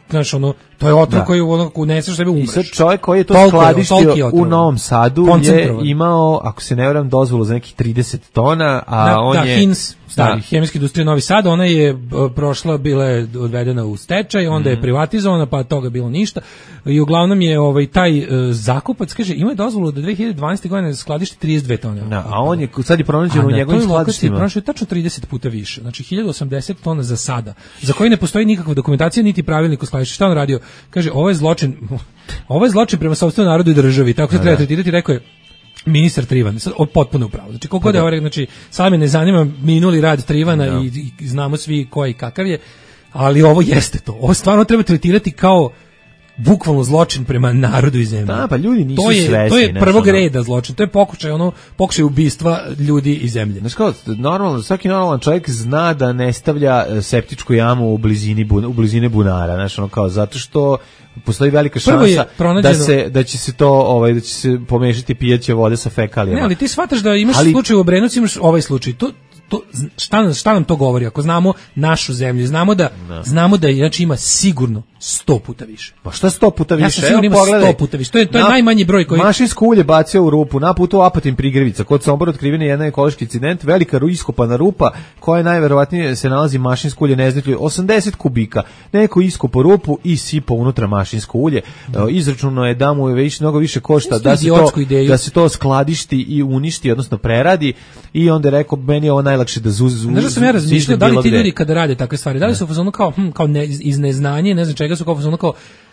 znaš, ono, to je otrov Da. koji ono, uneseš sebe umreš. I sad čovjek koji je to Toliko je- skladištio toliki je u otrov. Novom Sadu je Koncentrovan. imao, ako se ne varam, dozvolu za nekih trideset tona, a da, on da, je... Hins, stari, Da. hemijska industrija Novi Sad, ona je b, prošla, bila je odvedena u stečaj, onda Mhm. je privatizovana, pa od toga bilo ništa. I uglavnom je ovaj taj e, zakupac, kaže, ima je dozvolu da dve hiljade dvanaeste. godine skladišti trideset dve tone. Da, a on je, sad je pronađen A u na njegovim toj lokaciji skladištima. prošlo je tačno trideset puta više. Znači hiljadu osamdeset tona za sada, za koji ne postoji nikakva dokumentacija niti pravilnik o skladištu. Šta on radio? Kaže, ovo je zločin, ovo je zločin prema sopstvenom narodu i državi. Tako se Da, treba da. tretirati, rekao je ministar Trivan. Sad, on potpuno upravo. Znači, koliko Pa da je da. ovaj, znači, sad me ne zanima minuli rad Trivana Da. i, i znamo svi ko je i kakav je, ali ovo jeste to. Ovo stvarno treba tretirati kao bukvalno zločin prema narodu i zemlji. Da, pa ljudi nisu to je, svesni, To je znaš, prvog ono. reda zločin. To je pokušaj, ono, pokušaj ubistva ljudi i zemlje. Znaš kao, normalno, svaki normalan čovjek zna da ne stavlja e, septičku jamu u blizini, bun, u blizine bunara, znaš, ono kao, zato što postoji velika Prvo je šansa pronađeno- da se da će se to ovaj da će se pomešati pijaće vode sa fekalijama. Ne, ali ti shvataš da imaš Ali- slučaj u Obrenovcu, imaš ovaj slučaj. To, to, šta, nam, šta nam to govori? Ako znamo našu zemlju, znamo da, znamo da znači, ima sigurno sto puta više. Pa šta sto puta više? Ja sam siguran ima sto puta više. To je, to je Na- najmanji broj koji... Mašinsko ulje bacio u rupu, na putu u Apatin Prigrevica, kod Sombora otkriven je jedan ekološki incident, velika ru- iskopana rupa, koja najverovatnije se nalazi mašinsko ulje, ne znate, osamdeset kubika. Neko iskopao rupu i sipao unutra mašinsko ulje. E, Izračuno je da mu je već mnogo više košta Isto da se, to, idiotsku ideju. da se to skladišti i uništi, odnosno preradi, i onda je rekao, meni je ovo najlakše da zuz, Znaš da sam ja razmišljao, ziznem da li bilo ti gde. ljudi kada rade takve stvari, da li su u fazonu kao, hm, kao ne, iz neznanja, ne znam čega su kao u fazonu kao,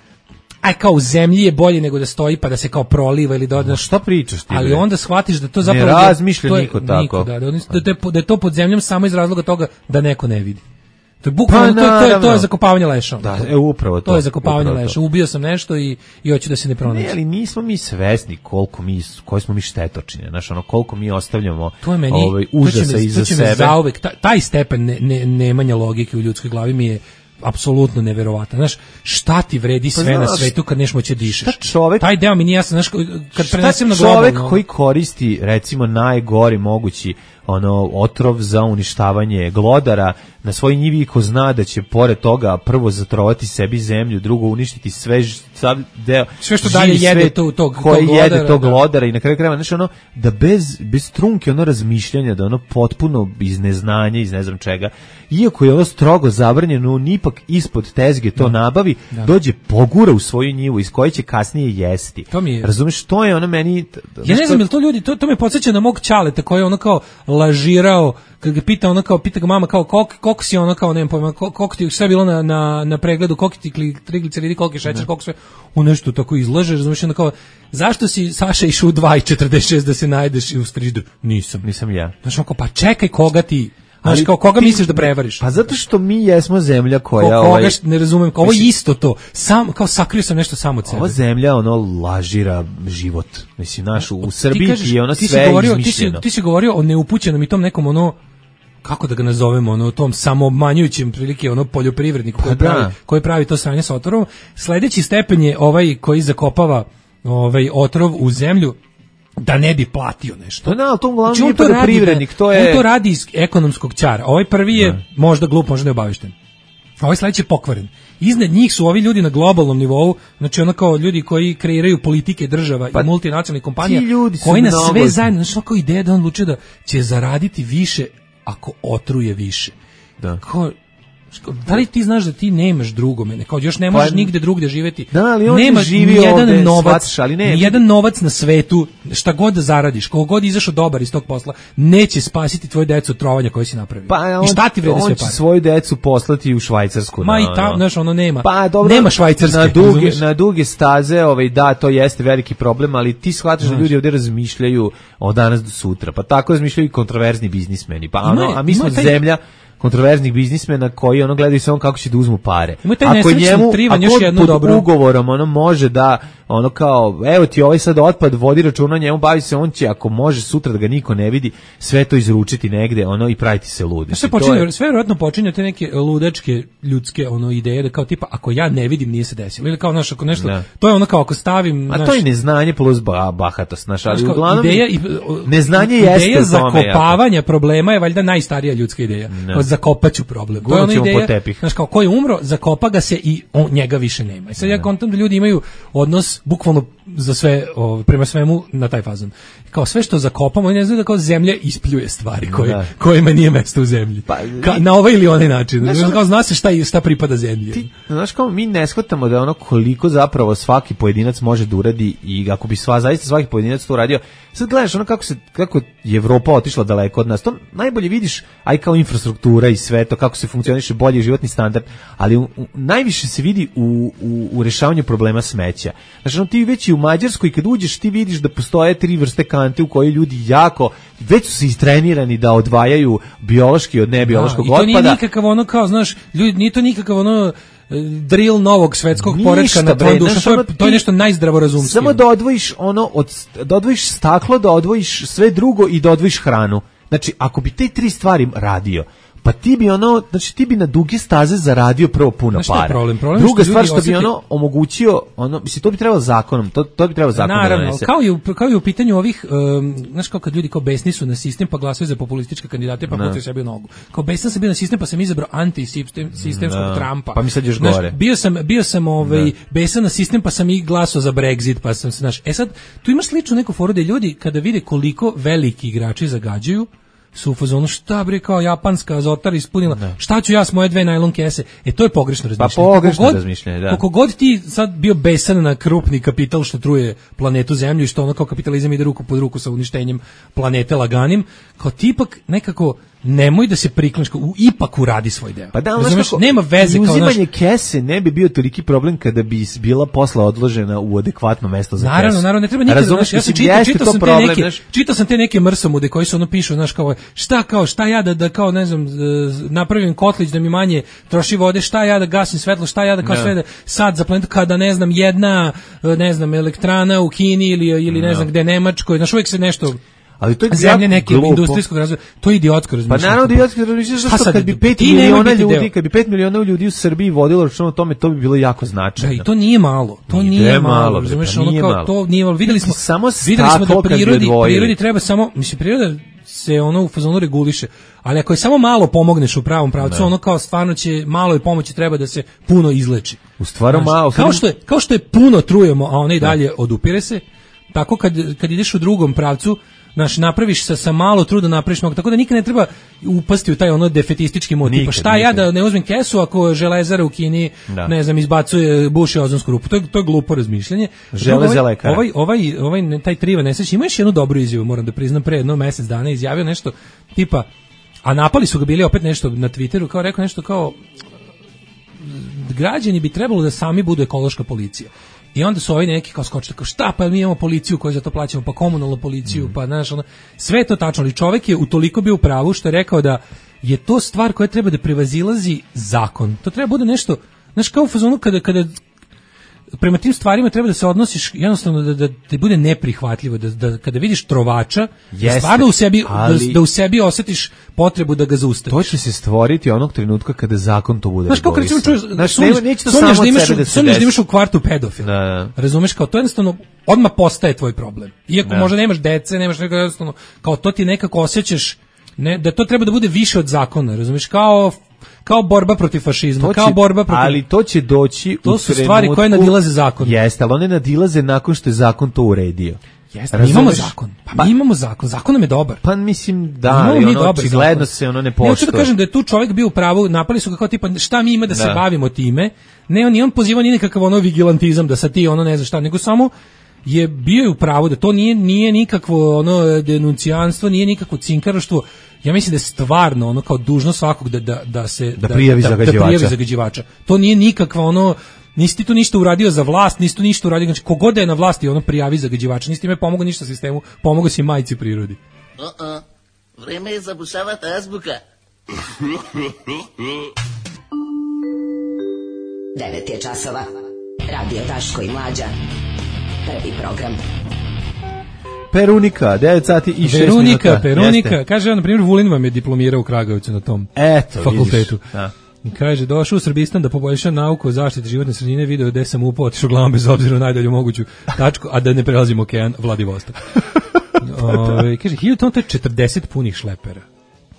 aj kao u zemlji je bolje nego da stoji pa da se kao proliva ili doda. Ma šta pričaš ti? Ali bre? onda shvatiš da to Ne zapravo razmišlja to je- niko tako. Niko, da, da, oni- da, da, je po- da je to pod zemljom samo iz razloga toga da neko ne vidi. To je bukvalno, Pa, to, je- to, je, to je naravno. zakopavanje leša. Da, e, upravo to. To je zakopavanje upravo to. leša. Ubio sam nešto i, i hoću da se ne pronađe. Ne, ali nismo mi svesni koliko mi, koji smo mi štetočine, znaš, ono, koliko mi ostavljamo To je meni, ovaj, to će me, užasa iza to će me sebe. zauvek, taj, taj stepen ne, ne, nemanja logike u ljudskoj glavi mi je apsolutno neverovatan. Znaš, šta ti vredi sve znaš, na svetu kad neš moći dišeš? šta čovek- Taj deo mi nije jasno, znaš, kad Šta prenesem na čovek globalno. koji koristi, recimo, najgori mogući ono otrov za uništavanje glodara na svoj njivi, ko zna da će pored toga prvo zatrovati sebi zemlju, drugo uništiti sve ž- sav deo Sve što živi dalje jede svet to- tog- koji tog jede glodara, tog da. glodara i na kraju krajeva, znači ono da bez bez trunke ono razmišljanja, da ono potpuno iz neznanja, iz ne znam čega, iako je ono strogo zabranjeno, on ipak ispod tezge to nabavi, dođe pogura u svoju njivu iz koje će kasnije jesti. To mi je- Razumeš, to je ono meni Ja ne znam, jel to ljudi, to, to me podsjeća na mog ćaleta koji je ono kao lažirao, kad ga pita ono kao, pita ga mama kao, koliko, koliko si ono kao, nemam pojma, koliko, koliko ti, šta je bilo na, na, na pregledu, koliko ti kli- trigliceridi, koliko je šećer, koliko sve, on nešto tako izlaže, razumiješ, ono kao, zašto si, Saša, išao u dva i četrdeset šest da se najdeš u frižider? Nisam. nisam ja. Znaš, ono kao, pa čekaj, koga ti, znaš, Ali kao, koga ti- misliš da prevariš? Pa zato što mi jesmo zemlja Ko, koja koga, ovaj, š- ne razumem, kao, ovo je mislim, isto to, sam, kao sakrio sam nešto samo od sebe. ova zemlja ono lažira život. Mislim, naš, u Ti Srbiji kažeš, je ono ti si sve govorio, ti si, izmišljeno. ti si govorio o neupućenom i tom nekom ono, kako da ga nazovemo, ono, tom samoobmanjujućem prilike, ono, poljoprivredniku koji, Pa da. pravi, koji pravi to sranje sa otrovom. Sledeći stepen je ovaj koji zakopava ovaj otrov u zemlju da ne bi platio nešto. To ne, ali to uglavnom Znači, on nije to radi poljoprivrednik, da- to je... On to radi iz ekonomskog ćara. Ovaj prvi je možda glup, možda neobavešten. A ovaj sledeći je pokvaren. Iznad njih su ovi ljudi na globalnom nivou, znači ono kao ljudi koji kreiraju politike država Pa i multinacionalnih kompanija, ti ljudi su koji na mnogo- sve zajedno, znači ono kao ideja da on luče da će zaraditi više ako otruje više. Da. Kao, da li ti znaš da ti nemaš drugome, kao još ne možeš Pa- nigde drugde živeti. Da, ali on Nemaš živi nijedan ovde, novac, shvataš, ali ne. nijedan novac na svetu, šta god da zaradiš, koliko god izašao dobar iz tog posla, neće spasiti tvoje decu od trovanja koje si napravio. Pa on, I šta ti vrede on sve će pare? svoju decu poslati u Švajcarsku. Ma na, i ta, ono. znaš, ono nema. Pa dobro, nema švajcarske. na duge, razumeš? na duge staze, ovaj, da, to jeste veliki problem, ali ti shvataš da ljudi ovdje razmišljaju od danas do sutra. Pa tako razmišljaju i kontroverzni biznismeni. Pa Ima ono, je- a mi ima smo je taj- zemlja kontroverznih biznismena koji ono gledaju samo kako će da uzmu pare. Ima taj Ako nesrećni njemu, Trivan ako još on jednu pod dobru. ugovorom ono može da ono kao evo ti ovaj sad otpad, vodi računa o njemu, bavi se, on će ako može sutra da ga niko ne vidi sve to izručiti negde ono i praviti se ludi. Sve To počinje, je- sve verovatno počinje od te neke ludačke ljudske ono ideje da kao tipa ako ja ne vidim nije se desilo ili kao znaš ako nešto Da. to je ono kao ako stavim A znaš, to je neznanje plus ba, bahatost, znaš, ali znaš, kao uglavnom ideja i neznanje ideja jeste u tome, zakopavanja problema je valjda najstarija ljudska ideja. Ne. Kao zakopaću problem. To je ona ideja, znaš, kao ko je umro, zakopa ga se i on, njega više nema. I sad ja kontam da ljudi imaju odnos bukvalno za sve, o, prema svemu na taj fazon. Kao sve što zakopamo, oni ne znaju da kao zemlja ispljuje stvari koje, da. kojima nije mesto u zemlji. Pa, Ka, na ovaj ili onaj način. Znaš, ono, kao zna se šta, šta pripada zemlji. Ti, znaš, kao mi ne shvatamo da ono koliko zapravo svaki pojedinac može da uradi i ako bi sva, zaista svaki pojedinac to uradio. Sad gledaš ono kako, se, kako je Evropa otišla daleko od nas. To najbolje vidiš, aj kao infrastruktura i sve to, kako se funkcioniše bolji životni standard, ali u, u, najviše se vidi u, u, u rešavanju problema smeća. Znači, ono, ti već i u Mađarskoj kad uđeš ti vidiš da postoje tri vrste kante u kojoj ljudi jako, već su se istrenirani da odvajaju biološki od nebiološkog otpada. I to nije nikakav ono kao, znaš, ljudi, nije to nikakav ono drill novog svetskog poretka na tvoj dušu, to, to je nešto najzdravorazumskije. Samo da odvojiš ono, od, da odvojiš staklo, da odvojiš sve drugo i da odvojiš hranu. Znači, ako bi te tri stvari radio, pa ti bi ono, znači ti bi na duge staze zaradio prvo puno para. Problem? Problem Druga što stvar što osjeti... bi ono omogućio, ono, mislim, to bi trebalo zakonom, to, to bi trebalo zakonom. Naravno, kao i, u, kao i u pitanju ovih, um, znaš, kao kad ljudi kao besni su na sistem pa glasaju za populističke kandidate pa pucaju sebi u nogu. Kao besan sam bio na sistem pa sam izabrao anti-sistemskog no. Trumpa. Pa mi sad još znaš, gore. Bio sam, bio sam ovaj, no. besan na sistem pa sam i glasao za Brexit pa sam, znaš, e sad, tu imaš sličnu neku foru da ljudi kada vide koliko veliki igrači zagađuju, su u fazonu šta bre kao japanska azotar ispunila, da. Šta ću ja s moje dve najlon kese? E to je pogrešno razmišljanje. Pa pogrešno razmišljanje, da. Koliko god ti sad bio besan na krupni kapital što truje planetu Zemlju i što ono kao kapitalizam ide ruku pod ruku sa uništenjem planete laganim, kao ti ipak nekako nemoj da se priklanjaš, ipak uradi svoj deo. Pa da, razumeš, kako, nema veze kao uzimanje naš... kese ne bi bio toliki problem kada bi bila posla odložena u adekvatno mesto za naravno, kesu. Naravno, ne treba nikada, razumeš, ja sam čitao, čitao sam te neke, čitao sam te neke mrsamude koji su ono pišu, znaš, kao šta kao, šta ja da, da kao, ne znam, napravim kotlić da mi manje troši vode, šta ja da gasim svetlo, šta ja da kao no. sve da sad za planetu, kada ne znam, jedna, ne znam, elektrana u Kini ili, ili ne no. znam gde Nemačkoj, znaš, uvijek se nešto... Ali to je zemlje neke industrijskog razvoja, to je idiotsko razmišljanje. Pa naravno da idiotsko razmišljanje, zašto kad bi pet miliona ljudi, kad bi pet miliona ljudi u Srbiji vodilo račun o tome, to bi bilo jako značajno. Da, i to nije malo, to nije, nije malo, razumeš, ono kao malo. To nije malo. Videli smo, samo videli smo da prirodi, prirodi treba samo, mislim, priroda se ono u fazonu reguliše, ali ako je samo malo pomogneš u pravom pravcu, ono kao stvarno će malo i pomoći treba da se puno izleči. U stvarno malo. Kao što je, kao što je puno trujemo, a ona i dalje odupire se, tako kad kad ideš u drugom pravcu, znaš, napraviš sa, sa malo truda napraviš mnogo, tako da nikad ne treba upasti u taj ono defetistički motiv. Pa šta nikad. Ja da ne uzmem kesu ako Železara u Kini, da. Ne znam, izbacuje, buši ozonsku rupu. To je, to je glupo razmišljanje. Železara ovaj, ovaj, ovaj, ovaj, taj Triva Neseć ima još jednu dobru izjavu, moram da priznam, pre jedno mesec dana izjavio nešto tipa, a napali su ga bili opet nešto na Twitteru, kao rekao nešto kao građani bi trebalo da sami budu ekološka policija. I onda su ovi neki kao skočili, kao šta, pa mi imamo policiju koju za to plaćamo, pa komunalnu policiju, mm. pa znaš, ono, sve je to tačno, ali čovjek je utoliko bio u pravu što je rekao da je to stvar koja treba da prevazilazi zakon. To treba bude nešto, znaš, kao u fazonu kada, kada prema tim stvarima treba da se odnosiš jednostavno da, da, da ti bude neprihvatljivo, da, da kada vidiš trovača, Jeste, da stvarno u sebi, ali, da, da u sebi osjetiš potrebu da ga zaustaviš. To će se stvoriti onog trenutka kada zakon to bude. Znaš, kao kad čuješ, sumnjaš da imaš, sumnjaš da imaš u kvartu pedofila. Da, da. Razumeš, kao to jednostavno odmah postaje tvoj problem. Iako da. Možda nemaš dece, nemaš nekako jednostavno, kao to ti nekako osjećaš, ne, da to treba da bude više od zakona, razumeš, kao kao borba protiv fašizma, će, kao borba protiv... Ali to će doći to u su stvari koje nadilaze zakon. Jeste, ali one nadilaze nakon što je zakon to uredio. Jeste, mi imamo zakon. Pa, pa mi imamo zakon, zakon nam je dobar. Pa mislim da, ali ono očigledno se ono ne poštuje. Ja hoću da kažem da je tu čovjek bio u pravu, napali su ga kao tipa šta mi ima da, da. se bavimo time. Ne, on nije on pozivao ni nekakav ono vigilantizam da sa ti ono ne znam šta, nego samo je bio u pravu da to nije nije nikakvo ono denuncijanstvo, nije nikakvo cinkaraštvo. Ja mislim da je stvarno ono kao dužnost svakog da da da se da, da prijavi da, zagađivača. Da prijavi zagađivača. To nije nikakva ono nisi ti to ništa uradio za vlast, nisi tu ništa uradio, znači kogod da je na vlasti ono prijavi zagađivača, nisi ti me pomogao ništa sistemu, pomogao si majci prirodi. Uh-uh. Vreme je zabušavati azbuka. devet je časova. Radio Daško i Mlađa. Prvi program. Perunika, devet sati i šest Perunika, minuta. Perunika, Perunika, kaže, na primjer, Vulin vam je diplomirao u Kragujevcu na tom Eto, fakultetu. Da. Kaže, došao u Srbistan da poboljša nauku o zaštiti životne sredine, video gde sam upao, otišao glavom bez obzira na najdalju moguću tačku, a da ne prelazimo okean, Vladivostok. Ove, kaže, hiljadu tona, to je četrdeset punih šlepera.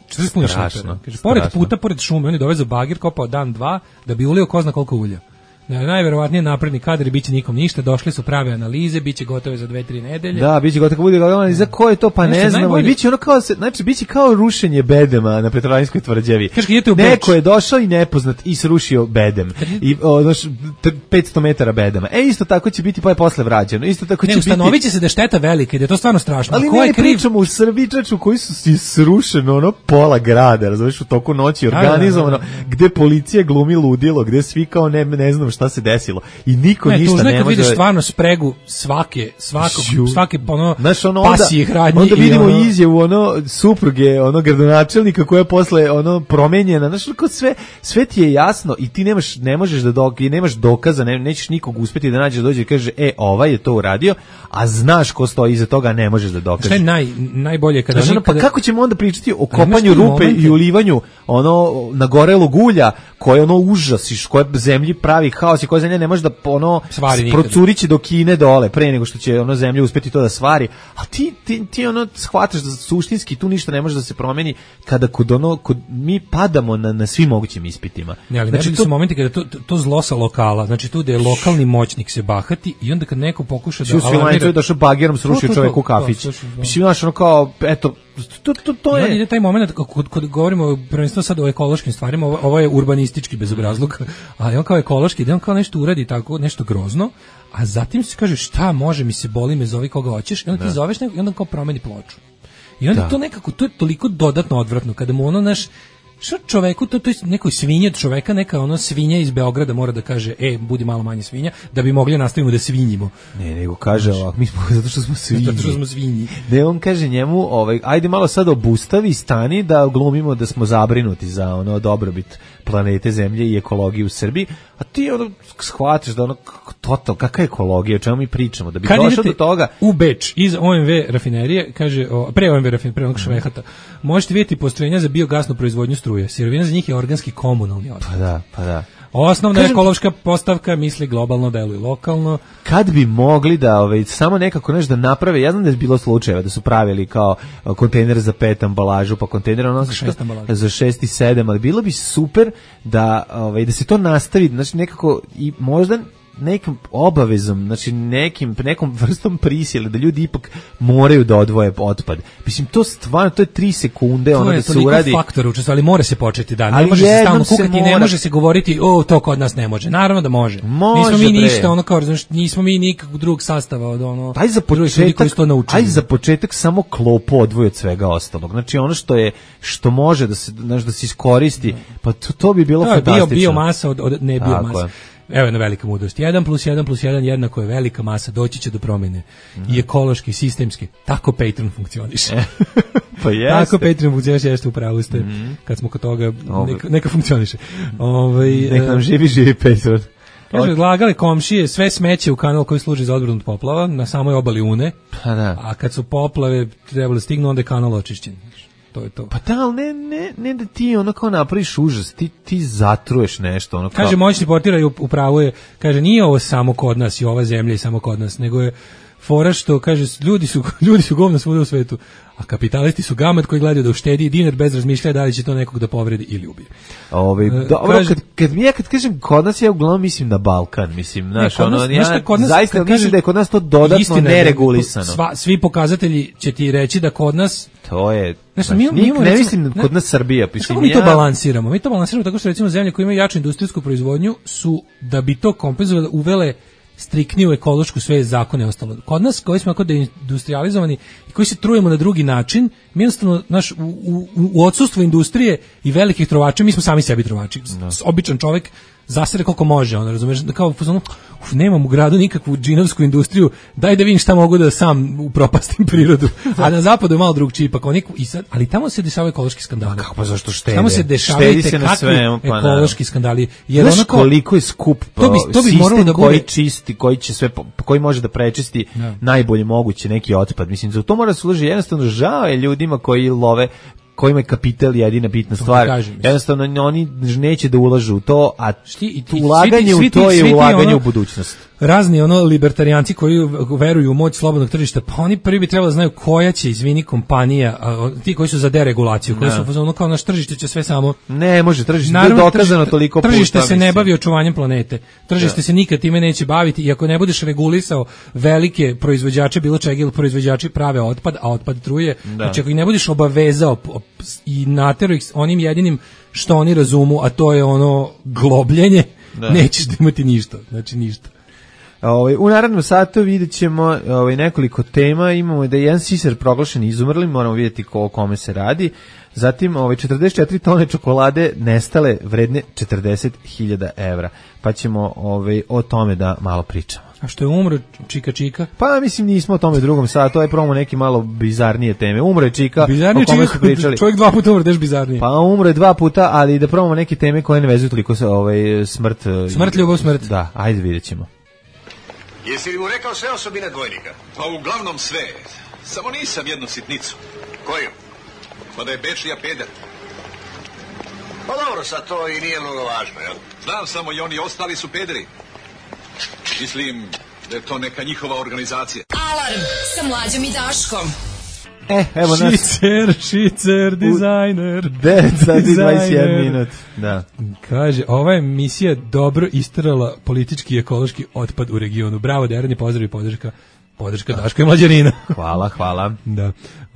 četrdeset puni šlepera. Kaže, pored puta, pored šume, on je dovezao bagir, kopao dan, dva, da bi ulio ko zna koliko ulja. Najverovatnije napredni kadar i biće nikom ništa, došli su prave analize, biće gotove za dve tri nedelje. Da, biće gotovo bude analiza ko je to pa ne znamo i biće ono kao se, znači biće kao rušenje bedema na Petrovaradinskoj tvrđavi. Neko je došao i nepoznat i srušio bedem. I ono petsto metara bedema. E isto tako će biti pa je posle vraćeno. Isto tako će ne, biti. Ustanoviće se da je šteta velika i da je to stvarno strašno. Ali ko ne je kriv? Pričamo u Srbiji čaču koji su si srušeno ono pola grada, razumiješ, u toku noći organizovano, gde policija glumi ludilo, gde svi kao ne, ne znam šta se desilo i niko ne, ništa ne može. Vidiš stvarno spregu svake svakog Šu. svake ono, ono pasije hradnje. Onda vidimo ono... izjavu ono supruge ono gradonačelnika koja je posle ono promenjena. Znači kao sve sve ti je jasno i ti nemaš ne možeš da dok i nemaš dokaza, ne, nećeš nikog uspeti da nađeš dođe i kaže e ovaj je to uradio, a znaš ko stoji iza toga, ne možeš da dokažeš. Šta je naj najbolje kada znači, oni, kada... pa kako ćemo onda pričati o kopanju rupe momente. I ulivanju ono nagorelog ulja koje ono užasiš, koje zemlji pravi haos i koje zemlja ne može da ono procurići do Kine dole pre nego što će ono zemlja uspeti to da svari, a ti ti, ti ono shvataš da suštinski tu ništa ne može da se promeni kada kod ono kod mi padamo na na svim mogućim ispitima. Ne, ali znači to su momenti kada to, to, to zlo sa lokala, znači tu da je lokalni moćnik se bahati i onda kad neko pokuša da alarmira da što bagerom srušio čoveku kafić. Mislim znaš ono kao eto to to to je ide taj momenat kod kod govorimo prvenstveno sad o ekološkim stvarima, ovo, ovo je urbanistički bezobrazluk, ali on kao ekološki, da on kao nešto uradi tako, nešto grozno, a zatim se kaže šta može mi se boli me zovi koga hoćeš, i onda ti zoveš nekog, i onda kao promeni ploču. I onda da. To nekako, to je toliko dodatno odvratno, kada mu ono naš, što čoveku, to, to je nekoj svinje od čoveka, neka ono svinja iz Beograda mora da kaže, e, budi malo manje svinja, da bi mogli nastavimo da svinjimo. Ne, nego kaže ovako, mi smo, zato što smo svinji. Zato što smo svinji. Ne, on kaže njemu, ovaj, ajde malo sad obustavi, stani da glumimo da smo zabrinuti za ono dobrobit planete Zemlje i ekologije u Srbiji, a ti ono shvatiš da ono total, kakva je ekologija, o čemu mi pričamo, da bi kad došao do toga. U Beč, iz O M V rafinerije, kaže, o, pre O M V rafinerije, pre onog švehata, možete vidjeti postrojenja za biogasnu proizvodnju struje. Sirovina za njih je organski komunalni otpad. Pa da, pa da. Osnovna kažem, ekološka postavka misli globalno, deluje lokalno. Kad bi mogli da ovaj, samo nekako nešto da naprave, ja znam da je bilo slučajeva da su pravili kao kontejner za pet ambalažu, pa kontejner ono šest za šest i sedam, ali bilo bi super da, ovaj, da se to nastavi, znači nekako i možda nekim obavezom, znači nekim nekom vrstom prisile da ljudi ipak moraju da odvoje otpad. Mislim to stvarno to je tri sekunde to ono da se uradi. To je faktor učestvovanja, ali mora se početi da. Ne može se stalno kukati, ne može se govoriti o to kod nas ne može. Naravno da može. može nismo mi bre. ništa ono kao znači nismo mi nikakvog drugog sastava od ono. Aj za početak, aj za početak samo klopu odvoji od svega ostalog. Znači ono što je što može da se znači da se iskoristi, pa to, to bi bilo to fantastično. Bio biomasa od, od ne biomasa. Evo jedna velika mudrost. jedan plus jedan plus jedan jednako je velika masa, doći će do promjene. Mm. I ekološki, sistemski. Tako Patreon funkcioniše. Pa jeste. Tako Patreon funkcioniše, jeste upravo ste. Mm. Kad smo kod toga, neka, neka funkcioniše. Ovaj neka nam živi, živi Patreon. Kaže, odlagali komšije sve smeće u kanal koji služi za odbranu od poplava, na samoj obali Une. Pa da. A kad su poplave trebali stignu, onda je kanal očišćen. To je to. Pa da, ali ne, ne, ne da ti ono kao napraviš užas, ti, ti zatruješ nešto. Ono kao... Kaže, moćni portira i upravo je, kaže, nije ovo samo kod nas i ova zemlja i samo kod nas, nego je fora što, kaže, ljudi su, ljudi su govna svuda u svetu, a kapitalisti su gamat koji gledaju da uštedi dinar bez razmišljaja da li će to nekog da povredi ili ubije. Ove, dobro, kaže, kad, kad, ja kad kažem kod nas, ja uglavnom mislim na Balkan, mislim, znaš, ono, nas, ja kod nas, zaista mislim kaže, da je kod nas to dodatno neregulisano. Sva, svi pokazatelji će ti reći da kod nas to je, znači, mi, mi ne recimo, mislim kod nas Srbija. Mislim, mi to balansiramo, mi to balansiramo tako što recimo zemlje koje imaju jaču industrijsku proizvodnju su, da bi to kompenzovali, uvele striktniju ekološku sve zakone i ostalo. Kod nas koji smo kod industrializovani i koji se trujemo na drugi način, mi jednostavno naš u, u, u odsustvu industrije i velikih trovača, mi smo sami sebi trovači. No. Običan čovjek zasere koliko može, on razumeš, kao uf, nemam u gradu nikakvu džinovsku industriju, daj da vidim šta mogu da sam upropastim prirodu. A na zapadu je malo drugčiji ipak, i sad, ali tamo se dešavaju ekološki skandali. Kako pa zašto štede? Tamo se dešavaju te kakvi pa ekološki skandali. Jer znaš onako, koliko je skup to bi, to bi sistem da koji čisti, koji će sve, koji može da prečisti no. najbolje moguće neki otpad. Mislim, za to mora se uložiti, jednostavno žao je ljudima koji love kojima je kapital jedina bitna stvar. Jednostavno oni neće da ulažu u to, a Šti, ti, ulaganje svi, u to svi, je ulaganje ono, u budućnost. razni ono libertarijanci koji veruju u moć slobodnog tržišta, pa oni prvi bi trebalo da znaju koja će, izvini, kompanija, a, ti koji su za deregulaciju, koji no. su ono kao naš tržište će sve samo... Ne, može tržište, naravno, je dokazano tržište, toliko puta. Tržište se ne bavi očuvanjem planete. Tržište ja. se nikad time neće baviti i ako ne budeš regulisao velike proizvođače bilo čega ili proizvođači prave otpad, a otpad truje, da. znači ako ih ne budeš obavezao i naterao ih onim jedinim što oni razumu, a to je ono globljenje, da. nećeš da imati ništa, znači ništa. Ovaj u narednom satu videćemo ovaj nekoliko tema, imamo da je jedan siser proglašen izumrlim, moramo vidjeti ko o kome se radi. Zatim ovaj četrdeset četiri tone čokolade nestale vredne četrdeset hiljada evra. Pa ćemo ovaj o tome da malo pričamo. A što je umro Čika Čika? Pa mislim nismo o tome drugom satu, to je promo neki malo bizarnije teme. Umro je Čika, bizarnije o kome su pričali. Čovjek dva puta umre, deš bizarnije. Pa umro je dva puta, ali da probamo neke teme koje ne vezuju toliko sa ovaj smrt. Smrt, ljubav, smrt. Da, ajde vidjećemo. Jesi li mu rekao sve osobine dvojnika? Pa uglavnom sve. Samo nisam jednu sitnicu. Koju? Pa da je Bečija peder. Pa dobro, sad to i nije mnogo važno, jel? Znam samo i oni ostali su pederi. Mislim da je to neka njihova organizacija. Alarm sa Mlađom i Daškom. E, evo nas. Šicer, šicer, dizajner. devet sati dvadeset jedan minut. Da. Kaže, ova emisija dobro isterala politički i ekološki otpad u regionu. Bravo, Derani, pozdrav i podrška. Podrška Daška i Mlađanina. Hvala, hvala. Da.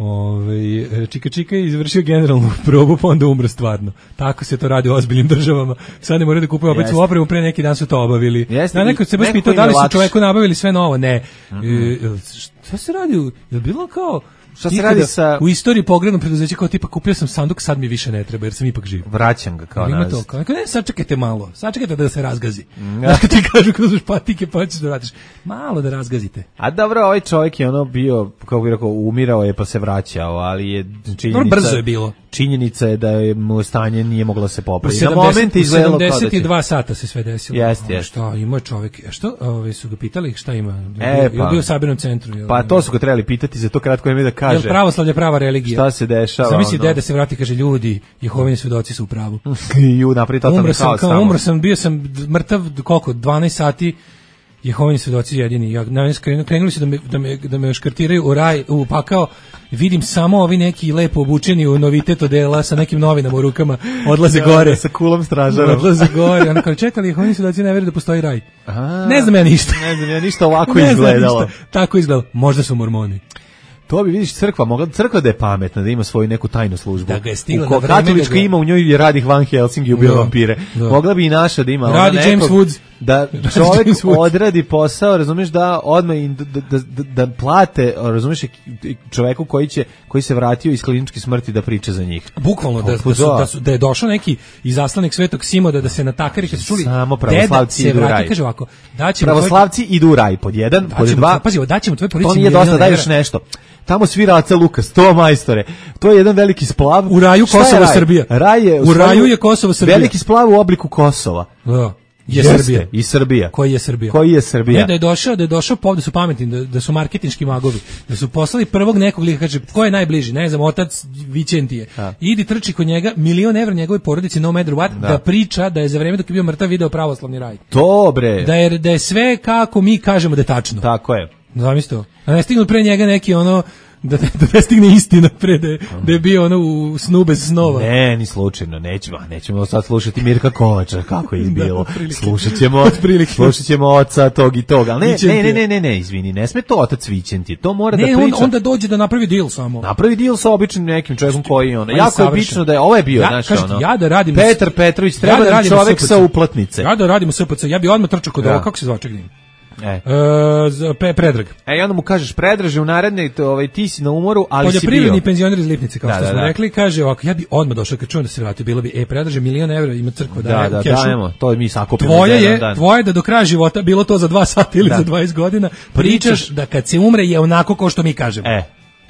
Ove, Čika Čika je izvršio generalnu probu, pa onda umre stvarno. Tako se to radi u ozbiljnim državama. Sad ne moraju da kupuju opet su opremu, pre neki dan su to obavili. Jeste, da, neko se baš pitao da li su čoveku nabavili sve novo. Ne. Mm-hmm. E, šta se radi? Je li bilo kao... Šta se radi sa... U istoriji pogledno preduzeće kao tipa kupio sam sanduk, sad mi više ne treba jer sam ipak živ. Vraćam ga kao nazad. Ima to, kao, ne, sačekajte malo, sačekajte da se razgazi. Znaš kad ti kažu kada uzmeš patike pa ćeš da vratiš. Malo da razgazite. A dobro, ovaj čovjek je ono bio, kako bih rekao, umirao je pa se vraćao, ali je činjenica... Dobro, brzo je bilo. Činjenica je da je mu stanje nije moglo se popraviti. Na moment je izgledalo kao da će... sedamdeset dva sata se sve desilo. Jeste, jeste. Šta, ima čovjek, što, ove, su ga pitali šta ima? E, je pa. bio u sabirnom centru. Jel, pa to su ga trebali pitati za to kratko ime da kaže. Jel pravoslavlje prava religija? Šta se dešava? Zamisli ono... dede se vrati, kaže ljudi, Jehovini svedoci su u pravu. Ju, napravi totalno kao samo. Umro sam, bio sam mrtav, koliko, dvanaest sati, Jehovini svedoci jedini. Ja, krenuli su da me, da me, da me škartiraju u raj, u pakao, vidim samo ovi neki lepo obučeni u novitet odela sa nekim novinama u rukama, odlaze da, gore. Sa kulom stražarom. Odlaze gore. Ono kao, čekali, Jehovini svedoci ne veruju da postoji raj. Aha, ne znam ja ništa. Ne znam ja ništa ovako izgledalo. Ništa. Tako izgledalo. Možda su mormoni. To bi vidiš crkva, mogla crkva da je pametna, da ima svoju neku tajnu službu. Da ga je stigla na vreme. Katolička ima u njoj radi Van Helsing i ubio vampire. Da. Mogla bi i naša da ima. Radi James Woods. Da čovjek odradi posao, razumiješ, da odmah da, da, da, da plate, razumiješ, čoveku koji će koji se vratio iz kliničke smrti da priča za njih. Bukvalno da, da, su, da, su, da je došao neki izaslanik Svetog Simoda da se natakari, kad se čuli samo pravoslavci idu u raj. Kaže ovako, pravoslavci tvoj... idu u raj pod jedan, pod dva. Pazi, daćemo tvoj policiji. To nije dosta, daješ nešto. Tamo svira Aca Lukas, to majstore. To je jedan veliki splav. U raju Kosovo Srbija. Raj je, u raju je Kosovo Srbija. Veliki splav u obliku Kosova. Da. Je Jeste, Srbija. I Srbija. Koji je Srbija? Koji je Srbija? Ne, da je došao, da je došao pop, da su pametni, da, da su marketinški magovi, da su poslali prvog nekog lika, kaže, ko je najbliži, ne znam, otac Vičentije. Idi trči kod njega, milion evra njegove porodice, no matter what, da. da priča da je za vreme dok je bio mrtav video pravoslavni raj. Dobre. Da je, da je sve kako mi kažemo da je tačno. Tako je. Zamisli to. A ne stignu pre njega neki ono da da ne stigne istina pre da je, da je bio ono u snu bez snova. Ne, ni slučajno, nećemo, nećemo sad slušati Mirka Kovača, kako je bilo. Slušaćemo, slušaćemo oca tog i tog, ali ne, ne, ne, ne, ne, ne, izvini, ne sme to otac Vičentije, to mora ne, da priča. Ne, onda dođe da napravi deal samo. Napravi deal sa običnim nekim čovjekom koji ono, jako je obično da je, ovo je bio, ja, znaš, kažete, ono, ja da radim Petar Petrović, treba ja da čovjek sa uplatnice. Ja da radim u S P C, ja bi odmah trčao kod ovo, kako se zove, čekaj. E. Uh, pe, Predrag. E, i onda mu kažeš, Predraže, u naredne, ovaj, ti si na umoru, ali si bio. Poljoprivredni penzioner iz Lipnice, kao da, što da, smo da. rekli, kaže ovako, ja bi odmah došao, kad čujem da se vratio, bilo bi, e, Predraže, milion evra, ima crkva, da, da, da, kešu. dajemo, to mi sakupimo. Tvoje je, dan. Tvoje da do kraja života, bilo to za dva sata ili da. za dvadeset godina, pričaš, pričaš da kad se umre je onako kao što mi kažemo. E.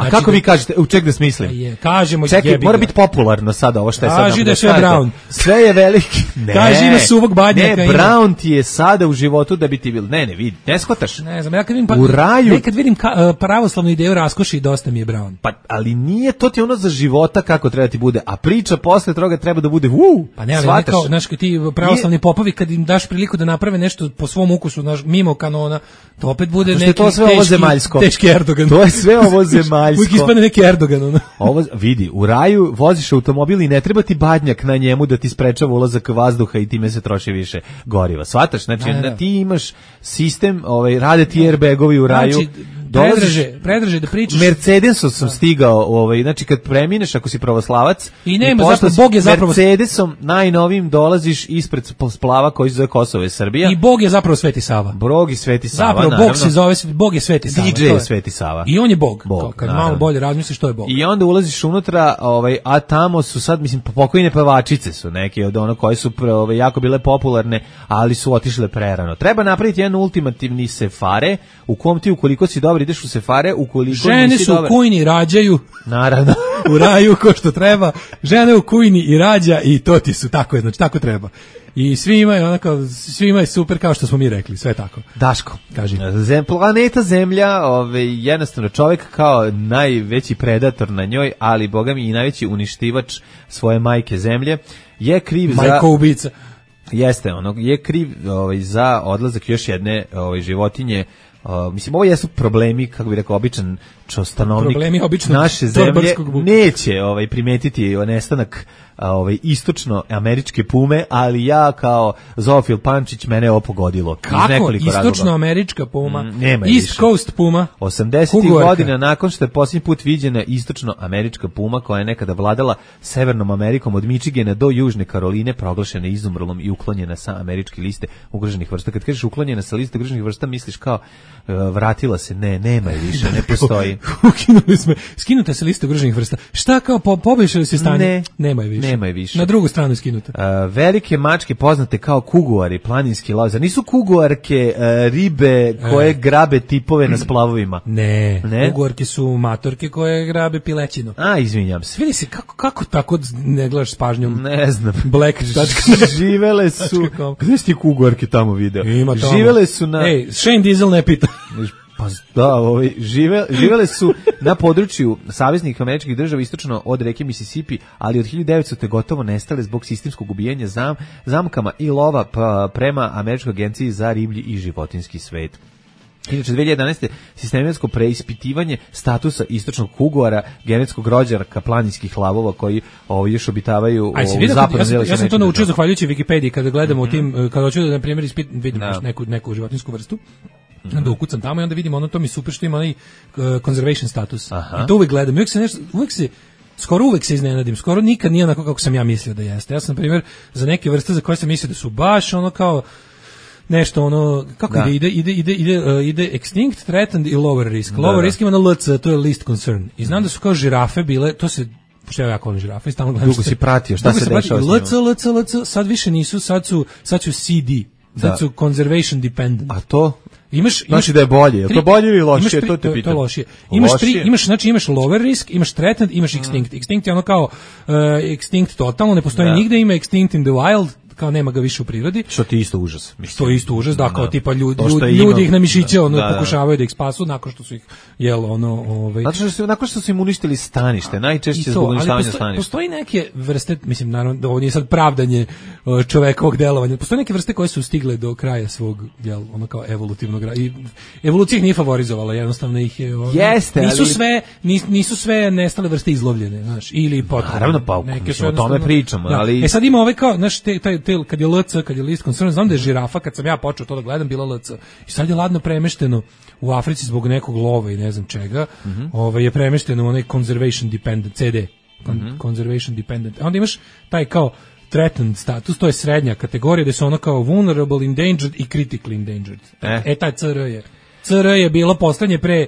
A znači kako da, vi kažete, u ček da smislim? Je, kažemo Čekaj, mora biti popularno sada ovo što je sad. Kaži da je sve brown. Sve je veliki. Ne. Kaži ima suvog badnjaka. Ne, brown ti je sada u životu da bi ti bil. Ne, ne, vidi, ne shvataš. Ne znam, ja kad vidim, pa, u raju... nekad vidim ka, uh, pravoslavnu ideju raskoši i dosta mi je brown. Pa, ali nije, to ti ono za života kako treba ti bude, a priča posle toga treba da bude uu, pa ne, ali ne kao, znaš, ti pravoslavni popovi kad im daš priliku da naprave nešto po svom ukusu, naš, mimo kanona, to opet bude neki to sve ovo zemaljsko. Teški Erdogan. To je sve ovo zemaljsko. Uvijek ispadne neki Erdogan. Ono. Ovo, vidi, u raju voziš automobil i ne treba ti badnjak na njemu da ti sprečava ulazak vazduha i time se troši više goriva. Shvataš? Znači, da, da. ti imaš sistem, ovaj, rade ti airbagovi u raju. Znači, Predraže, predraže da pričaš. Mercedesom sam stigao, ovaj, znači kad premineš ako si pravoslavac i nema zapravo Bog je zapravo Mercedesom najnovim dolaziš ispred splava koji se zove Kosovo i Srbija. I Bog je zapravo Sveti Sava. Bog je Sveti Sava. Zapravo naravno. Bog se zove Bog je Sveti Sava. D J je Sveti Sava. I on je Bog. Bog kad naravno. malo bolje razmisliš što je Bog. I onda ulaziš unutra, ovaj, a tamo su sad mislim pokojne pevačice su neke od ono koje su ovaj, jako bile popularne, ali su otišle prerano. Treba napraviti jedan ultimativni sefare u kom ti ukoliko si dobar ideš u sefare. Žene su u kujni rađaju. Naravno. U raju ko što treba. Žene u kujni i rađa i to ti su tako je, znači tako treba. I svi imaju onako, svi imaju super kao što smo mi rekli, sve tako. Daško, kaži. Zem, planeta Zemlja, ovaj jednostavno čovjek kao najveći predator na njoj, ali boga mi i najveći uništivač svoje majke Zemlje je kriv Majko za Majko ubica. Jeste, ono je kriv ovaj za odlazak još jedne ovaj životinje. Uh, mislim, ovo jesu problemi, kako bi rekao, običan stanovnik naše zemlje neće ovaj, primetiti nestanak ovaj, istočno-američke pume, ali ja kao zoofil Pančić, mene je ovo pogodilo. Kako? Istočno-američka puma? Mm, nema East više. Coast puma? osamdesetih godina nakon što je posljednji put viđena istočno-američka puma, koja je nekada vladala Severnom Amerikom od Michigana do Južne Karoline, proglašena izumrlom i uklonjena sa američke liste ugroženih vrsta. Kad kažeš uklonjena sa liste ugroženih vrsta, misliš kao uh, vratila se, ne, nema je više, ne postoji. Ukinuli smo, skinuta se lista ugroženih vrsta. Šta kao, po, poboljšali se stanje? Ne, nema je više. Nema je više. Na drugu stranu skinuta. Uh, velike mačke poznate kao kuguari, planinski lauzar. Nisu kuguarke uh, ribe koje e. grabe tipove na splavovima. Ne, ne, kuguarke su matorke koje grabe pilećinu. A, izvinjam se. Vidi se, kako, kako tako ne gledaš s pažnjom? Ne znam. Black. Živele su, gde si ti kuguarke tamo video? Ima tamo. Živele su na... Ej, Shane Diesel ne pita. Pa da, ovaj, žive, živele su na području saveznih američkih država istočno od reke Mississippi, ali od hiljadu devetstotih gotovo nestale zbog sistemskog ubijanja zam, zamkama i lova pa, prema Američkoj agenciji za riblji i životinjski svet. Inače, dve hiljade jedanaeste. sistematsko preispitivanje statusa istočnog kuguara, genetskog rođaka planinskih lavova koji ovo, još obitavaju u zapadnom. Ja, sam, ja sam to naučio zahvaljujući Wikipediji kada gledamo mm-hmm. u tim, kada hoću da, na primjer, ispit, vidim no. neku, neku životinsku vrstu. Mm-hmm. Onda ukucam tamo i onda vidim ono, to mi super što ima onaj uh, conservation status. Aha. I to uvek gledam. Uvek se, nešto, uvek se skoro uvek se iznenadim. Skoro nikad nije onako kako sam ja mislio da jeste. Ja sam, na primjer, za neke vrste za koje sam mislio da su baš ono kao nešto ono, kako da. ide, ide, ide, ide, uh, ide extinct, threatened i lower risk. Lower da, risk ima na L C, to je least concern. I znam da su kao žirafe bile, to se, pošto ja jako volim žirafe i stalno gledam. Dugo si pratio, šta se dešava s njima? L C, L C, L C, sad više nisu, sad su, sad su C D, sad da. su conservation dependent. A to? Imaš, imaš znači da je bolje, je to bolje ili lošije, to te pitam. To je lošije. Imaš tri, imaš znači imaš lower risk, imaš threatened, imaš extinct. Extinct je ono kao uh, extinct totalno, ne postoji da. nigde, ima extinct in the wild, kao nema ga više u prirodi. Što ti isto užas. Mislim. To je isto užas, da, kao da. tipa ljudi, ljudi, ljudi ih na mišiće ono da, pokušavaju da ih spasu nakon što su ih jel ono, ovaj. Zato što su nakon što su im uništili stanište, najčešće zbog uništavanja postoji, staništa. Postoji neke vrste, mislim naravno, ovo nije sad pravdanje čovekovog delovanja. Postoje neke vrste koje su stigle do kraja svog jel ono kao evolutivnog i evolucija ih nije favorizovala, jednostavno ih je ono, Jeste, nisu ali... sve nis, nisu sve nestale vrste izlovljene, znaš, ili potpuno. Naravno, pa neke su o tome pričamo, da. ali E sad ima ovaj kao, znaš, te, taj te, kad je L C, kad je list concern, znam da je žirafa, kad sam ja počeo to da gledam, bila L C. I sad je ladno premešteno u Africi zbog nekog lova i ne znam čega. Mm-hmm. Ovaj je premešteno u onaj conservation dependent C D. Con, mm-hmm. Conservation dependent. A onda imaš taj kao threatened status, to je srednja kategorija gde su ono kao vulnerable, endangered i critically endangered. Eh. E taj C R je. C R je bilo poslednje pre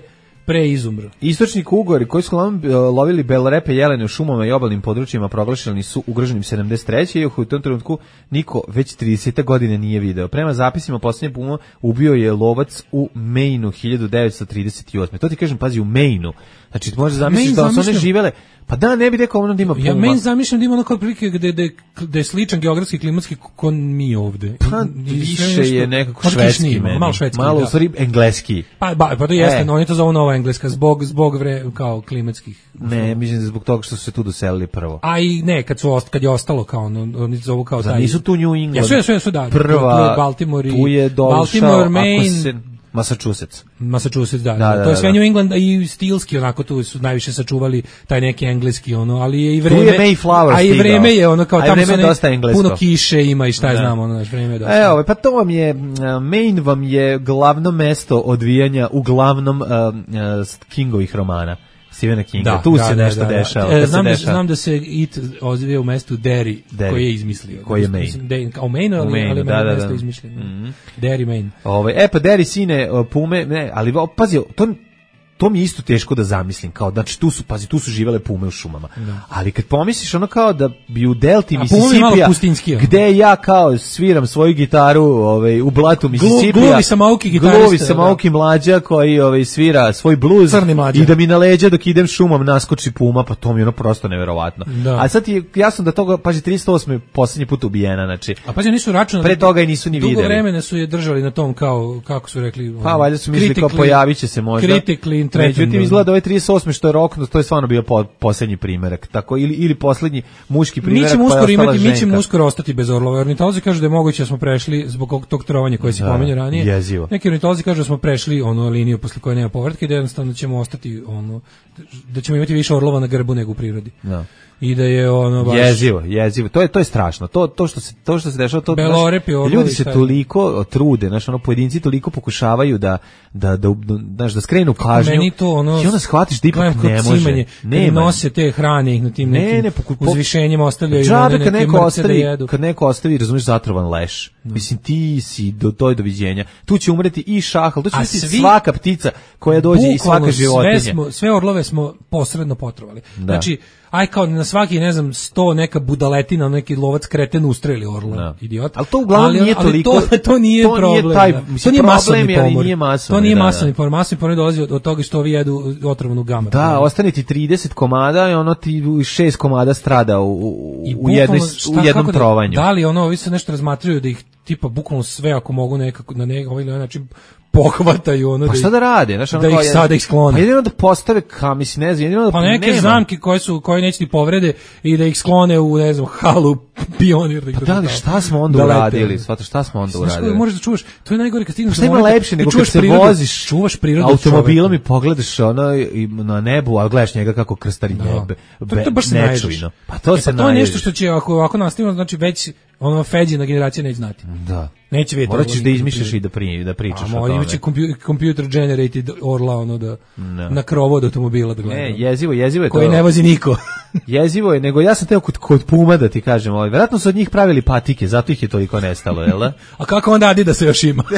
pre izumro. Istočni kugori koji su uglavnom lovili belrepe jelene u šumama i obalnim područjima proglašeni su ugroženim sedamdeset treće iako u tom trenutku niko već trideset godine nije video. Prema zapisima posljednje puma ubio je lovac u Mainu hiljadu devetsto trideset osme. To ti kažem, pazi, u Mainu. Znači, možeš zamisliti da su one živele. Pa da, ne bi rekao ono da ima puma. Ja meni zamišljam da ima ono kao prilike gde, gde, gde je sličan geografski, klimatski kon mi ovde. Pa više je nekako švedski meni. Malo švedski, malo da. U stvari engleski. Pa, ba, pa to jeste, e. no, oni to zovu nova engleska, zbog, zbog vre, kao klimatskih. Ne, mislim da zbog toga što su se tu doselili prvo. A i ne, kad, su, kad je ostalo kao ono, oni zovu kao Zar taj. nisu tu New England? Ja, sve, sve, sve, da. Prva, Baltimore, tu je došao, Baltimore, Maine. Massachusetts. Massachusetts, da, da, da, da to je da, sve da. New England i stilski, onako tu su najviše sačuvali taj neki engleski, ono, ali je i vreme, tu je Mayflower a i vreme je ono kao tamo su puno kiše ima i šta je znamo, ono, vreme je dosta. Evo, pa to vam je, Maine vam je glavno mesto odvijanja uglavnom uh, uh, Kingovih romana. Stephena Kinga, da, tu da, se da, nešto da, da. dešava. E, znam, se da, dešava. znam da se It ozivio u mestu Derry, Derry, koji je izmislio. Koji je Maine. Kao Maine, ali, Maine, ali da, da, mesto da. izmišljeno. Mm-hmm. Derry, Maine. Ove, e pa Derry sine pume, ne, ali pazi, to to mi je isto teško da zamislim, kao, znači tu su, pazi, tu su živele pume u šumama. Da. Ali kad pomisliš ono kao da bi u delti Mississippija, gde ja kao sviram svoju gitaru ovaj, u blatu Mississippija, gluvi samouki gitarista, gluvi samouki mlađa koji ovaj, svira svoj bluz i da mi na leđa dok idem šumom naskoči puma, pa to mi je ono prosto neverovatno. Da. A sad je jasno da toga, pazi, trideset osme poslednji put ubijena, znači. A pazi, nisu računali. Pre toga i nisu ni videli. Dugo vremena su je držali na tom kao, kako su rekli. Pa valjda su mislili kao pojavit će se možda. Critically Međutim, izgleda da ovaj trideset osme što je rokno, to je stvarno bio po, posljednji primerak. Tako, ili, ili posljednji muški primerak, mi ćemo pa je uskoro ostala imati, ženka. mi ćemo uskoro ostati bez orlova. Ornitolozi kažu da je moguće da smo prešli zbog tog trovanja koje se pominje ranije. Jezivo. Neki ornitolozi kažu da smo prešli onu liniju posle koje nema povratka i da jednostavno ćemo ostati ono, da ćemo imati više orlova na grbu nego u prirodi. Da. I da je ono baš jezivo, jezivo. To je to je strašno. To to što se to što se dešava, to Belorepi, naš, ljudi se toliko trude, znači ono pojedinci toliko pokušavaju da da da da, da skrenu pažnju. Meni to ono i onda shvatiš da ipak ne može. Ne nose te hrane ih na tim nekim ne, ne, poku, uzvišenjima ostavljaju na neke neko ostavi, jedu. Kad neko ostavi, razumiješ, zatrovan leš. No. Mislim, ti si do toj doviđenja. Tu će umreti i šahl, tu će umreti svi, svaka ptica koja dođe i svaka životinja. Sve, smo, sve orlove smo posredno potrovali. Da. Znači, aj kao na svaki, ne znam, sto neka budaletina, neki lovac kreten ustreli orla, no. Idiot. Ali to uglavnom ali, nije toliko... Ali to, to nije to problem. Nije taj, da. To nije masovni pomor. Nije masovni, to nije da, masovni pomor. Masovni pomor dolazi od, od toga što ovi jedu otrovnu gamu. Da, pomor. Ostane ti trideset komada i ono ti šest komada strada u, u, u, jednoj, šta, u jednom trovanju. Da, da li ono, ovi se nešto razmatraju da ih tipa bukvalno sve ako mogu nekako na neki ovaj način pohvataju ono. Pa šta da rade, znači da ih sada ih sklone. Pa jedino da postave kamis, ne znam, jedino da pa neke nema. Zamke koje su koje neće ti povrede i da ih sklone u ne znam halu pionir. Pa da li šta smo onda da uradili? Svata šta smo onda uradili? Znaš, možeš da čuvaš, to je najgore kad stigneš. Šta ima lepše nego kad se prirodu, voziš, čuvaš prirodu automobilom i pogledaš ono i na nebu, a gledaš njega kako krstari nebe. To je baš nečuveno. Pa to se to je nešto što će ako ovako nastavimo, znači već ono Feđina generacija neće znati. Da. Neće vidjeti. Morat ćeš da izmišljaš i da, pri, da pričaš a, o tome. Imaće computer generated orla, ono da, no. Na krovo od automobila da gleda. Ne, jezivo, jezivo je koji to. Koji ne vozi niko. Jezivo je, nego ja sam teo kod, kod puma da ti kažem, ovaj, vjerojatno su od njih pravili patike, zato ih je toliko nestalo, jel da? A kako onda Adi da se još ima?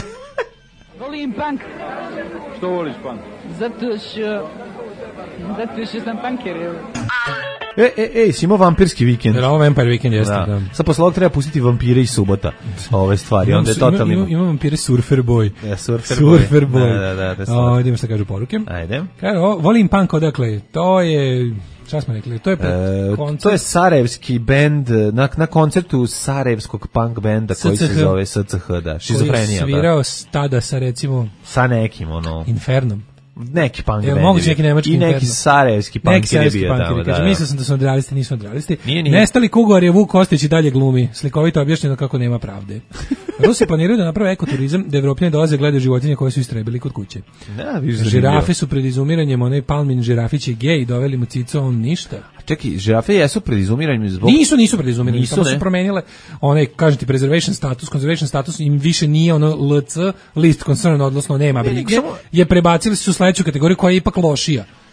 Volim punk. Što voliš punk? Zato što... Zato što sam punker, jel? E, e, e, si imao vampirski vikend. Da, ovo Vampire Weekend jeste, da. da. Sad posle ovog treba pustiti vampire i subota. Ove stvari, onda je totalno... Ima, ima vampire Surfer Boy. Ja, Surfer, surfer Boy. Boy. Da, da, da. da o, idemo što kažu poruke. Ajde. Kaže, o, volim punk odakle. To je... Šta smo rekli? To je pred e, to je sarajevski bend, na, na koncertu sarajevskog punk benda koji se zove S C H, da. Šizofrenija. Koji je svirao tada sa, recimo... Sa nekim, ono... Infernom. Neki punk band. Moguće neki nemački i neki sarajevski punk je bio tamo, da, da. Mislio sam da su nadrealisti, nisu nadrealisti. Nestali Kugor je Vuk Kostić i dalje glumi. Slikovito objašnjeno kako nema pravde. Rusi planiraju da naprave ekoturizam, da Evropljani dolaze gledaju životinje koje su istrebili kod kuće. Da, žirafe su pred izumiranjem, onaj Palmin žirafić je gej, doveli mu cico, on ništa. Čekaj, žirafe jesu pred izumiranjem zbog... Nisu, nisu pred izumiranjem, samo su promenile onaj, kažem ti, preservation status, conservation status im više nije ono L C, list concern, odnosno nema brige, je prebacili su u sledeću kategoriju koja je ipak lošija.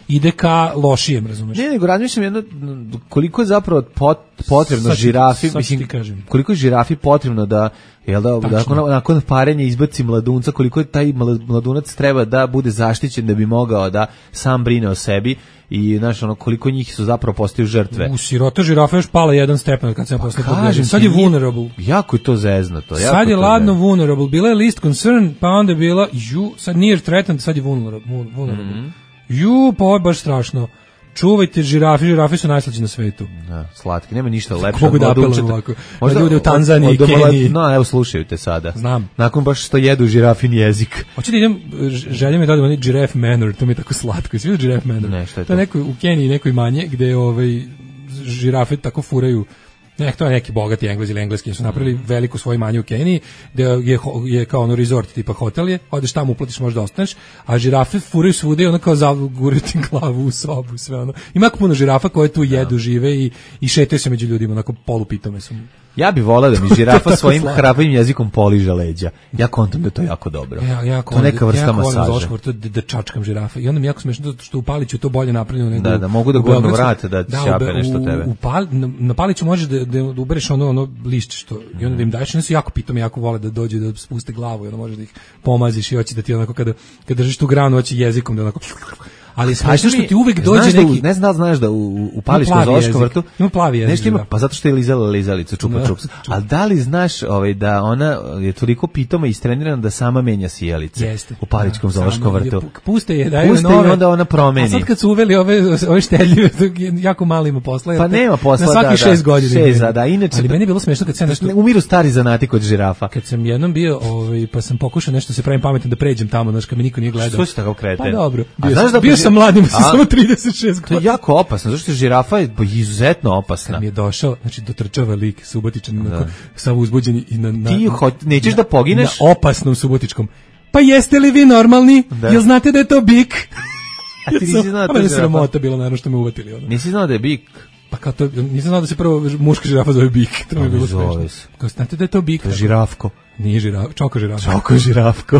ide ka lošijem, razumeš? Ne, nego razmišljam jedno, koliko je zapravo pot, potrebno sad, žirafi, sad mislim, kažem. koliko je žirafi potrebno da, jel da, da nakon, nakon parenja izbaci mladunca, koliko je taj mladunac treba da bude zaštićen da bi mogao da sam brine o sebi i znaš, ono, koliko njih su zapravo postaju žrtve. U sirota žirafa još pala jedan stepen kad sam pa posle pogledao. Sad je vulnerable. Jako je to zeznato. Jako sad je ladno zeznato. Vulnerable. Bila je least concern, pa onda je bila ju, sad near threatened, sad je vulnerable. vulnerable. Mm-hmm. Ju, pa ovo je baš strašno. Čuvajte žirafe, žirafe su najslađe na svetu. Da, slatki, nema ništa lepše. Mogu da apelujem ovako. Možda ljude u Tanzaniji i Keniji. No, evo slušaju te sada. Znam. Nakon baš što jedu žirafin jezik. Hoću da idem, želja mi da odem onaj Giraffe Manor, to mi je tako slatko. Jesi vidio Giraffe Manor? Ne, šta je to? To je neko, u Keniji neko imanje gde ovaj, žirafe tako furaju. Ne, to je neki bogati Englez ili engleski, su napravili veliko svoje imanje u Keniji, gde je, je kao ono resort tipa hotel je, odeš tamo, uplatiš, možda ostaneš, a žirafe furaju svude i ono kao guraju ti glavu u sobu, sve ono. Ima jako puno žirafa koje tu jedu, žive i, i šetaju se među ljudima, onako polupitome su. Ja bih volao da mi žirafa svojim hrabrim jezikom poliža leđa. Ja kontam da je to jako dobro. Ja, ja to je neka vrsta masaža. To da, da čačkam žirafe. I onda mi jako smešno što u Paliću to bolje napravljeno nego. Da, da mogu da gurnu vrate da ti šape nešto tebe. U Pal, na, na Paliću možeš da, da, da ubereš ono ono lišće što i onda da im daješ, oni su jako pitome, jako vole da dođe da spuste glavu i onda možeš da ih pomaziš i hoće da ti onako kada kada držiš tu granu hoće jezikom da onako. Ali smešno što ti uvek dođe da neki, u, ne znam, znaš da u, u Palićkom zoološkom vrtu ima plavi jezik. Nešto ima, pa zato što je lizala lizalicu, čupa no, čups. Ali da li znaš ovaj, da ona je toliko pitoma istrenirana da sama menja sijalice? Jeste. U Palićkom zoološkom vrtu. Puste je, daju Puste nove. I onda ona promeni. A sad kad su uveli ove, ove štedljive, jako malo ima posla. Pa nema posla, na svaki da, šest da, godina. Šest, da, da, inače. Ali meni je bilo smešno kad sam nešto... Umiru stari zanati kod žirafa. Kad sam jednom bio, ovaj, pa sam pokušao nešto se pravim pametan da pređem tamo, znaš, kad me niko nije gledao. Što si tako kreten? Pa dobro. Bio, bio, sam, da bio sam mladim, sam samo trideset šest godina. To je jako opasno, zato što žirafa je izuzetno opasna. Kad mi je došao, znači dotrčava lik Subotičan, da. Samo uzbuđeni i na, na ti ho, nećeš da pogineš na opasnom Subotičkom. Pa jeste li vi normalni? Da. Jel znate da je to bik? A ti nisi znao da je sramota bilo, naravno što me uvatili. Ono. Nisi znao da je bik? Pa kao to, nisam znao da se prvo muška žirafa zove bik. To mi je bilo smešno. Kao znate da je to bik? To je žirafko. Nije žiraf, čoko žirafko. Čoko žirafko.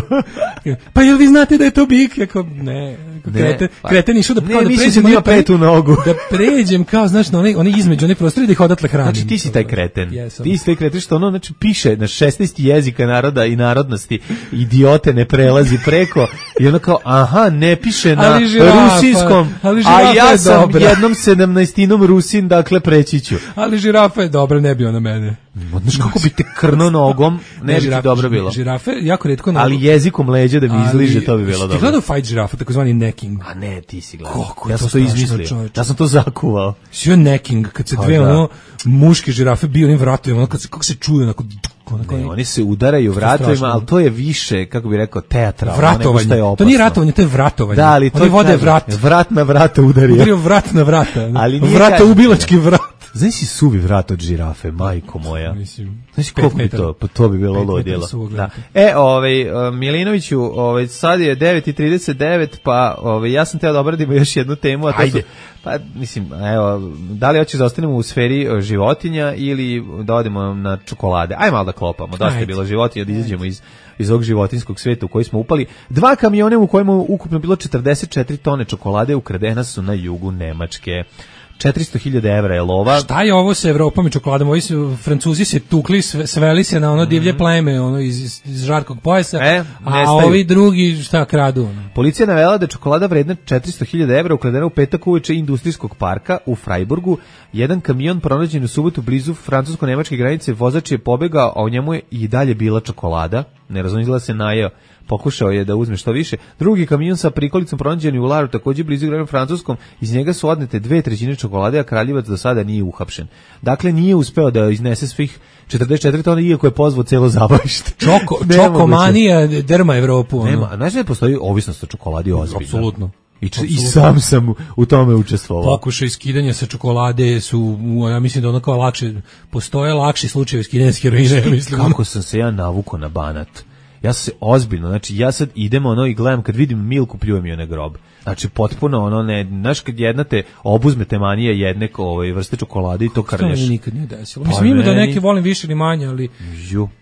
Pa jel vi znate da je to bik? Ja kao, ne. Krete, pa, kreten išao da, ne, kao da pređem da ima petu nogu. Da pređem kao, znaš, na onaj, onaj između, onaj prostor da ih odatle hranim. Znači ti si taj kreten. Yes, ti si taj kreten što ono, znači, piše na šesnaest jezika naroda i narodnosti. Idiote ne prelazi preko. I ono kao, aha, ne piše na žirafa, rusinskom, a ja sam dobra. jednom sedamnaestinom Rusin, dakle preći ću. Ali žirafa je dobra, ne bi ona mene. Znaš kako bi te krno nogom, ne, ne bi ti dobro bilo. Žirafe jako retko nogu. Ali jezikom leđa da mi izliže, to bi bilo dobro. Ti gledao fight žirafa, takozvani necking? A ne, ti si gledao. Ja sam to izmislio. Čovječ. Ja sam to zakuvao. Sve necking, kad se dve ono muške žirafe bio onim vratovima, ono kad se, kako se čuje, onako... Ne, ne, oni se udaraju vratovima, ali to je više, kako bi rekao, teatralno. Vratovanje. To nije ratovanje, to je vratovanje. Da, ali to oni vode vrat. Vrat na vrata udario. Udario vrat na vrata. Ali vrata ubilački vrat. Znaš si suvi vrat od žirafe, majko moja. Mislim, znaš koliko bi to, pa to bi bilo ludilo. Da. E, ovaj, Milinoviću, ovaj, sad je devet i trideset devet, pa ovaj, ja sam teo da obradimo još jednu temu, a to su, pa mislim, evo, da li hoćeš da ostanemo u sferi životinja ili da odemo na čokolade? Ajde malo da klopamo, dosta je bilo životinja, da izađemo iz iz ovog životinskog sveta u koji smo upali. Dva kamione u kojima ukupno bilo četrdeset četiri tone čokolade ukradena su na jugu Nemačke. četiristo hiljada evra je lova. Šta je ovo sa Evropom i čokoladom? Ovi su, Francuzi se tukli, sveli se na ono divlje mm-hmm. pleme, ono iz, iz žarkog pojasa, e, a ovi drugi šta kradu? Policija navela da je čokolada vredna četiristo hiljada evra ukradena u petak uveče industrijskog parka u Freiburgu. Jedan kamion pronađen u subotu blizu francusko-nemačke granice, vozač je pobegao, a u njemu je i dalje bila čokolada. Ne razumijela se najeo. Pokušao je da uzme što više. Drugi kamion sa prikolicom pronađen u Laru, također blizu granice francuskom, iz njega su odnete dve trećine čokolade, a kraljevac do sada nije uhapšen. Dakle, nije uspeo da iznese svih četrdeset četiri tona, iako je pozvao celo zabavište. Čoko, čokomanija drma Evropu. Ono. Nema, znaš da postoji ovisnost o čokoladi ozbiljno? Apsolutno. I, č- I sam sam u tome učestvovao. Pokušaj skidanja sa čokolade su, ja mislim da ono kao lakše, postoje lakši slučajevi skidanja s heroina. Ja mislim. Kako sam se ja navukao na banat. Ja sam se ozbiljno, znači ja sad idem ono i gledam, kad vidim Milku, pljujem joj na grob. Znači potpuno ono, ne, znaš kad jedna te obuzmete manije jedne ovaj, vrste čokolade i to krneš. To mi nikad nije desilo. Mislim, ima da neke volim više ili manje, ali... Ju.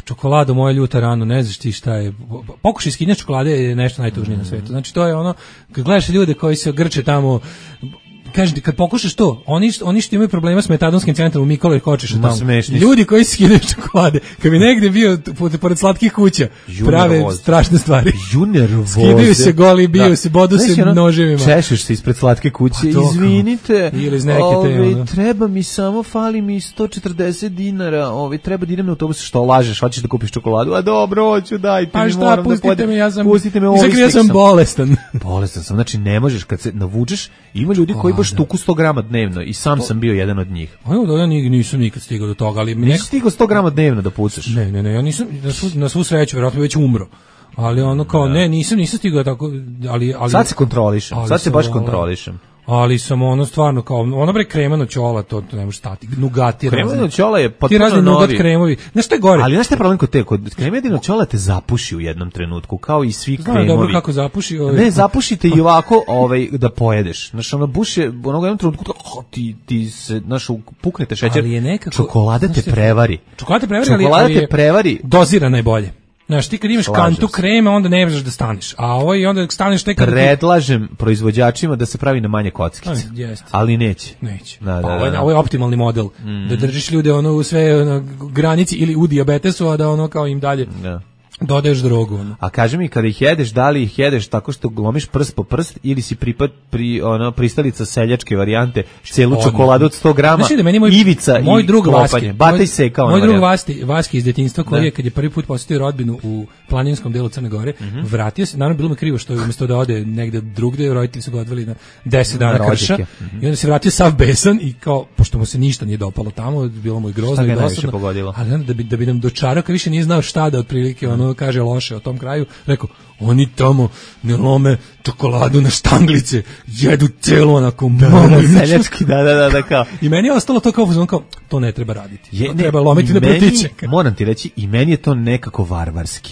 čokolado moja ljuta rano, ne znaš ti šta je. Pokušaj skinja čokolade je nešto najtužnije mm. na svetu. Znači to je ono, kad gledaš ljude koji se grče tamo, kažete, kad pokušaš to, oni, oni što imaju problema s metadonskim centrom u Mikoloj Kočiša tamo, smešni. Ljudi koji skidaju čokolade, kad bi negde bio pored slatkih kuća, Ju prave nervoze. strašne stvari. Ju nervoze. Skidaju se goli, bio da. se, bodu se ono, noževima. Češeš se ispred slatke kuće, pa to, izvinite, ili iz neke ove, te, ono. treba mi samo, fali mi sto četrdeset dinara, ove, treba da idem na autobus, što lažeš, hoćeš da kupiš čokoladu, a dobro, hoću, dajte pa mi, šta, moram pustite da podem, me, ja sam, pustite me, izakri, ja sam bolestan. Bolestan sam, znači ne možeš, kad se navučeš, ima ljudi koji baš tuku sto grama dnevno i sam to, sam bio jedan od njih. A ja, ja nisam nikad stigao do toga, ali nisi stigao sto grama dnevno da pucaš. Ne, ne, ne, ja nisam na svu, na svu sreću, verovatno već umro. Ali ono kao, da. ne, nisam, nisam stigao tako, ali... ali sad se kontrolišem, sad se baš kontrolišem. Ali sam ono stvarno kao, ono bre kremano ćola, to, to ne može stati, nugati. Kremano ćola je potpuno ti razni novi. Nugat kremovi, znaš što je gore? Ali znaš što je problem kod te, kod kremano ćola te zapuši u jednom trenutku, kao i svi Znam kremovi. dobro kako zapuši. Ovaj. Ne, zapušite i ovako ovaj, da pojedeš. Znaš, ono buše, onog jednom trenutku, oh, ti, ti se, znaš, puknete šećer, ali je nekako, čokolada te prevari. Čokolada te prevari, čokolada ali, ali te prevari. Dozirana je bolje. Znaš, ti kad imaš Slažem kantu se. kreme, onda ne možeš da staneš. A ovo i onda staneš tek kad... Predlažem proizvođačima da se pravi na manje kockice. Aj, ali neće. Neće. Da, da, ovo, je, da. ovo je optimalni model. Mm. Da držiš ljude ono u sve ono, granici ili u dijabetesu, a da ono kao im dalje... Da. Dodaješ drogu. Ono. A kaži mi, kada ih jedeš, da li ih jedeš tako što glomiš prst po prst ili si pripad, pri, ono, pristalica seljačke varijante, celu Odmah. čokoladu od sto grama, znači, da meni moj, ivica moj i drug klopanje. Vaski, Bata i seka. Moj drug Vaski, Vaski iz detinjstva koji da. je, kad je prvi put posjetio rodbinu u planinskom delu Crne Gore, mm -hmm. vratio se, naravno bilo mi krivo što je umjesto da ode negde drugde, roditelji su ga odveli na deset dana na krša, mm -hmm. i onda se vratio sav besan i kao, pošto mu se ništa nije dopalo tamo, bilo mu i grozno i dosadno, ali onda da bi, da bi nam dočarao, kad više nije znao šta da otprilike ono kaže loše o tom kraju, rekao, oni tamo ne lome čokoladu na štanglice, jedu celo onako malo seljački, da, da, da, da, kao. I meni je ostalo to kao, kao to ne treba raditi, je, to ne, treba lomiti na pretiće. Moram ti reći, i meni je to nekako varvarski.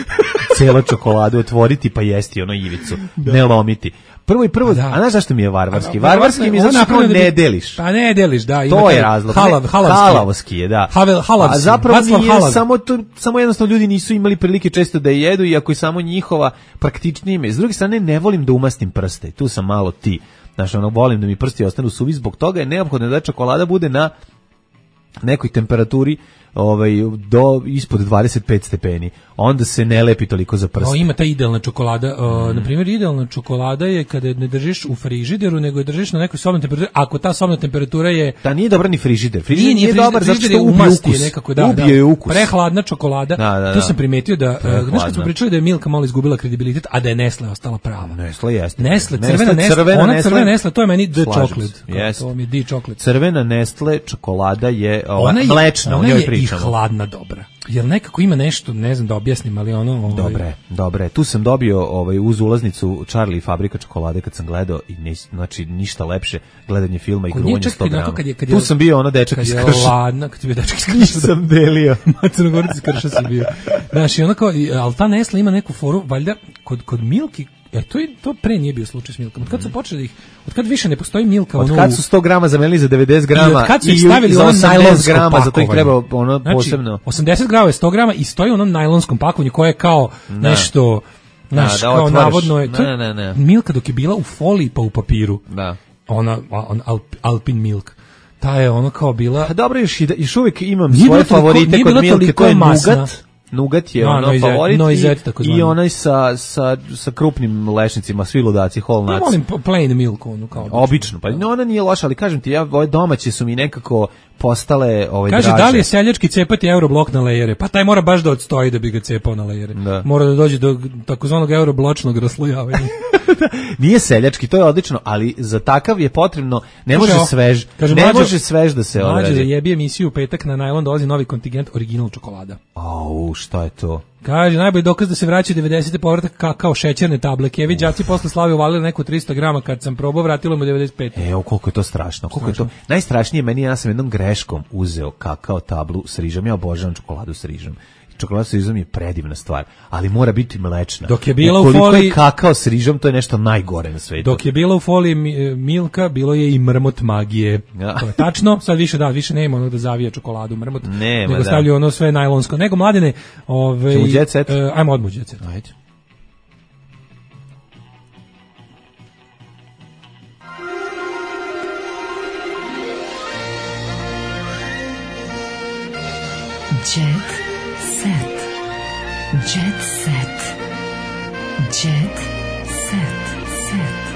Celo čokoladu otvoriti pa jesti ono ivicu, da. Ne lomiti. Prvo i prvo, a, da. a znaš zašto mi je varvarski? Varvarski mi je zato što ne deliš. Pa ne deliš, da. To je razlog. Halav, halavski je, da. Havel, halavski. A zapravo nije samo, to, samo jednostavno ljudi nisu imali prilike često da jedu, iako je samo njihova praktičnije ime. S druge strane, ne volim da umastim prste. Tu sam malo ti. Znaš, ono, volim da mi prsti ostanu suvi, zbog toga je neophodno da čokolada bude na nekoj temperaturi ovaj do ispod dvadeset pet stepeni. Onda se ne lepi toliko za prste. O, ima ta idealna čokolada. O, mm. Na primjer, idealna čokolada je kada ne držiš u frižideru, nego je držiš na nekoj sobnoj temperaturi. Ako ta sobna temperatura je... Ta nije dobra ni frižider. Frižider nije, nije dobar zato što ubije ukus. Nekako, da, ubije da. je ukus. Prehladna čokolada. Da, da, da. Tu sam primetio da... Znaš kad smo pričali da je Milka malo izgubila kredibilitet, a da je Nestle ostala prava. Nestle jeste. Nestle, crvena Nestle, crvena ona Nestle, crvena Nestle, to je meni the chocolate. Yes. To mi je the chocolate. Crvena Nestle čokolada je ova mlečna, o njoj pričamo. Ona je i hladna dobra. Jer nekako ima nešto, ne znam da objasnim, ali ono... Ovaj... Dobre, dobre. Tu sam dobio ovaj, uz ulaznicu Charlie i fabrika čokolade kad sam gledao i ne, znači ništa lepše gledanje filma i gruvanje sto grama. Kad je, kad je, tu sam bio ono dečak iz Krša. Kad je ladna, kad je bio dečak iz Krša. Nisam delio. Crnogorci iz Krša sam bio. Znaš, i ono kao, ali ta Nestle ima neku foru, valjda, kod, kod Milki, e, to, je, to pre nije bio slučaj s Milkom. Od kad su počeli ih, od kad više ne postoji Milka, od ono, kad su sto grama zamenili za devedeset grama i od kad su ih stavili ono najlonsko grama, zato ih treba ono znači, posebno. osamdeset grama je sto grama i stoji u onom najlonskom pakovanju koje je kao da. nešto, znaš, da, da, kao otvoriš. Navodno je. To, ne, ne, ne. Milka dok je bila u foliji pa u papiru. Da. Ona, on, Alp, Alpin Milk. Ta je ono kao bila... A dobro, još, još uvijek imam nije svoje favorite kod Milke, to je Nugat. Nugat je no, ono noizet, favorit noizet, i, i onaj sa, sa, sa krupnim lešnicima, svi ludaci, whole nuts. Ja volim plain milk, ono kao obično. Obično, pa no, ona nije loša, ali kažem ti, ja, ove domaće su mi nekako postale ove Kaže, draže. Da li je seljački cepati euroblok na lejere? Pa taj mora baš da odstoji da bi ga cepao na lejere. Da. Mora da dođe do takozvanog eurobločnog raslojavanja. Nije seljački, to je odlično, ali za takav je potrebno, ne Kaže, može svež, kaže, ne mlađo, može svež da se odradi. Mlađe jebi emisiju u petak na najlon dolazi novi kontingent original čokolada. Au, šta je to? Kaže, najbolji dokaz da se vraćaju devedesete povratak kakao šećerne table. Kevi đaci posle slave uvalili neku tristo grama, kad sam probao vratilo mu devedeset pet. Evo koliko je to strašno. Koliko strašno. Je to najstrašnije meni, ja sam jednom greškom uzeo kakao tablu s rižom. Ja obožavam čokoladu s rižom. čokolada sa rižom je predivna stvar, ali mora biti mlečna. Dok je bila Ukoliko u foliji je kakao s rižom, to je nešto najgore na svetu. Dok je bila u foliji Milka, bilo je i mrmot magije. Ja. To je tačno, sad više da, više nema ono da zavija čokoladu mrmot, nema, nego da. stavljaju ono sve najlonsko. Nego mladene, ovaj Ćemo u Jet Set? Uh, ajmo odmah u Jet Set. Ajde. Jet set. Jet set. Jet set. Set.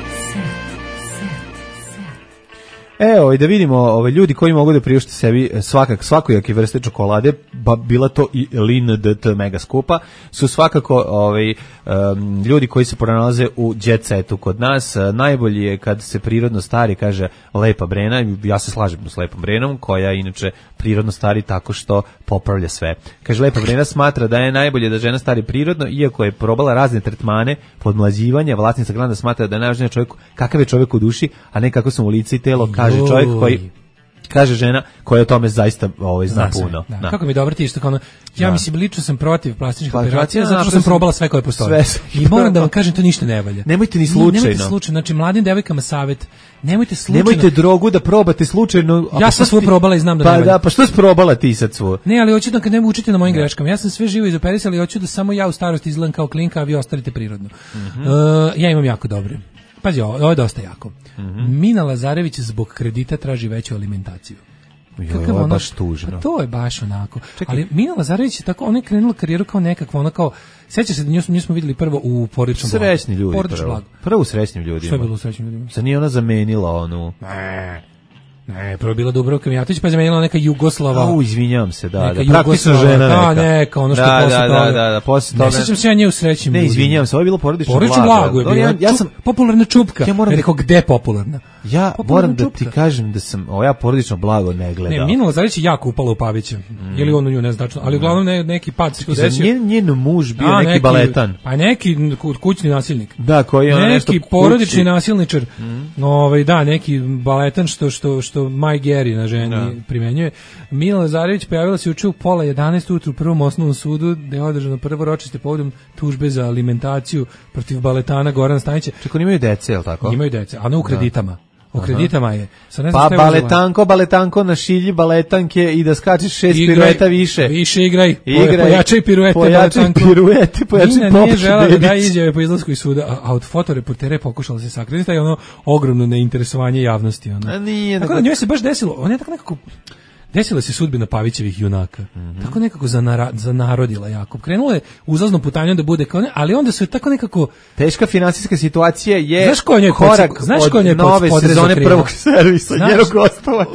Set. Evo, i da vidimo ove ljudi koji mogu da priušte sebi svakak, svakojake vrste čokolade, ba, bila to i L I N D T mega skupa, su svakako ovaj, um, ljudi koji se pronalaze u jet setu kod nas. Najbolji je kad se prirodno stari, kaže Lepa Brena, ja se slažem s Lepom Brenom, koja inače prirodno stari tako što popravlja sve. Kaže, Lepa Brena smatra da je najbolje da žena stari prirodno, iako je probala razne tretmane podmlađivanja, vlasnica Granda smatra da je najvažnije čovjeku kakav je čovjek u duši, a ne kako sam u lice i telo, kaže čovjek koji, kaže žena koja o tome zaista ovaj, zna Zna puno. Da. Da. Kako mi je dobro ti što kao ono, ja Da. mislim lično sam protiv plastičnih Pa, operacija da, zato što da, sam sam- probala sve koje postoje. sve- I moram da vam kažem, to ništa ne valja. Nemojte ni Ni- slučajno. Nemojte slučajno, znači mladim devojkama savjet, nemojte slučajno. Nemojte drogu da probate slučajno. a Ja pa sam što svu ti- probala i znam da pa ne valja. da, pa što si probala ti sad svu? Ne, ali hoću da kad ne učite na mojim greškama. Ja sam sve živo izoperisala i hoću da samo ja u starosti izgledam kao klinka, a vi ostanete prirodno. Mhm. Uh, ja imam jako dobre. Pazi, ovo, ovo je dosta jako. Mhm. Mina Lazarević zbog kredita traži veću alimentaciju. Joj, ovo je baš tužno. Pa to je baš onako. Ali Mina Lazarević je tako, ona je krenula karijeru kao nekakva, ona kao, sećaš se da nju, smo- nju smo vidjeli prvo u Porodičnom blagu. Srećni ljudi Porodično prvo. blago. Prvo u srećnim ljudima. Što je bilo u srećnim ljudima? Sa nije ona zamenila onu... Ne, ne, prvo je bila Dubravka Mijatović, pa je zamenila neka Jugoslava. Au, izvinjavam se, da, Neka da, praktično Jugoslava, žena neka. Da, neka, ono što da, je posle da, toga. Da, da, da, posle Ne toga. sećam se ja nje u srećnim Ne, ljudima. izvinjavam se, ovo je bilo porodično blago. Porodično blago je Da, bilo. Ja, ja sam, popularna čupka. Ja moram Ja da- rekao, gde popularna? ja Popularna moram da čupka. ti kažem da sam, ovo ja porodično blago ne gledao. Ne, Mina Lazarević je jako upala u Pavića. Ili on u nju, ne znam tačno. Ali uglavnom ne, neki pad se tu Za desio. njen, njen muž bio A, neki, baletan. Pa neki ku- kućni nasilnik. Da, koji je ono nešto Neki kući. porodični nasilničar. Ovaj da, neki baletan što što što Maj Geri na ženi Da. primenjuje. Mina Lazarević pojavila se juče u pola jedanaest ujutru u prvom osnovnom sudu, gde je održano prvo ročište povodom tužbe za alimentaciju protiv baletana Gorana Stanića. Čekaj, oni imaju dece, je li tako? Imaju dece, a ne u kreditama. U Aha. kreditama je. Sad ne znam Pa šta je uzela. baletanko, baletanko na šilji baletanke i da skačeš šest Igraj, pirueta više. Više igraj. Igraj. Pojačaj piruete. Pojačaj baletanko. piruete, pojačaj Mina nije Popović žela da da Bebić. izjave po izlasku iz suda, a, a od fotoreportera je pokušala se sakriti, taj ono ogromno neinteresovanje javnosti. Ono. A nije, Tako da nego- njoj se baš desilo, ona je tako nekako, desila se sudbina Pavićevih junaka. Mhm. Tako nekako zanara, zanarodila jako. Krenula je uzlaznom putanjom da bude kao ne, ali onda su je tako nekako... Teška finansijska situacija je Znaš ko je njoj korak podsek- znaš ko je od njoj nove podrezao sezone krila? prvog servisa, Znaš? njenog gostovanja.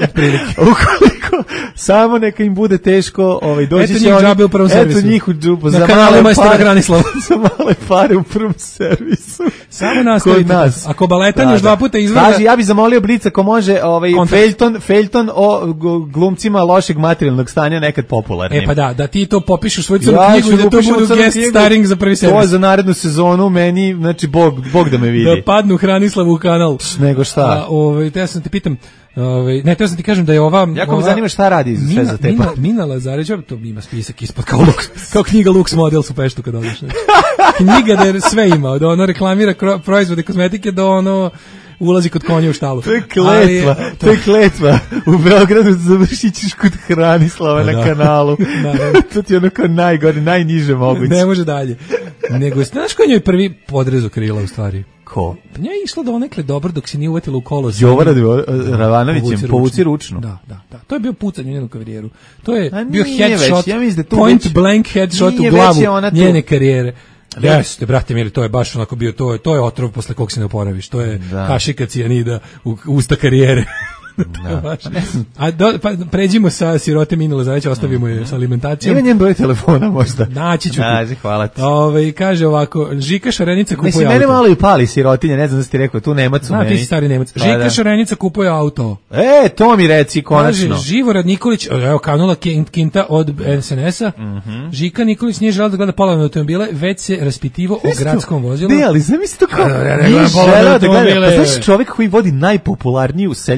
Ukoliko samo neka im bude teško, ovaj, doći Eto će njih oni- džabe u prvom servisu. Eto njih u džubu. Na za kanalu male Majstora pare- Granislava. Za male pare u prvom servisu. Samo nastavite. Kod nas. Ako baletan Da, još da. dva puta izgleda... Kaži, ja bih zamolio Blic ako može ovaj, Kontakt. Feljton, Feljton o gu- glumcima lošeg materijalnog stanja nekad popularnim. E pa da, da ti to popišu u svoju crnu Ja knjigu ću i da to upišem u budu crnu guest knjigu. starring za prvi To je servis. za narednu sezonu meni, znači Bog, Bog da me vidi. Da padnu Hranislavu u kanal. Nego šta? A, ovaj, te ja sam te pitam, ovaj, ne, te ja sam ti kažem da je ova... Jako me ova- zanima šta radi sve Mina, za te Mina, pare. Mina Lazarević, ovo to ima spisak ispod kao, Lux, kao knjiga Lux Models u Peštu kad odeš. Znači. Knjiga da je sve ima, od ono reklamira kro- proizvode kozmetike do ono ulazi kod konja u štalu. To je kletva, Ali, to je kletva. U Beogradu završit ćeš kod Hranislava Pa na da. kanalu. Da, da. To ti je ono kao najgore, najniže moguće. Ne može dalje. Nego, znaš ko je njoj prvi podrezo krila u stvari? Ko? Pa njoj je išlo da onekle dobro dok se nije uvetila u kolo. sa Jovara onim- Divo- Ravanovićem, povuci ručno. Da, da, da. To je bio pucanj u njenu karijeru. To je A bio nije headshot, već, ja mislim da je tu point već- blank headshot u nije glavu već je ona tu- njene karijere. Jeste, brate mili, to je baš onako bio, to je, to je otrov posle kog se ne oporaviš. To je Da. kašika cijanida u usta karijere. To je baš. A do, pa pređimo sa sirote Mine Lazarević, ostavimo je sa alimentacijom. Ima njen broj telefona možda. Naći ću ti. Nađi, hvala ti. Ove, kaže ovako, Žika Šarenica kupuje Mislim, auto. mene malo i pali sirotinja, ne znam da si ti rekao, tu Nemac u Zna, meni. ti si stari Nemac. Pa Žika da. Šarenica kupuje auto. E, to mi reci, konačno. Kaže, Živorad Nikolić, evo kanula Kin- Kinta od S N S-a. Mhm. Žika Nikolić nije želeo da gleda polovne automobile, već se raspitivo o gradskom vozilu. Ne, ali zamisli to kao, Ne, ne, ne, nije gledam polovne želeo da gleda. automobile. Pa znaš čovjek koji vodi najpopularniju seljačku emisiju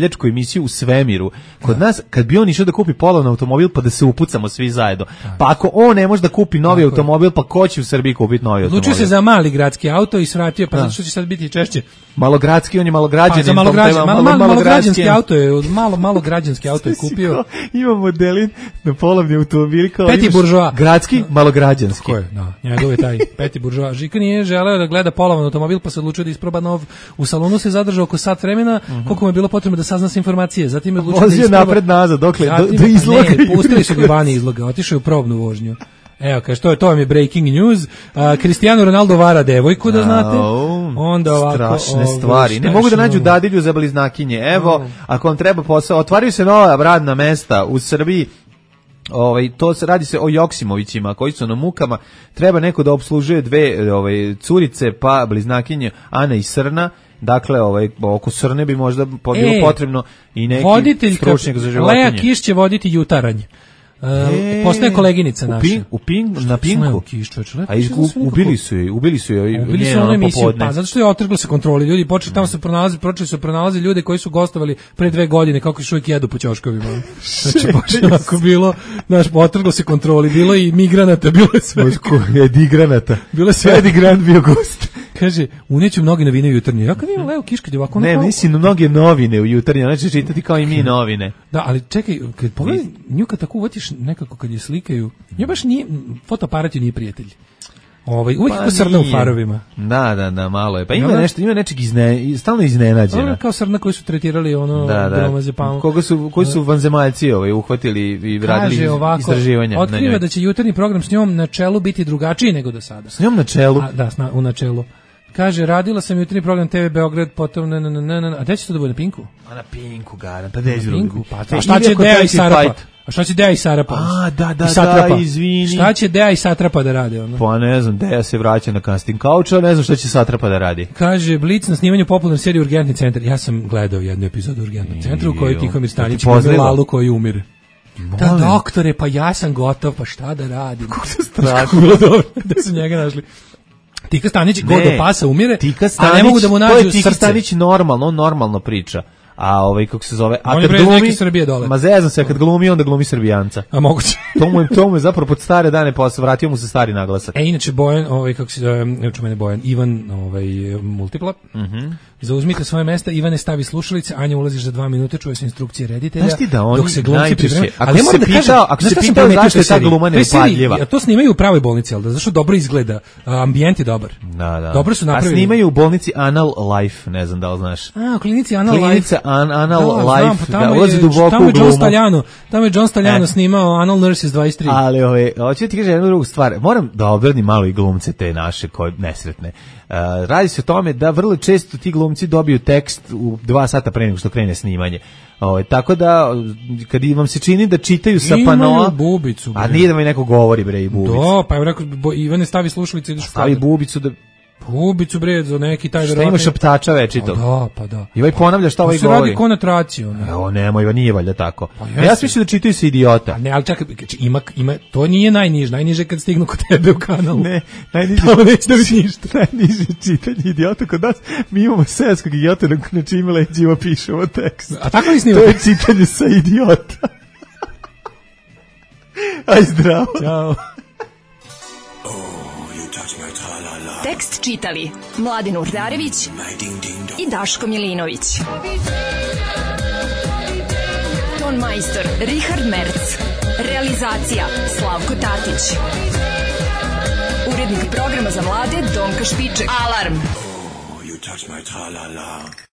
emisiju u svemiru. Kod nas, kad bi on išao da kupi polovni automobil, pa da se upucamo svi zajedno. Pa ako on ne može da kupi novi Tako automobil, pa ko će u Srbiji kupiti novi automobil? Odlučio se za mali gradski auto i svratio, pa zato što će sad biti češće. Malogradski, on je malograđanin. Pa za malograđan, malo, malo, malograđanski auto je, malo, malo građanski auto je kupio. Ima modelin na polovni automobil kao Peti buržoa. Gradski, malograđanski. Ko je? Da, njegov je taj Peti buržoa. Žika nije želeo da gleda polovan automobil, pa se odlučio da isproba nov. U salonu se zadržao oko sat vremena, uh -huh. koliko mu je bilo potrebno da sazna se informacije. Zatim je odlučio da isproba. Napred nazad, dokle Zatim, do, do izloga. Ne, pustili su ga vani izloga, otišao je u probnu vožnju. Evo, kaže, to je, to vam je breaking news. A, Cristiano Ronaldo vara devojku, da znate. Onda ovako, strašne ovo, stvari. Ne mogu da nađu dadilju za bliznakinje. Evo, oh. ako vam treba posao, otvaraju se nova radna mesta u Srbiji. Ovaj to se radi se o Joksimovićima koji su na mukama, treba neko da opslužuje dve ovaj curice pa bliznakinje Ana i Srna. Dakle, ovaj oko Srne bi možda bilo e, potrebno i neki stručnjak za životinje. Lea Kiš će voditi jutaranje. E, postaje koleginica naša. U ping, u ping, na Pinku. Kiš, a izgu, ubili su je, ubili su je. Ubili su onu emisiju, pa zato što je otrgla se kontroli. Ljudi počeli tamo se pronalazi, počeli su pronalazi ljude koji su gostovali pre dve godine kako još uvijek jedu po ćoškovima. Znači počelo ako bilo, znaš, otrgla se kontroli, bilo i migranata, bilo je sve. Je digranata. Bilo sve migrant bio gost. Kaže, uneću mnoge novine u jutarnji. Ja kad imam Leo Kiš kad je ovako... Ne, mislim na mnoge novine u jutarnji, ona će čitati kao i mi novine. Da, ali čekaj, kad pogledaj, nju kad tako uvatiš nekako kad je slikaju, nju baš nije, fotoaparat ju nije prijatelj. Ovaj, uvijek pa kao Srna u farovima. Da, da, da, malo je. Pa ima nešto, ima nečeg izne, stalno iznenađena. Ona kao Srna koji su tretirali ono da, da. Dromazepam. Koga su, koji su vanzemaljci ovaj, uhvatili i radili ovako, istraživanja. Otkriva da će jutarnji program s njom na čelu biti drugačiji nego do sada. S njom na čelu? A, da, u načelu. Kaže, radila sam jutarnji program te ve Beograd, potom na na na na. A gde će to da bude na Pinku? A na Pinku, garan, pa gde će na Pinku? Pa, a šta će Deja i Sarapa? A šta će Deja i Sarapa? A, da, da, da, izvini. Šta će Deja i Satrapa da rade? Ono? Pa ne znam, Deja se vraća na casting couch, a ne znam šta će Satrapa da radi. Kaže, Blic na snimanju popularne serije Urgentni centar. Ja sam gledao jednu epizodu Urgentnog centra u kojoj Tihomir Stanić gleda Lalu koji umire. Da, doktore, pa ja sam gotov, pa šta da radim? Kako se strašno. Bilo dobro da su njega našli. Tika Stanić god do pasa umire, Tika Stanić, a ne mogu da mu nađu srce. To je Tika Stanić normalno, on normalno priča. A ovaj kako se zove, a kad glumi Srbije dole. Ma zezam se, kad glumi onda glumi Srbijanca. A moguće. to mu je to mu je zapravo pod stare dane posle vratio mu se stari naglasak. E inače Bojan, ovaj kako se zove, ne čujem mene Bojan, Ivan, ovaj Multipla. Mhm. Mm Zauzmite svoje mesta, Ivane stavi slušalice, Anja ulaziš za dva minute, čuje se instrukcije reditelja. Znaš ti da oni dok se glumci pripremaju. Ali se da pitao, ako se pitao zašto je ta gluma neupadljiva. A to snimaju u pravoj bolnici, al da zašto dobro izgleda, ambijent je dobar. Da, da. Dobro su napravili. A snimaju u bolnici Anal Life, ne znam da li znaš. A, u klinici Anal Life. Klinica an, Anal da, Life, znam, da ulazi duboko u tamo je John glumu. Staljano, tamo je John Staljano e. snimao Anal Nurses dvadeset tri. Ali ove, hoću ti kažem jednu drugu stvar. Moram da obranim malo i glumce te naše koje nesretne. Uh, radi se o tome da vrlo često ti glumci dobiju tekst u dva sata pre nego što krene snimanje. Ovaj tako da kad vam se čini da čitaju sa panoa bubicu, bre. A nije da mi neko govori bre i bubicu. Da, pa je rekao Ivane stavi slušalice ideš stavi bubicu da bubicu bre za neki taj verovatno. Šta ima šaptača večito? Da, pa da. I ovaj ponavlja šta ovaj govori. Se radi konotraciju. Evo nemoj, Ivan nije valjda tako. Pa ja mislim da čitaju se idiota. A ne, al čekaj, ima ima to nije najniže, najniže kad stignu kod tebe u kanal. Ne, najniže to neće da vidi ništa. Najniže čitanje idiota kod nas. Mi imamo seoskog idiota na čime leđima pišemo tekst. A tako li snima? To je čitanje sa idiota. Aj zdravo. Ćao. Tekst čitali Mladin Urdarević i Daško Milinović. Ton majstor Richard Merc. Realizacija Slavko Tatić. Urednik programa za mlade Donka Špiček. Alarm! Oh, you touch my tra-la-la.